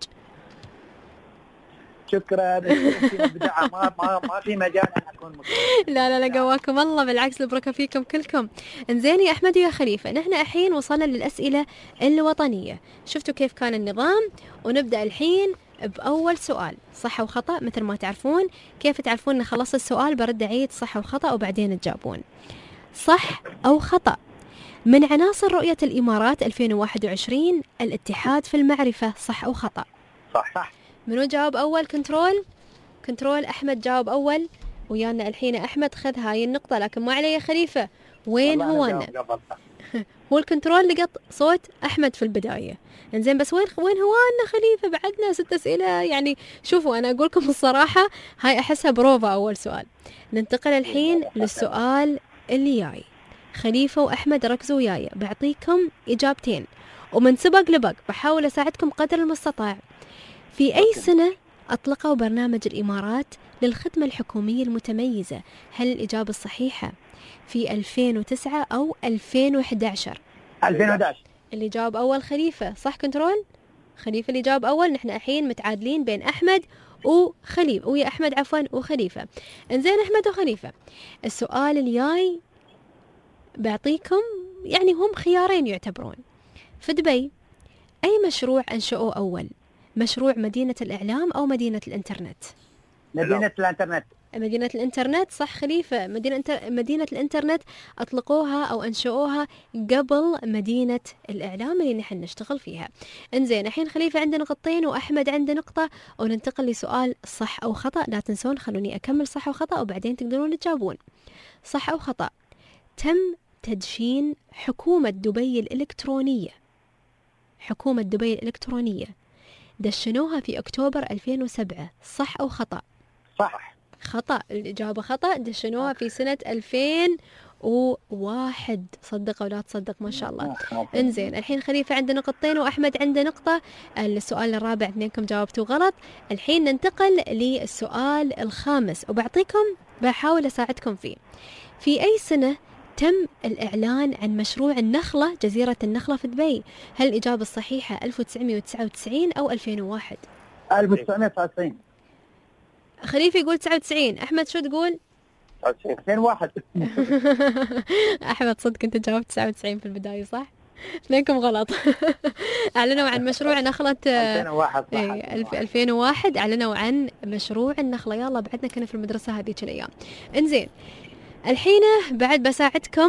شكرا. ما ما ما في مجال أن أكون مكتوب. لا لا لا قواكم الله، بالعكس البركة فيكم كلكم. انزين يا أحمد ويا خليفة، نحن الحين وصلنا للأسئلة الوطنية. شفتوا كيف كان النظام؟ ونبدأ الحين بأول سؤال صح وخطأ. مثل ما تعرفون كيف تعرفون أن خلصت السؤال برد أعيد صح وخطأ وبعدين تجاوبون. صح أو خطأ؟ من عناصر رؤية الإمارات ألفين وواحد وعشرين الاتحاد في المعرفة، صح أو خطأ؟ صح. صح. منو جاوب أول؟ كنترول. كنترول أحمد جاوب أول ويانا الحين. أحمد خذ هاي النقطة لكن ما عليه خليفة. وين هو أنا؟ هو الكنترول لقط صوت أحمد في البداية. إنزين بس وين وين هو أنا خليفة؟ بعدنا ست أسئلة يعني. شوفوا أنا أقول لكم الصراحة هاي أحسها بروفا أول سؤال. ننتقل الحين للسؤال اللي جاي. خليفة وأحمد ركزوا وياي، بعطيكم إجابتين ومن سبق لبق بحاول أساعدكم قدر المستطاع. في أي سنة أطلقوا برنامج الإمارات للخدمة الحكومية المتميزة؟ هل الإجابة الصحيحة في ألفين وتسعة أو ألفين وأحد عشر؟ ألفين وأحد عشر. اللي جاوب أول خليفة. صح كنترول؟ خليفة اللي جاوب أول. نحن الحين متعادلين بين أحمد وخليفة ويا أحمد عفوا وخليفة. إنزين أحمد وخليفة، السؤال اللي جاي بعطيكم يعني هم خيارين يعتبرون. في دبي أي مشروع أنشأوه أول؟ مشروع مدينة الإعلام أو مدينة الإنترنت؟ مدينة الإنترنت. مدينة الإنترنت صح خليفة. مدينة انتر... مدينة الإنترنت أطلقوها أو أنشأوها قبل مدينة الإعلام اللي نحن نشتغل فيها. إنزين الحين خليفة عنده نقطتين وأحمد عنده نقطة، وننتقل لسؤال صح أو خطأ. لا تنسون خلوني أكمل صح وخطأ وبعدين تقدرون تجاوبون. صح أو خطأ؟ تم تدشين حكومة دبي الإلكترونية. حكومة دبي الإلكترونية دشنوها في أكتوبر ألفين وسبعة، صح أو خطأ؟ صح. خطأ. الإجابة خطأ. دشنوها في سنة ألفين وواحد. صدق أو لا تصدق ما شاء الله. انزين الحين خليفة عنده نقطتين وأحمد عنده نقطة. السؤال الرابع اثنينكم جاوبتوا غلط. الحين ننتقل للسؤال الخامس وبعطيكم بحاول أساعدكم فيه. في أي سنة تم الإعلان عن مشروع النخلة جزيرة النخلة في دبي؟ هل الإجابة الصحيحة ألف وتسعمائة وتسعة وتسعين أو ألفين وواحد؟ ألف وتسعمائة وتسعة وتسعين. خليفة يقول تسعة وتسعين. أحمد شو تقول؟ ألفين وواحد. أحمد صدق أنت جاوبت تسعة وتسعين في البداية صح؟ اثنينكم غلط. أعلنوا عن مشروع نخلة ألفين وواحد. أعلنوا عن مشروع النخلة. يلا بعدنا كنا في المدرسة هذيك الأيام. إنزين الحين بعد بساعدكم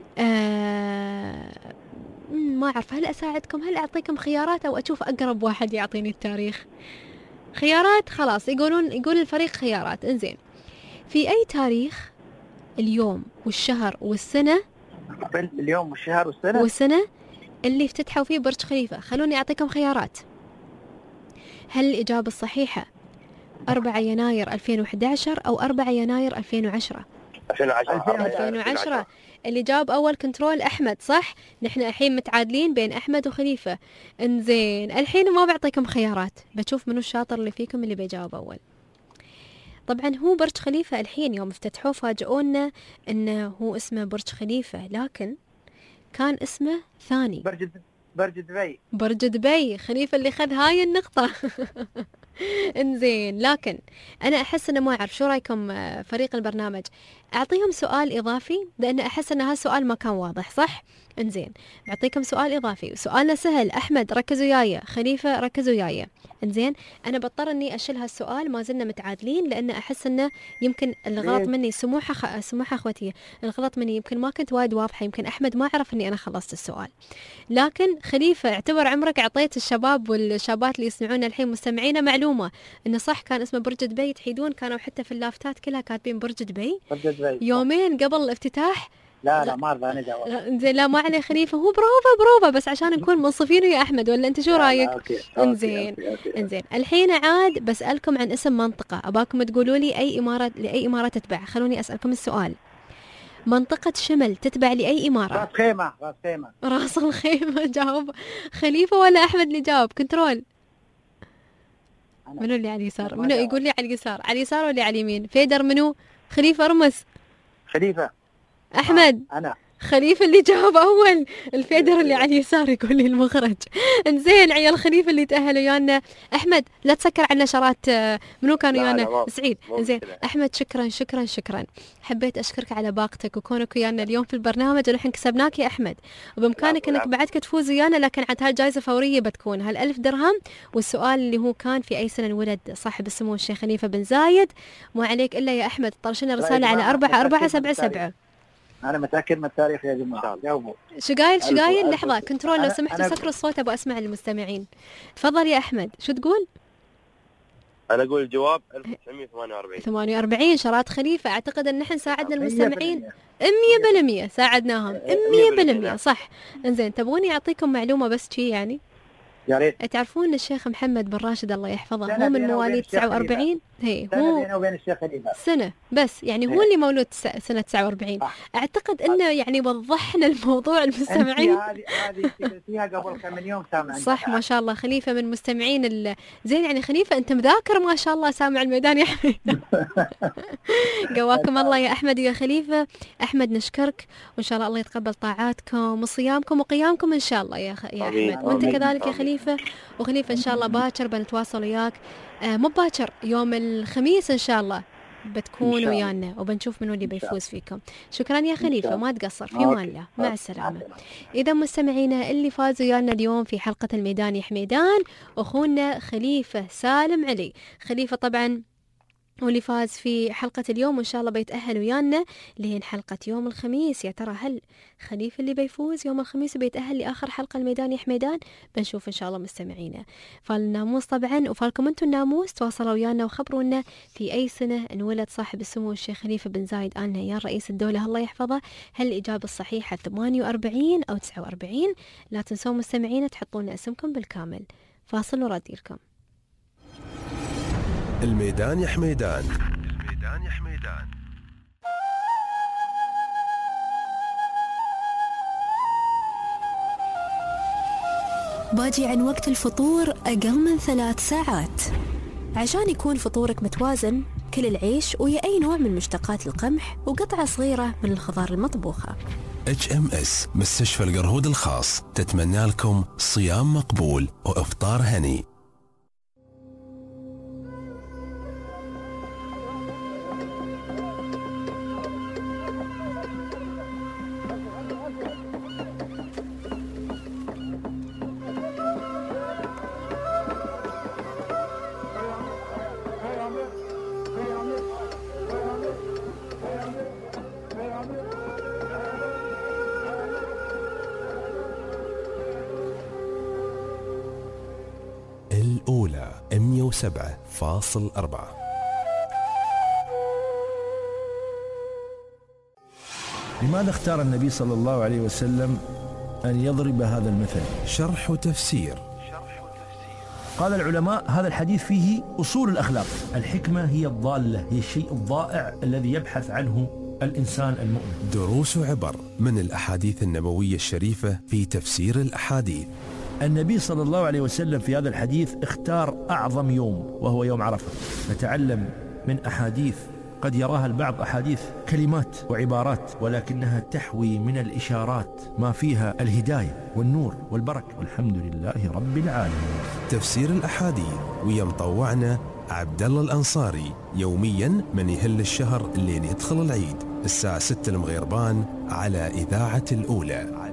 آه ما أعرف هل أساعدكم هل أعطيكم خيارات أو أشوف أقرب واحد يعطيني التاريخ. خيارات خلاص يقولون يقول الفريق خيارات. إنزين في أي تاريخ اليوم والشهر والسنة اليوم والشهر والسنة والسنة اللي افتتحوا فيه برج خليفة؟ خلوني أعطيكم خيارات. هل الإجابة الصحيحة أربعة يناير ألفين وأحد عشر أو أربعة يناير ألفين وعشرة؟ ألفين وعشرة. ألفين وعشرة. اللي جاب أول كنترول أحمد صح. نحن الحين متعادلين بين أحمد وخليفة. إنزين الحين ما بعطيكم خيارات، بشوف منو الشاطر اللي فيكم اللي بيجاوب أول. طبعا هو برج خليفة الحين يوم افتتحوه فاجئونا انه هو اسمه برج خليفة، لكن كان اسمه ثاني. برج برج دبي. برج دبي، خليفة اللي خذ هاي النقطة. انزين، لكن انا احس انه ما اعرف شو رايكم فريق البرنامج، اعطيهم سؤال اضافي لان احس ان هالسؤال ما كان واضح، صح؟ انزين، بعطيكم سؤال اضافي، سؤالنا سهل. احمد ركزوا وياي، خليفة ركزوا وياي. انزين، انا بضطر اني اشيل هالسؤال، ما زلنا متعادلين لان احس انه يمكن الغلط مني. سموحة خ... سموحة اخوتي، الغلط مني يمكن ما كنت وايد واضحة، يمكن احمد ما عرف اني انا خلصت السؤال. لكن خليفة اعتبر عمرك اعطيت الشباب والشابات اللي يسمعونا الحين مستمعينا معلومة انه صح كان اسمه برج دبي. تحيدون كانوا حتى في اللافتات كلها كاتبين برج دبي. برج دبي يومين قبل الافتتاح. لا لا ما ارضى انا جاوب. زين، لا ما عليه خليفة، هو بروفا بروفا بس عشان نكون منصفين ويا احمد، ولا انت شو رايك؟ انزين انزين الحين عاد بسألكم عن اسم منطقة، اباكم تقولوا لي اي امارة لاي امارة تتبع. خلوني اسألكم السؤال. منطقة شمل تتبع لأي إمارة؟ راس خيمة. راس خيمة. راس الخيمة. جاوب خليفة ولا أحمد اللي جاوب؟ كنترول. منو اللي على اليسار؟ منو يقول لي على اليسار؟ على اليسار ولا على اليمين؟ فيدر منو؟ خليفة رمس. خليفة. أحمد. آه. أنا. خليفة اللي جاوب أول. الفيدر اللي على اليسار يقول لي المخرج. انزين عيال خليفة اللي تأهلوا ويانا. أحمد لا تسكر على نشرات. منو كانوا ويانا؟ سعيد. انزين أحمد شكرا شكرا شكرا، حبيت أشكرك على باقتك وكونك ويانا اليوم في البرنامج، ونحن كسبناك يا أحمد، وبإمكانك أنك بعدك تفوز ويانا، لكن عاد هالجائزة فورية بتكون هالألف درهم. والسؤال اللي هو كان في أي سنة انولد صاحب السمو الشيخ خليفة بن زايد؟ ما عليك إلا يا أحمد طرشنا رسالة على أربعة أربعة سبعة سبعة. أنا متأكد من التاريخ يا جماعة. جاوبوا. شو قايل شو قايل؟ لحظة كنترول لو سمحتوا سكروا الصوت أبغى أسمع المستمعين. تفضل يا أحمد، شو تقول؟ أنا أقول الجواب ألف وتسعمية وثمانية وأربعين. ثمانية وأربعين شرات خليفة. أعتقد أن نحن ساعدنا المستمعين مية بالمية، ساعدناهم مية بالمية صح. إنزين تبغوني أعطيكم معلومة بس شي يعني؟ يا ريت. تعرفون الشيخ محمد بن راشد الله يحفظه هو من مواليد تسعة وأربعين. هي هو سنة وبين الشيخ خليفة سنة بس، يعني هو اللي مولود سنة تسعة وأربعين. أعتقد إنه يعني وضحنا الموضوع المستمعين. هذه هذه فيها قبل كم يوم سامع. صح ما شاء الله خليفة من مستمعين ال... زين يعني خليفة أنت مذاكر ما شاء الله، سامع الميدان يا أحمد. قواكم الله يا أحمد يا خليفة. أحمد نشكرك، وإن شاء الله الله يتقبل طاعاتكم وصيامكم وقيامكم إن شاء الله يا خ... يا أحمد، وأنت كذلك يا خليفة. وخليفة إن شاء الله باكر بنتواصل وياك، آه مو باكر يوم الخميس إن شاء الله بتكون ويانا وبنشوف منو اللي بيفوز فيكم. شكرا يا خليفة، ما تقصر، في مان الله، مع السلامة. إذا مستمعينا اللي فازوا ويانا اليوم في حلقة الميدان يا حميدان أخونا خليفة سالم علي. خليفة طبعا واللي فاز في حلقة اليوم، وإن شاء الله بيتأهل ويانا لين حلقة يوم الخميس. يا ترى هل خليفة اللي بيفوز يوم الخميس وبيتأهل لآخر حلقة الميدان يا حميدان؟ بنشوف إن شاء الله مستمعينا. فالناموس طبعا وفالكم أنتم الناموس تواصلوا ويانا وخبرونا في أي سنة انولد صاحب السمو الشيخ خليفة بن زايد آل نهيان رئيس الدولة الله يحفظه. هل الإجابة الصحيحة ثمانية وأربعين أو تسعة وأربعين؟ لا تنسوا مستمعينا تحطون اسمكم بالكامل. فاصل ورد لكم. الميدان يا حميدان. الميدان يا حميدان. باجي عن وقت الفطور أقل من ثلاث ساعات عشان يكون فطورك متوازن، كل العيش ويا أي نوع من مشتقات القمح وقطعة صغيرة من الخضار المطبوخة. اتش ام اس مستشفى القرهود الخاص تتمنى لكم صيام مقبول وإفطار هني. الأولى مئة وسبعة فاصل أربعة. لماذا اختار النبي صلى الله عليه وسلم أن يضرب هذا المثل؟ شرح وتفسير. قال العلماء هذا الحديث فيه أصول الأخلاق. الحكمة هي الضالة، هي الشيء الضائع الذي يبحث عنه الإنسان المؤمن. دروس وعبر من الأحاديث النبوية الشريفة في تفسير الأحاديث. النبي صلى الله عليه وسلم في هذا الحديث اختار أعظم يوم وهو يوم عرفة، نتعلم من أحاديث قد يراها البعض أحاديث كلمات وعبارات، ولكنها تحوي من الإشارات ما فيها الهداية والنور والبركة، والحمد لله رب العالمين. تفسير الأحاديث ويا مطوعنا عبد الله الأنصاري يوميا من يهل الشهر لين يدخل العيد الساعة ستة المغيربان على إذاعة الأولى.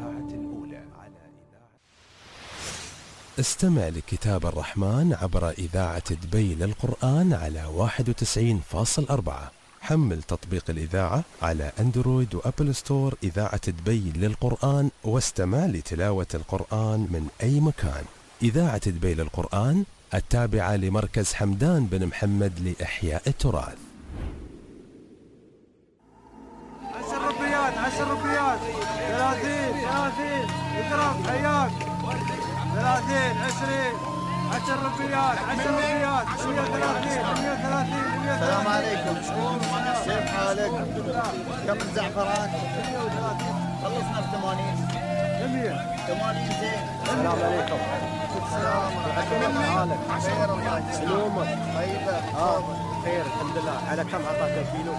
استمع لكتاب الرحمن عبر إذاعة دبي للقرآن على واحد وتسعين فاصل أربعة. حمل تطبيق الإذاعة على أندرويد وأبل ستور إذاعة دبي للقرآن واستمع لتلاوة القرآن من أي مكان. إذاعة دبي للقرآن التابعة لمركز حمدان بن محمد لإحياء التراث. عشر ربيات عشر ربيات ثلاثين ثلاثين اضرب حياك ثلاثين عشرين عشر ربيات عشر ربيات مية وثلاثين مية وثلاثين. السلام عليكم، كيف حالك؟ كم الزعفران؟ خلصنا في ثمانين. مية ثمانين زين. السلام عليكم. السلام عليكم. حالك؟ خير الله. سلومك طيبة. اه خير الحمد لله. على كم عطاك الكيلو؟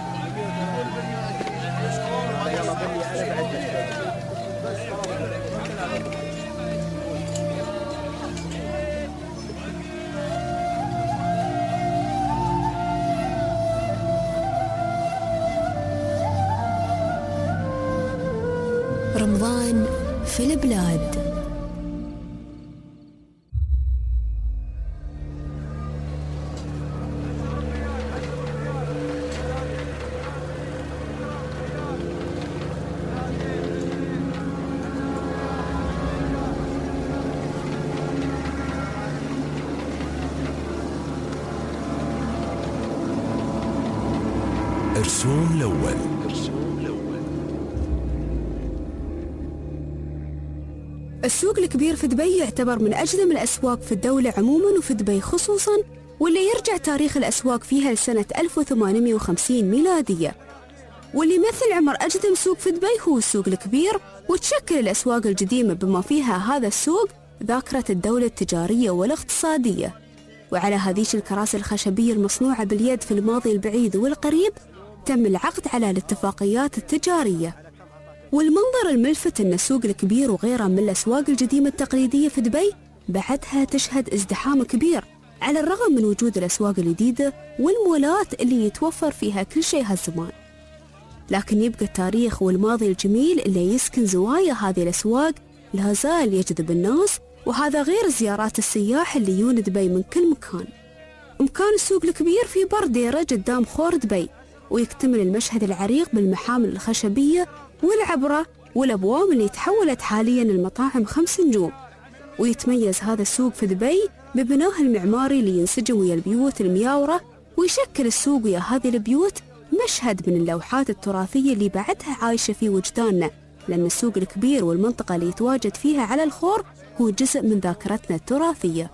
يلا بني انا بعد رمضان في البلاد. إرسوم الأول. السوق الكبير في دبي يعتبر من أقدم الأسواق في الدولة عموما وفي دبي خصوصا، واللي يرجع تاريخ الأسواق فيها لسنة ألف وثمانمئة وخمسين ميلادية، واللي يمثل عمر أقدم سوق في دبي هو السوق الكبير. وتشكل الأسواق القديمة بما فيها هذا السوق ذاكرة الدولة التجارية والاقتصادية. وعلى هذيش الكراسي الخشبية المصنوعة باليد في الماضي البعيد والقريب تم العقد على الاتفاقيات التجارية. والمنظر الملفت أن السوق الكبير وغيرها من الأسواق القديمة التقليدية في دبي بعدها تشهد ازدحام كبير على الرغم من وجود الأسواق الجديدة والمولات اللي يتوفر فيها كل شيء هالزمان. لكن يبقى التاريخ والماضي الجميل اللي يسكن زوايا هذه الأسواق لا زال يجذب الناس، وهذا غير زيارات السياح اللي يجون دبي من كل مكان. مكان السوق الكبير في برديرة قدام خور دبي، ويكتمل المشهد العريق بالمحامل الخشبية والعبرة والأبواب اللي تحولت حالياً المطاعم خمس نجوم. ويتميز هذا السوق في دبي ببناه المعماري اللي ينسجم ويا البيوت المياورة، ويشكل السوق ويا هذه البيوت مشهد من اللوحات التراثية اللي بعدها عايشة في وجداننا، لأن السوق الكبير والمنطقة اللي يتواجد فيها على الخور هو جزء من ذاكرتنا التراثية.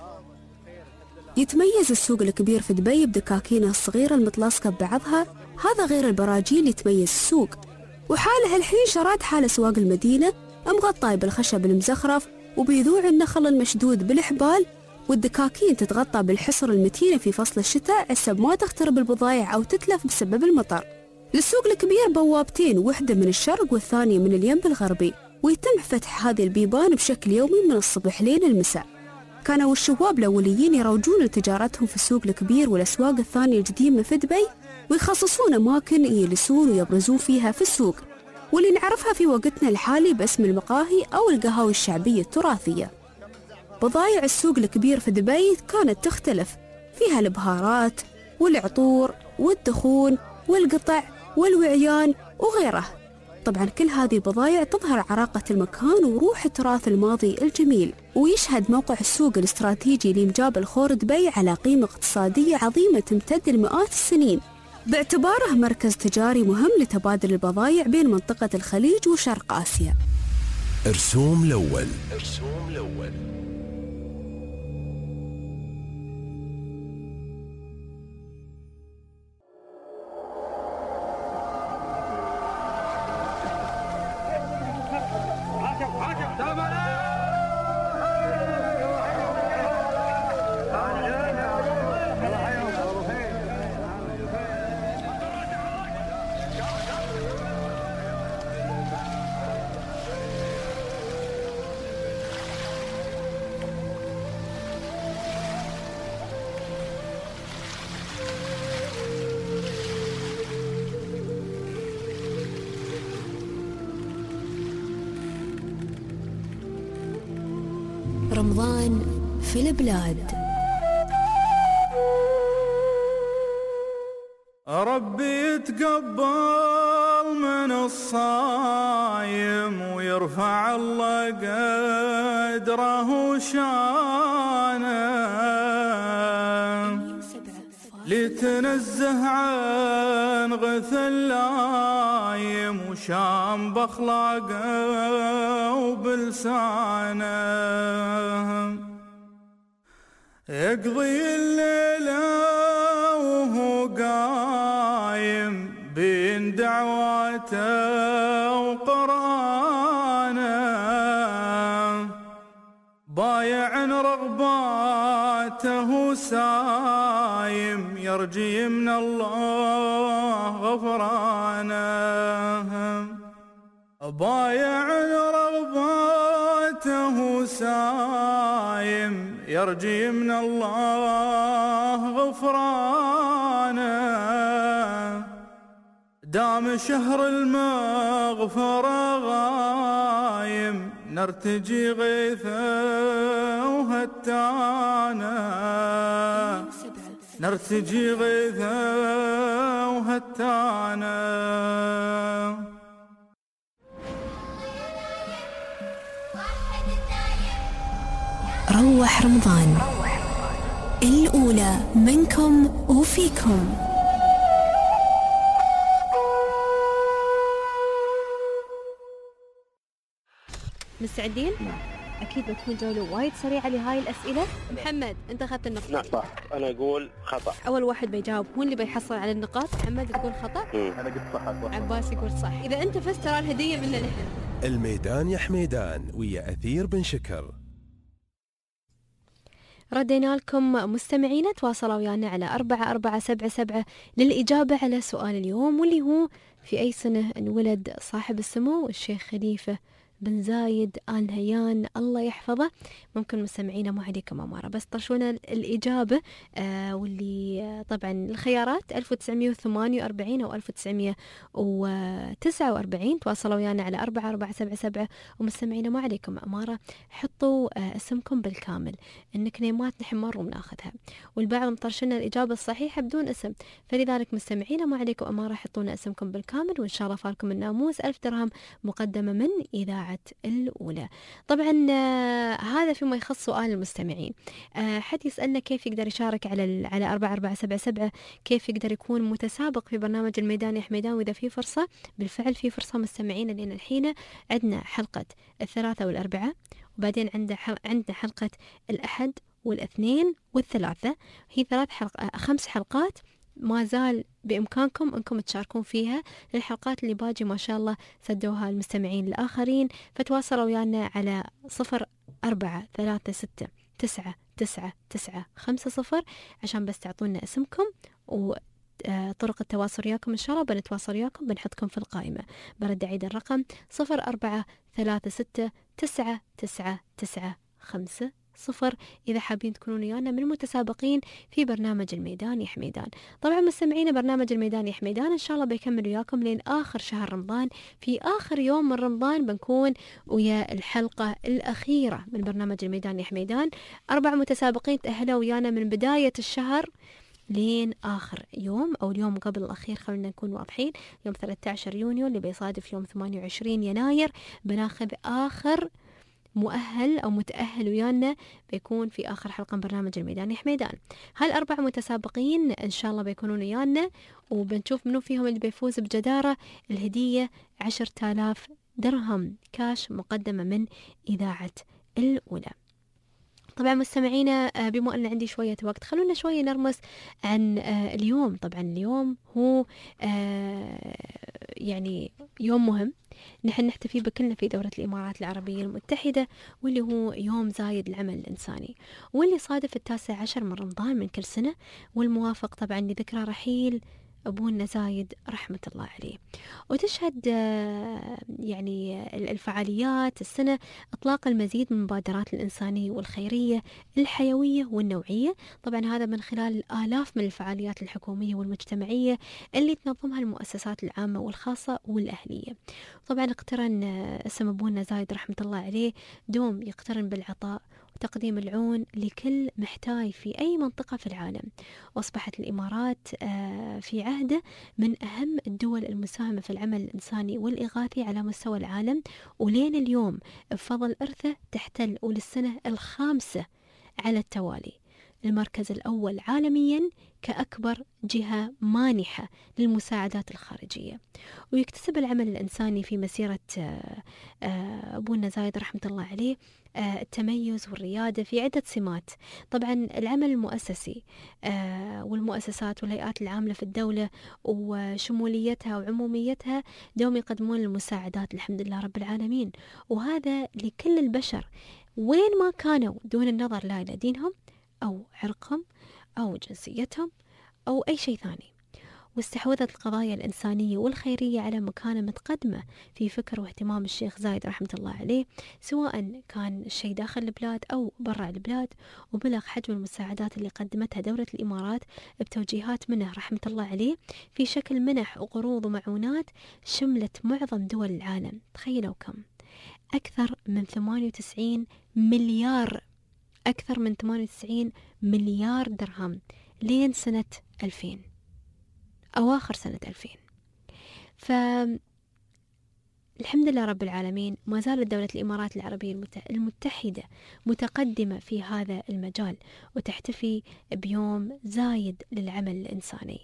يتميز السوق الكبير في دبي بدكاكينه الصغيرة المتلاصقة ببعضها، هذا غير البراجيل اللي تميز السوق. وحاله الحين شراد حال أسواق المدينة مغطى بالخشب المزخرف وبيذوع النخل المشدود بالحبال، والدكاكين تتغطى بالحصر المتينة في فصل الشتاء عسب ما تخترب البضائع أو تتلف بسبب المطر. للسوق الكبير بوابتين، واحدة من الشرق والثانية من اليمن الغربي، ويتم فتح هذه البيبان بشكل يومي من الصبح لين المساء. كانوا الشواب الأوليين يروجون لتجارتهم في السوق الكبير والأسواق الثانية القديمة في دبي، ويخصصون أماكن يجلسون ويبرزون فيها في السوق، واللي نعرفها في وقتنا الحالي باسم المقاهي أو القهاوي الشعبية التراثية. بضائع السوق الكبير في دبي كانت تختلف، فيها البهارات والعطور والدخون والقطع والوعيان وغيره. طبعا كل هذه البضائع تظهر عراقة المكان وروح تراث الماضي الجميل. ويشهد موقع السوق الاستراتيجي لمجاب الخور دبي على قيمة اقتصادية عظيمة تمتد لمئات السنين، باعتباره مركز تجاري مهم لتبادل البضائع بين منطقة الخليج وشرق آسيا. إرسوم الأول. إرسوم الأول. رمضان في البلاد. ربي يتقبل من الصايم ويرفع الله قدره وشانه، لتنزه عن غث اللايم وشام باخلاقه وبلسانه، يقضي الليله وهو قايم بين دعواته وقرانه، بايع رغباته سايم يرجي من الله غفرانه، بايع رغباته سايم يرجي من الله غفرانه، دام شهر المغفرة غايم نرتجي غيثه وهتانا، نرتجي غيثه وهتانا. روح رمضان الأولى منكم وفيكم. مستعدين؟ أكيد بتكون جولة وايد سريعة لهاي الأسئلة. محمد أنت أخذت النقطة. نعم صح. أنا أقول خطأ. أول واحد بيجاوب هو اللي بيحصل على النقاط. محمد تقول خطأ. أنا قلت صح. عباس يقول صح. إذا أنت فزت ترى الهدية منا نحن. الميدان يا حميدان ويا أثير بن شكر. ردينا لكم مستمعين، تواصلوا ويانا على أربعة أربعة سبعة سبعة للإجابة على سؤال اليوم، واللي هو في أي سنة انولد صاحب السمو الشيخ خليفة بن زايد آل نهيان الله يحفظه. ممكن مستمعينا ما عليكم أمارة، بس طرشونا الإجابة آه واللي آه طبعا الخيارات ألف وتسعمية وثمانية وأربعين أو ألف وتسعمية وتسعة وأربعين. تواصلوا ويانا على أربعة أربعة سبعة سبعة. ومستمعينا ما عليكم أمارة، حطوا آه اسمكم بالكامل، النكنيمات نحن مرة بناخذها، والبعض مطرشنا الإجابة الصحيحة بدون اسم، فلذلك مستمعينا ما عليكم أمارة، حطونا اسمكم بالكامل وإن شاء الله فالكم الناموس ألف درهم مقدمة من إذاعة الأولى. طبعا آه هذا فيما يخص سؤال المستمعين. آه حد يسألنا كيف يقدر يشارك على على أربعة أربعة سبعة سبعة، كيف يقدر يكون متسابق في برنامج الميدان يا حميدان، وإذا في فرصة. بالفعل في فرصة مستمعين، لأن الحين عندنا حلقة الثلاثة والأربعة، وبعدين عندنا عندنا حلقة الأحد والاثنين والثلاثة، هي ثلاث حلقات خمس حلقات ما زال بإمكانكم أنكم تشاركون فيها. للحلقات اللي باجي ما شاء الله سدوها المستمعين الآخرين، فتواصلوا ويانا على صفر أربعة ثلاثة ستة تسعة تسعة تسعة خمسة صفر عشان بس تعطونا اسمكم وطرق التواصل وياكم. إن شاء الله بنتواصل وياكم، بنحطكم في القائمة. برد أعيد الرقم صفر أربعة ثلاثة ستة تسعة تسعة تسعة خمسة صفر إذا حابين تكونون ويانا من المتسابقين في برنامج الميدان يا حميدان. طبعا مستمعين برنامج الميدان يا حميدان إن شاء الله بيكمل وياكم لين آخر شهر رمضان. في آخر يوم من رمضان بنكون ويا الحلقة الأخيرة من برنامج الميدان يا حميدان. أربع متسابقين تأهلوا ويانا من بداية الشهر لين آخر يوم أو اليوم قبل الأخير، خلينا نكون واضحين، يوم ثلاثة عشر يونيو اللي بيصادف يوم ثمانية وعشرين يناير بناخذ آخر مؤهل أو متأهل ويانا، بيكون في آخر حلقة من برنامج الميدان يا حميدان. هالأربع متسابقين إن شاء الله بيكونون ويانا، وبنشوف منو فيهم اللي بيفوز بجدارة. الهدية عشرة آلاف درهم كاش مقدمة من إذاعة الأولى. طبعا مستمعينا بما أن عندي شوية وقت، خلونا شوية نرمس عن اليوم. طبعا اليوم هو يعني يوم مهم نحن نحتفي بكلنا في دورة الإمارات العربية المتحدة، واللي هو يوم زايد العمل الإنساني، واللي صادف التاسع عشر من رمضان من كل سنة، والموافق طبعا لذكرى رحيل أبونا زايد رحمة الله عليه. وتشهد يعني الفعاليات السنة إطلاق المزيد من المبادرات الإنسانية والخيرية الحيوية والنوعية، طبعا هذا من خلال الآلاف من الفعاليات الحكومية والمجتمعية اللي تنظمها المؤسسات العامة والخاصة والأهلية. طبعا اقترن اسم أبونا زايد رحمة الله عليه دوم يقترن بالعطاء وتقديم العون لكل محتاج في أي منطقة في العالم. وأصبحت الإمارات في عهده من أهم الدول المساهمة في العمل الإنساني والإغاثي على مستوى العالم، ولين اليوم بفضل إرثه تحتل وللسنة الخامسة على التوالي المركز الأول عالميا كأكبر جهة مانحة للمساعدات الخارجية. ويكتسب العمل الإنساني في مسيرة أبونا زايد رحمة الله عليه التميز والريادة في عدة سمات. طبعا العمل المؤسسي والمؤسسات والهيئات العاملة في الدولة وشموليتها وعموميتها دوم يقدمون المساعدات الحمد لله رب العالمين، وهذا لكل البشر وين ما كانوا دون النظر لا إلى دينهم أو عرقهم أو جنسيتهم أو أي شيء ثاني. واستحوذت القضايا الإنسانية والخيرية على مكانة متقدمة في فكر واهتمام الشيخ زايد رحمة الله عليه، سواء كان الشيء داخل البلاد أو برا البلاد. وبلغ حجم المساعدات اللي قدمتها دولة الإمارات بتوجيهات منه رحمة الله عليه في شكل منح وقروض ومعونات شملت معظم دول العالم. تخيلوا كم، أكثر من ثمانية وتسعين مليار أكثر من ثمانية وتسعين مليار درهم لين سنة ألفين، أواخر سنة ألفين. فالحمد لله رب العالمين ما زالت دولة الإمارات العربية المتحدة متقدمة في هذا المجال، وتحتفي بيوم زايد للعمل الإنساني.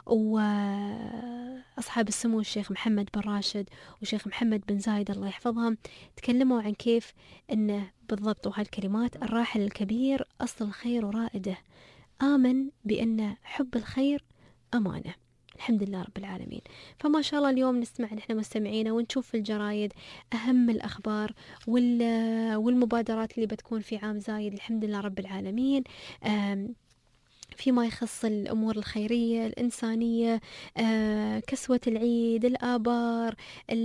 وأصحاب السمو الشيخ محمد بن راشد والشيخ محمد بن زايد الله يحفظهم تكلموا عن كيف أنه بالضبط، وهالكلمات: الراحل الكبير أصل الخير ورائده، آمن بأن حب الخير أمانة. الحمد لله رب العالمين. فما شاء الله اليوم نسمع نحن مستمعينا ونشوف في الجرايد أهم الأخبار والمبادرات اللي بتكون في عام زايد الحمد لله رب العالمين فيما يخص الأمور الخيرية الإنسانية، آه، كسوة العيد، الآبار،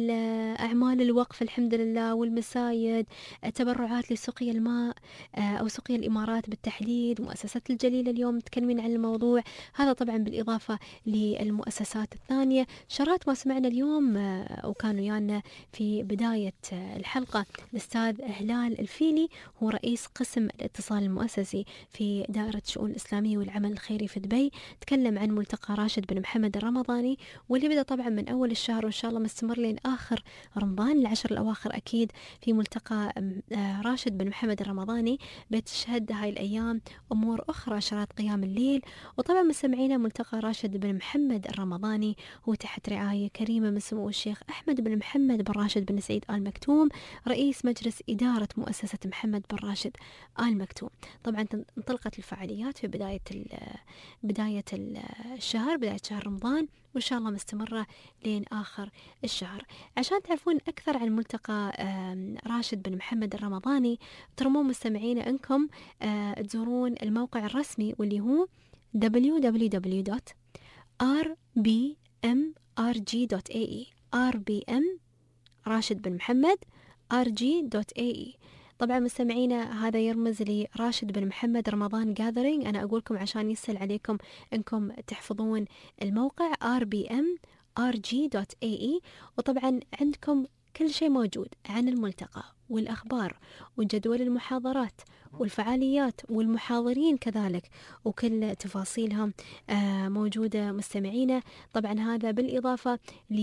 أعمال الوقف الحمد لله والمسايد، تبرعات لسقيا الماء آه، أو سقيا الإمارات بالتحديد، مؤسسة الجليل اليوم متكلمين عن الموضوع هذا طبعا بالإضافة للمؤسسات الثانية. شرات ما سمعنا اليوم آه، وكانوا يانا في بداية آه، الحلقة الأستاذ هلال الفيلي، هو رئيس قسم الاتصال المؤسسي في دائرة الشؤون الإسلامية والعمل العمل الخيري في دبي. تكلم عن ملتقى راشد بن محمد الرمضاني واللي بدأ طبعا من أول الشهر وإن شاء الله مستمر لين آخر رمضان، العشر الأواخر أكيد في ملتقى راشد بن محمد الرمضاني. بتشهد هاي الأيام أمور أخرى، شرات قيام الليل. وطبعا مستمعينا ملتقى راشد بن محمد الرمضاني هو تحت رعاية كريمة من سمو الشيخ أحمد بن محمد بن راشد بن سعيد آل مكتوم رئيس مجلس إدارة مؤسسة محمد بن راشد آل مكتوم. طبعا انطلقت الفعاليات في بداية بداية الشهر، بداية شهر رمضان، وإن شاء الله مستمرة لين آخر الشهر. عشان تعرفون أكثر عن ملتقى راشد بن محمد الرمضاني ترمون مستمعين أنكم تزورون الموقع الرسمي واللي هو دبليو دبليو دبليو دوت آر بي إم آر جي دوت إيه إي آر بي إم راشد بن محمد آر جي دوت إيه إي. طبعا مستمعينا هذا يرمز لراشد بن محمد رمضان جاذرينج. أنا أقولكم عشان يسهل عليكم أنكم تحفظون الموقع آر بي إم آر جي دوت إيه إي. وطبعا عندكم كل شيء موجود عن الملتقى والأخبار وجدول المحاضرات والفعاليات والمحاضرين كذلك، وكل تفاصيلها موجودة مستمعينا. طبعا هذا بالإضافة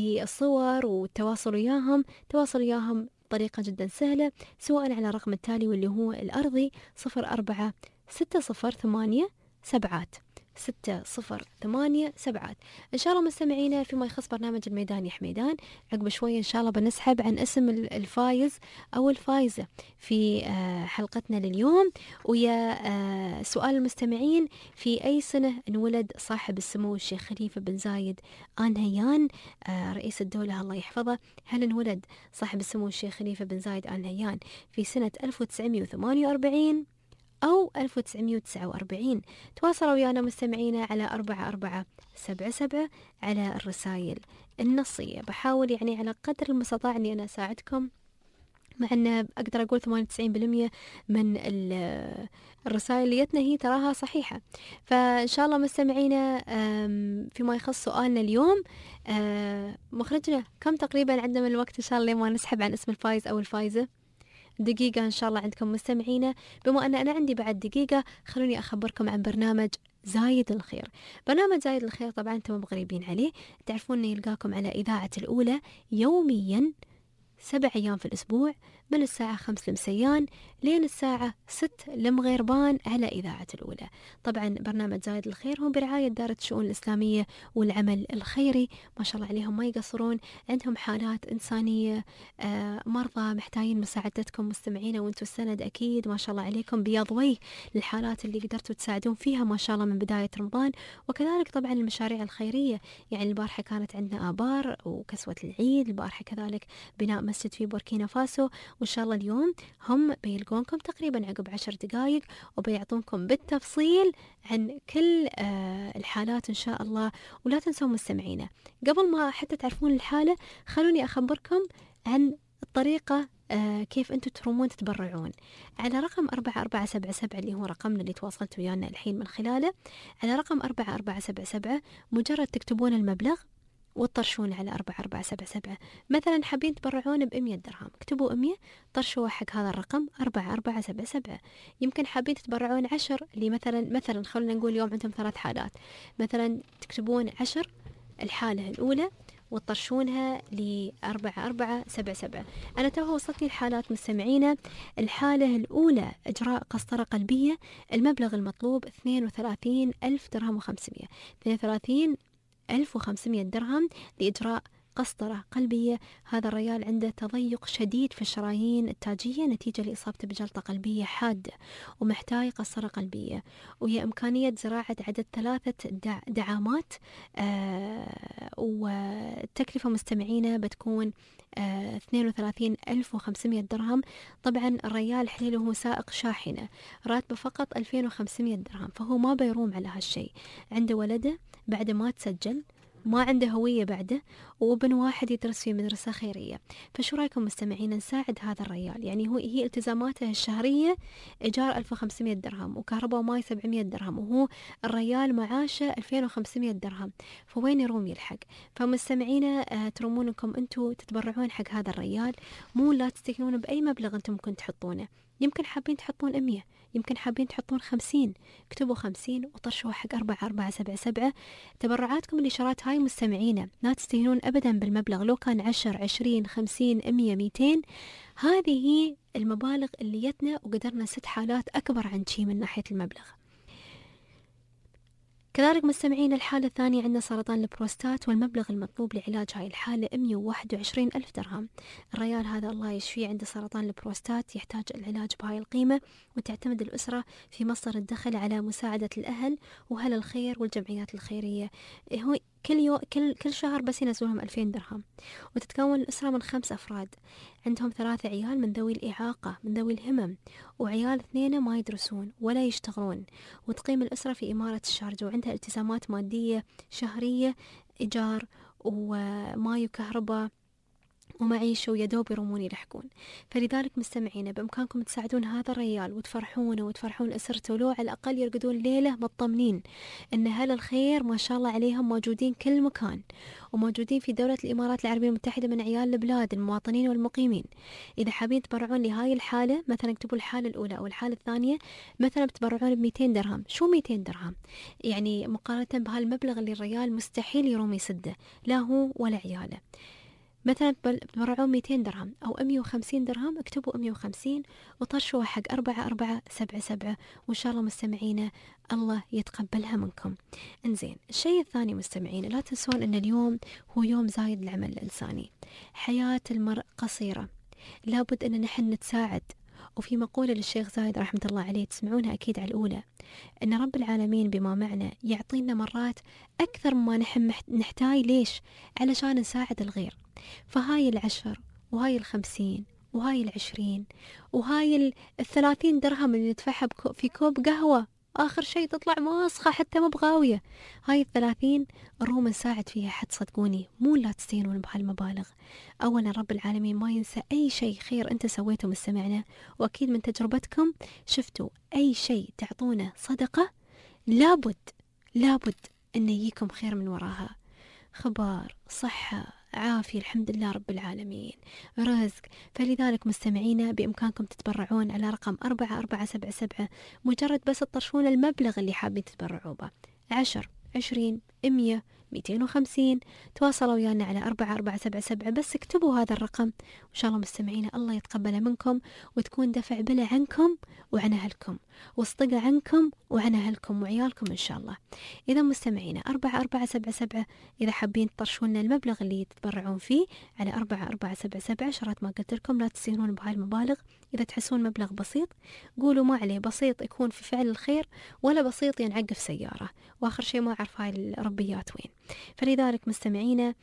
للصور والتواصل وياهم، تواصل وياهم طريقة جدا سهلة سواء على الرقم التالي واللي هو الأرضي صفر أربعة ستة صفر ثمانية سبعات ستة صفر ثمانية سبعات. إن شاء الله مستمعينا فيما يخص برنامج الميدان يا حميدان عقب شوية إن شاء الله بنسحب عن اسم الفايز أو الفايزة في حلقتنا لليوم. ويا سؤال المستمعين: في أي سنة انولد صاحب السمو الشيخ خليفة بن زايد آل نهيان رئيس الدولة الله يحفظه؟ هل انولد صاحب السمو الشيخ خليفة بن زايد آل نهيان في سنة ألف وتسعمائة وثمانية وأربعين أو ألف وتسعمائة وتسعة وأربعين؟ تواصلوا ويانا مستمعينا على أربعة أربعة سبعة سبعة على الرسائل النصية. بحاول يعني على قدر المستطاع أني أنا أساعدكم، مع أن أقدر أقول ثمانية وتسعين بالمئة من الرسائل اللي جتنا هي تراها صحيحة. فإن شاء الله مستمعينا فيما يخص سؤالنا اليوم، مخرجنا كم تقريبا عندنا من الوقت إن شاء الله لما نسحب عن اسم الفايز أو الفايزة؟ دقيقة إن شاء الله عندكم مستمعينا. بما أن أنا عندي بعد دقيقة خلوني أخبركم عن برنامج زايد الخير. برنامج زايد الخير طبعا أنتم مغربين عليه، تعرفون أنه يلقاكم على إذاعة الأولى يوميا سبع أيام في الأسبوع من الساعة خمس لمسيان لين الساعة ست لمغيربان على إذاعة الأولى. طبعا برنامج زايد الخير هو برعاية دارة الشؤون الإسلامية والعمل الخيري، ما شاء الله عليهم ما يقصرون، عندهم حالات إنسانية، آه مرضى محتاجين مساعدتكم مستمعين، وانتم السند أكيد ما شاء الله عليكم بياض وجه للحالات اللي قدرتوا تساعدون فيها ما شاء الله من بداية رمضان. وكذلك طبعا المشاريع الخيرية، يعني البارحة كانت عندنا آبار وكسوة العيد، البارحة كذلك بناء مسجد في بوركينا فاسو، وإن شاء الله اليوم هم بيلقونكم تقريبا عقب عشر دقائق وبيعطونكم بالتفصيل عن كل آه الحالات إن شاء الله. ولا تنسوا مستمعينا قبل ما حتى تعرفون الحالة خلوني أخبركم عن الطريقة آه كيف أنتم ترومون تتبرعون على رقم أربعة أربعة سبعة سبعة اللي هو رقمنا اللي تواصلت ويانا الحين من خلاله. على رقم أربعة أربعة سبعة سبعة مجرد تكتبون المبلغ وتطرشون على أربعة أربعة سبعة سبعة. مثلا حابين تبرعون بمية درهم، اكتبوا مية طرشوا حق هذا الرقم أربعة أربعة سبعة سبعة. يمكن حابين تبرعون عشر، اللي مثلا مثلا خلونا نقول اليوم عندهم ثلاث حالات، مثلا تكتبون عشر الحالة الأولى وتطرشونها لأربعة أربعة سبعة سبعة. أنا توها وصلتني الحالات مستمعينا. الحالة الأولى إجراء قسطرة قلبية، المبلغ المطلوب اثنين وثلاثين ألف درهم وخمسمية، اثنين وثلاثين ألف وخمسمية درهم لإجراء قسطرة قلبية. هذا الرجال عنده تضيق شديد في الشرايين التاجية نتيجة لإصابته بجلطة قلبية حادة ومحتاج قسطرة قلبية، وهي إمكانية زراعة عدد ثلاثة دع دعامات. آه والتكلفة مستمعينة بتكون آه اثنين وثلاثين ألف وخمسمية درهم. طبعا الرجال حليله هو سائق شاحنة، راتبه فقط ألفين وخمسمية درهم، فهو ما بيروم على هالشيء. عنده ولده بعد ما تسجل، ما عنده هوية بعده، وابن واحد يدرس في مدرسة خيرية. فشو رأيكم مستمعين نساعد هذا الرجال؟ يعني هو هي التزاماته الشهرية إيجار ألف وخمسمية درهم وكهرباء وماي سبعمية درهم، وهو الرجال معاشه ألفين وخمسمية درهم، فوين يروم يلحق؟ فمستمعينا آه ترمونكم أنتوا تتبرعون حق هذا الرجال، مو لا تستكنون بأي مبلغ أنتم ممكن تحطونه. يمكن حابين تحطون مية، يمكن حابين تحطون خمسين، اكتبوا خمسين وطرشوا حق أربعة أربعة سبعة سبعة. تبرعاتكم الإشارات هاي مستمعينا لا تستهينون أبدا بالمبلغ، لو كان عشر عشرين خمسين مية ميتين، هذه هي المبالغ اللي يتنا وقدرنا ست حالات أكبر عن شي من ناحية المبلغ. كذلك مستمعين الحالة الثانية عندنا سرطان البروستات، والمبلغ المطلوب لعلاج هاي الحالة مية وواحد وعشرين ألف درهم. الرجال هذا الله يشفيه عنده سرطان البروستات، يحتاج العلاج بهاي القيمة، وتعتمد الأسرة في مصدر الدخل على مساعدة الأهل وأهل الخير والجمعيات الخيرية. هو كل يو كل كل شهر بس ينزلهم ألفين درهم، وتتكون الأسرة من خمس أفراد، عندهم ثلاثة عيال من ذوي الإعاقة من ذوي الهمم، وعيال اثنين ما يدرسون ولا يشتغلون، وتقيم الأسرة في إمارة الشارجة، وعندها التزامات مادية شهرية، إيجار وماي وكهرباء ومعيشة ويدوب يرومون يلحقون. فلذلك مستمعين بإمكانكم تساعدون هذا الرجال وتفرحونه وتفرحون أسرته، لو على الأقل يرقدون ليلة مطمنين إن أهل الخير ما شاء الله عليهم موجودين كل مكان، وموجودين في دولة الإمارات العربية المتحدة من عيال البلاد المواطنين والمقيمين. إذا حابين تبرعون لهاي الحالة، مثلا اكتبوا الحالة الأولى أو الحالة الثانية، مثلا بتبرعون بميتين درهم. شو ميتين درهم؟ يعني مقارنة بهالمبلغ اللي الرجال مستحيل يروم يسده، لا هو ولا عياله. مثلا تبرعون ميتين درهم أو مية وخمسين درهم، اكتبوا مية وخمسين وطرشوا حق أربعة أربعة سبعة سبعة، وإن شاء الله مستمعينا الله يتقبلها منكم. انزين، الشيء الثاني مستمعين لا تنسون أن اليوم هو يوم زايد العمل الإنساني. حياة المرء قصيرة، لابد أن نحن نتساعد. وفي مقولة للشيخ زايد رحمة الله عليه تسمعونها أكيد على الأولى، أن رب العالمين بما معنى يعطينا مرات أكثر مما نحن نحتاج. ليش؟ علشان نساعد الغير. فهاي العشر وهاي الخمسين وهاي العشرين وهاي الثلاثين درهم اللي ندفعها في كوب قهوة آخر شيء تطلع ماسخة حتى ما بغاوية، هاي الثلاثين الروم نساعد فيها حد، صدقوني مو لا تستهينون بهالمبالغ. أولا رب العالمين ما ينسى أي شيء خير أنت سويته مستمعنا، وأكيد من تجربتكم شفتوا أي شيء تعطونه صدقة لابد لابد أن يجيكم خير من وراها، خبر، صحة، عافية الحمد لله رب العالمين، رزق. فلذلك مستمعينا بإمكانكم تتبرعون على رقم أربعة أربعة سبعة سبعة، مجرد بس تطرشون المبلغ اللي حابين تتبرعوا به، عشر عشرين مية مئتين وخمسين. تواصلوا ويانا على أربعة أربعة سبعة سبعة، بس اكتبوا هذا الرقم وإن شاء الله مستمعينا الله يتقبله منكم، وتكون دفع بلا عنكم وعن أهلكم، وصدقة عنكم وعن أهلكم وعيالكم إن شاء الله. إذا مستمعينا أربعة أربعة سبعة سبعة، إذا حابين تطرشون المبلغ اللي تتبرعون فيه على أربعة أربعة سبعة سبعة. شرط ما قلت لكم لا تستهينون بهاي المبالغ. إذا تحسون مبلغ بسيط قولوا ما عليه، بسيط يكون في فعل الخير ولا بسيط ينعقف سيارة، وآخر شيء ما أعرف هاي الربيات وين. فلذلك مستمعينا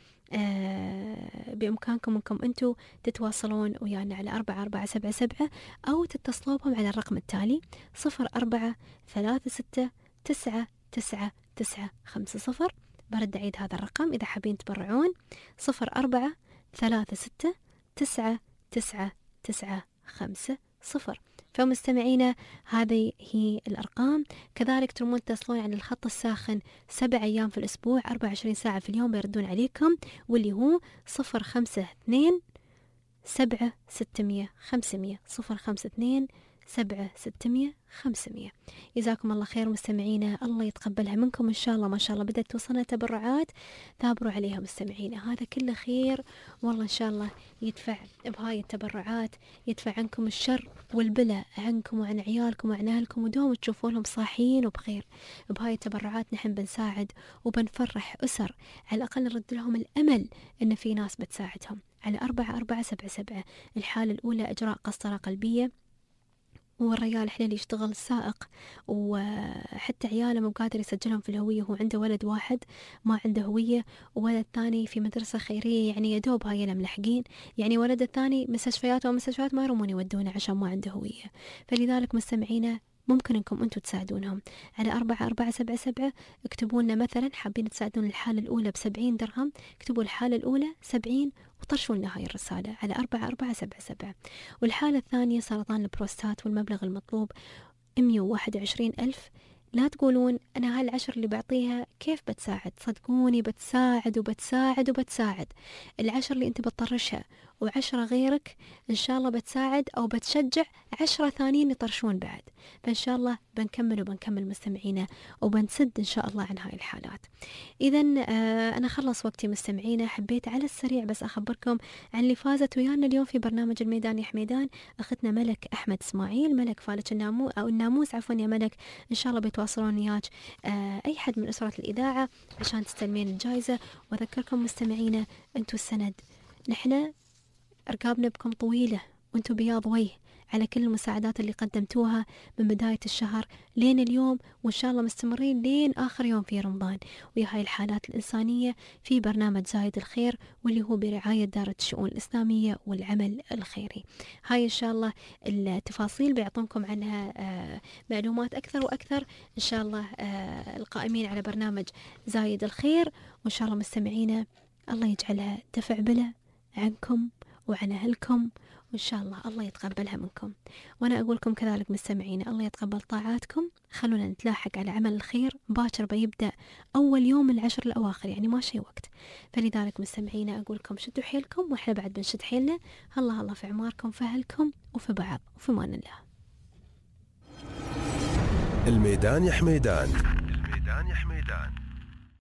آه بإمكانكم أنكم أنتوا تتواصلون ويانا على أربعة أربعة سبعة سبعة، أو تتصلوا بهم على الرقم التالي صفر أربعة ثلاثة ستة تسعة تسعة تسعة خمسة صفر. برد أعيد هذا الرقم إذا حابين تبرعون، صفر أربعة ثلاثة ستة تسعة تسعة تسعة خمسة صفر. فمستمعينا هذه هي الأرقام. كذلك ترمون تتصلون على الخط الساخن سبع أيام في الأسبوع أربعة وعشرين ساعة في اليوم بيردون عليكم، واللي هو صفر خمسة اثنين سبعة ستمية خمسمية، صفر خمسة اثنين سبعة ستمية خمسمية. جزاكم الله خير مستمعينا، الله يتقبلها منكم إن شاء الله. ما شاء الله بدأت توصلنا تبرعات، ثابروا عليها مستمعينا، هذا كله خير والله. إن شاء الله يدفع بهاي التبرعات، يدفع عنكم الشر والبلاء عنكم وعن عيالكم وعن أهلكم، ودوم تشوفونهم صاحيين وبخير. بهاي التبرعات نحن بنساعد وبنفرح أسر، على الأقل نرد لهم الأمل إن في ناس بتساعدهم. على أربعة أربعة سبعة سبعة. الحالة الأولى إجراء قسطرة قلبية، والرجال حليل يشتغل سائق، وحتى عياله مو قادر يسجلهم في الهوية، هو عنده ولد واحد ما عنده هوية، وولد ثاني في مدرسة خيرية، يعني يدوب هاي ملحقين، يعني ولد الثاني مستشفيات ومستشفيات ما يرمون يودونه عشان ما عنده هوية. فلذلك مستمعينا ممكن انكم انتم تساعدونهم على أربعة أربعة سبعة سبعة. اكتبوا لنا مثلا حابين تساعدون الحالة الأولى بسبعين درهم، اكتبوا الحالة الأولى سبعين وطرشوا لنا هاي الرسالة على أربعة أربعة سبعة سبعة. والحالة الثانية سرطان البروستات، والمبلغ المطلوب مية وواحد وعشرين ألف. لا تقولون أنا هالعشر اللي بعطيها كيف بتساعد، صدقوني بتساعد وبتساعد وبتساعد. العشر اللي أنت بتطرشها وعشرة غيرك إن شاء الله بتساعد أو بتشجع عشرة ثانيين يطرشون بعد. فإن شاء الله بنكمل وبنكمل مستمعينا، وبنسد إن شاء الله عن هاي الحالات. إذن آه أنا خلص وقتي مستمعينا، حبيت على السريع بس أخبركم عن اللي فازت ويانا اليوم في برنامج الميدان يا حميدان، أختنا ملك أحمد إسماعيل، ملك فالك الناموس أو الناموس عفوا يا ملك. إن شاء الله بيتواصلون وياك آه أي حد من أسرة الإذاعة عشان تستلمين الجائزة. وأذكركم مستمعينا أنتوا السند، نحن رقابنا بكم طويلة وانتوا بياض وجه على كل المساعدات اللي قدمتوها من بداية الشهر لين اليوم، وإن شاء الله مستمرين لين آخر يوم في رمضان ويا هاي الحالات الإنسانية في برنامج زايد الخير، واللي هو برعاية دارة الشؤون الإسلامية والعمل الخيري. هاي إن شاء الله التفاصيل بيعطونكم عنها آه معلومات أكثر وأكثر إن شاء الله آه القائمين على برنامج زايد الخير. وإن شاء الله مستمعينا الله يجعلها دفع بلا عنكم وعن أهلكم، وإن شاء الله الله يتقبلها منكم. وأنا أقول لكم كذلك مستمعين الله يتقبل طاعاتكم. خلونا نتلاحق على عمل الخير، باكر بيبدأ أول يوم من العشر الأواخر، يعني ما شي وقت. فلذلك مستمعين أقول لكم شدوا حيلكم، وإحنا بعد بنشد حيلنا. الله الله في عماركم، في أهلكم، وفي بعض، وفي مان الله. الميدان يا حميدان.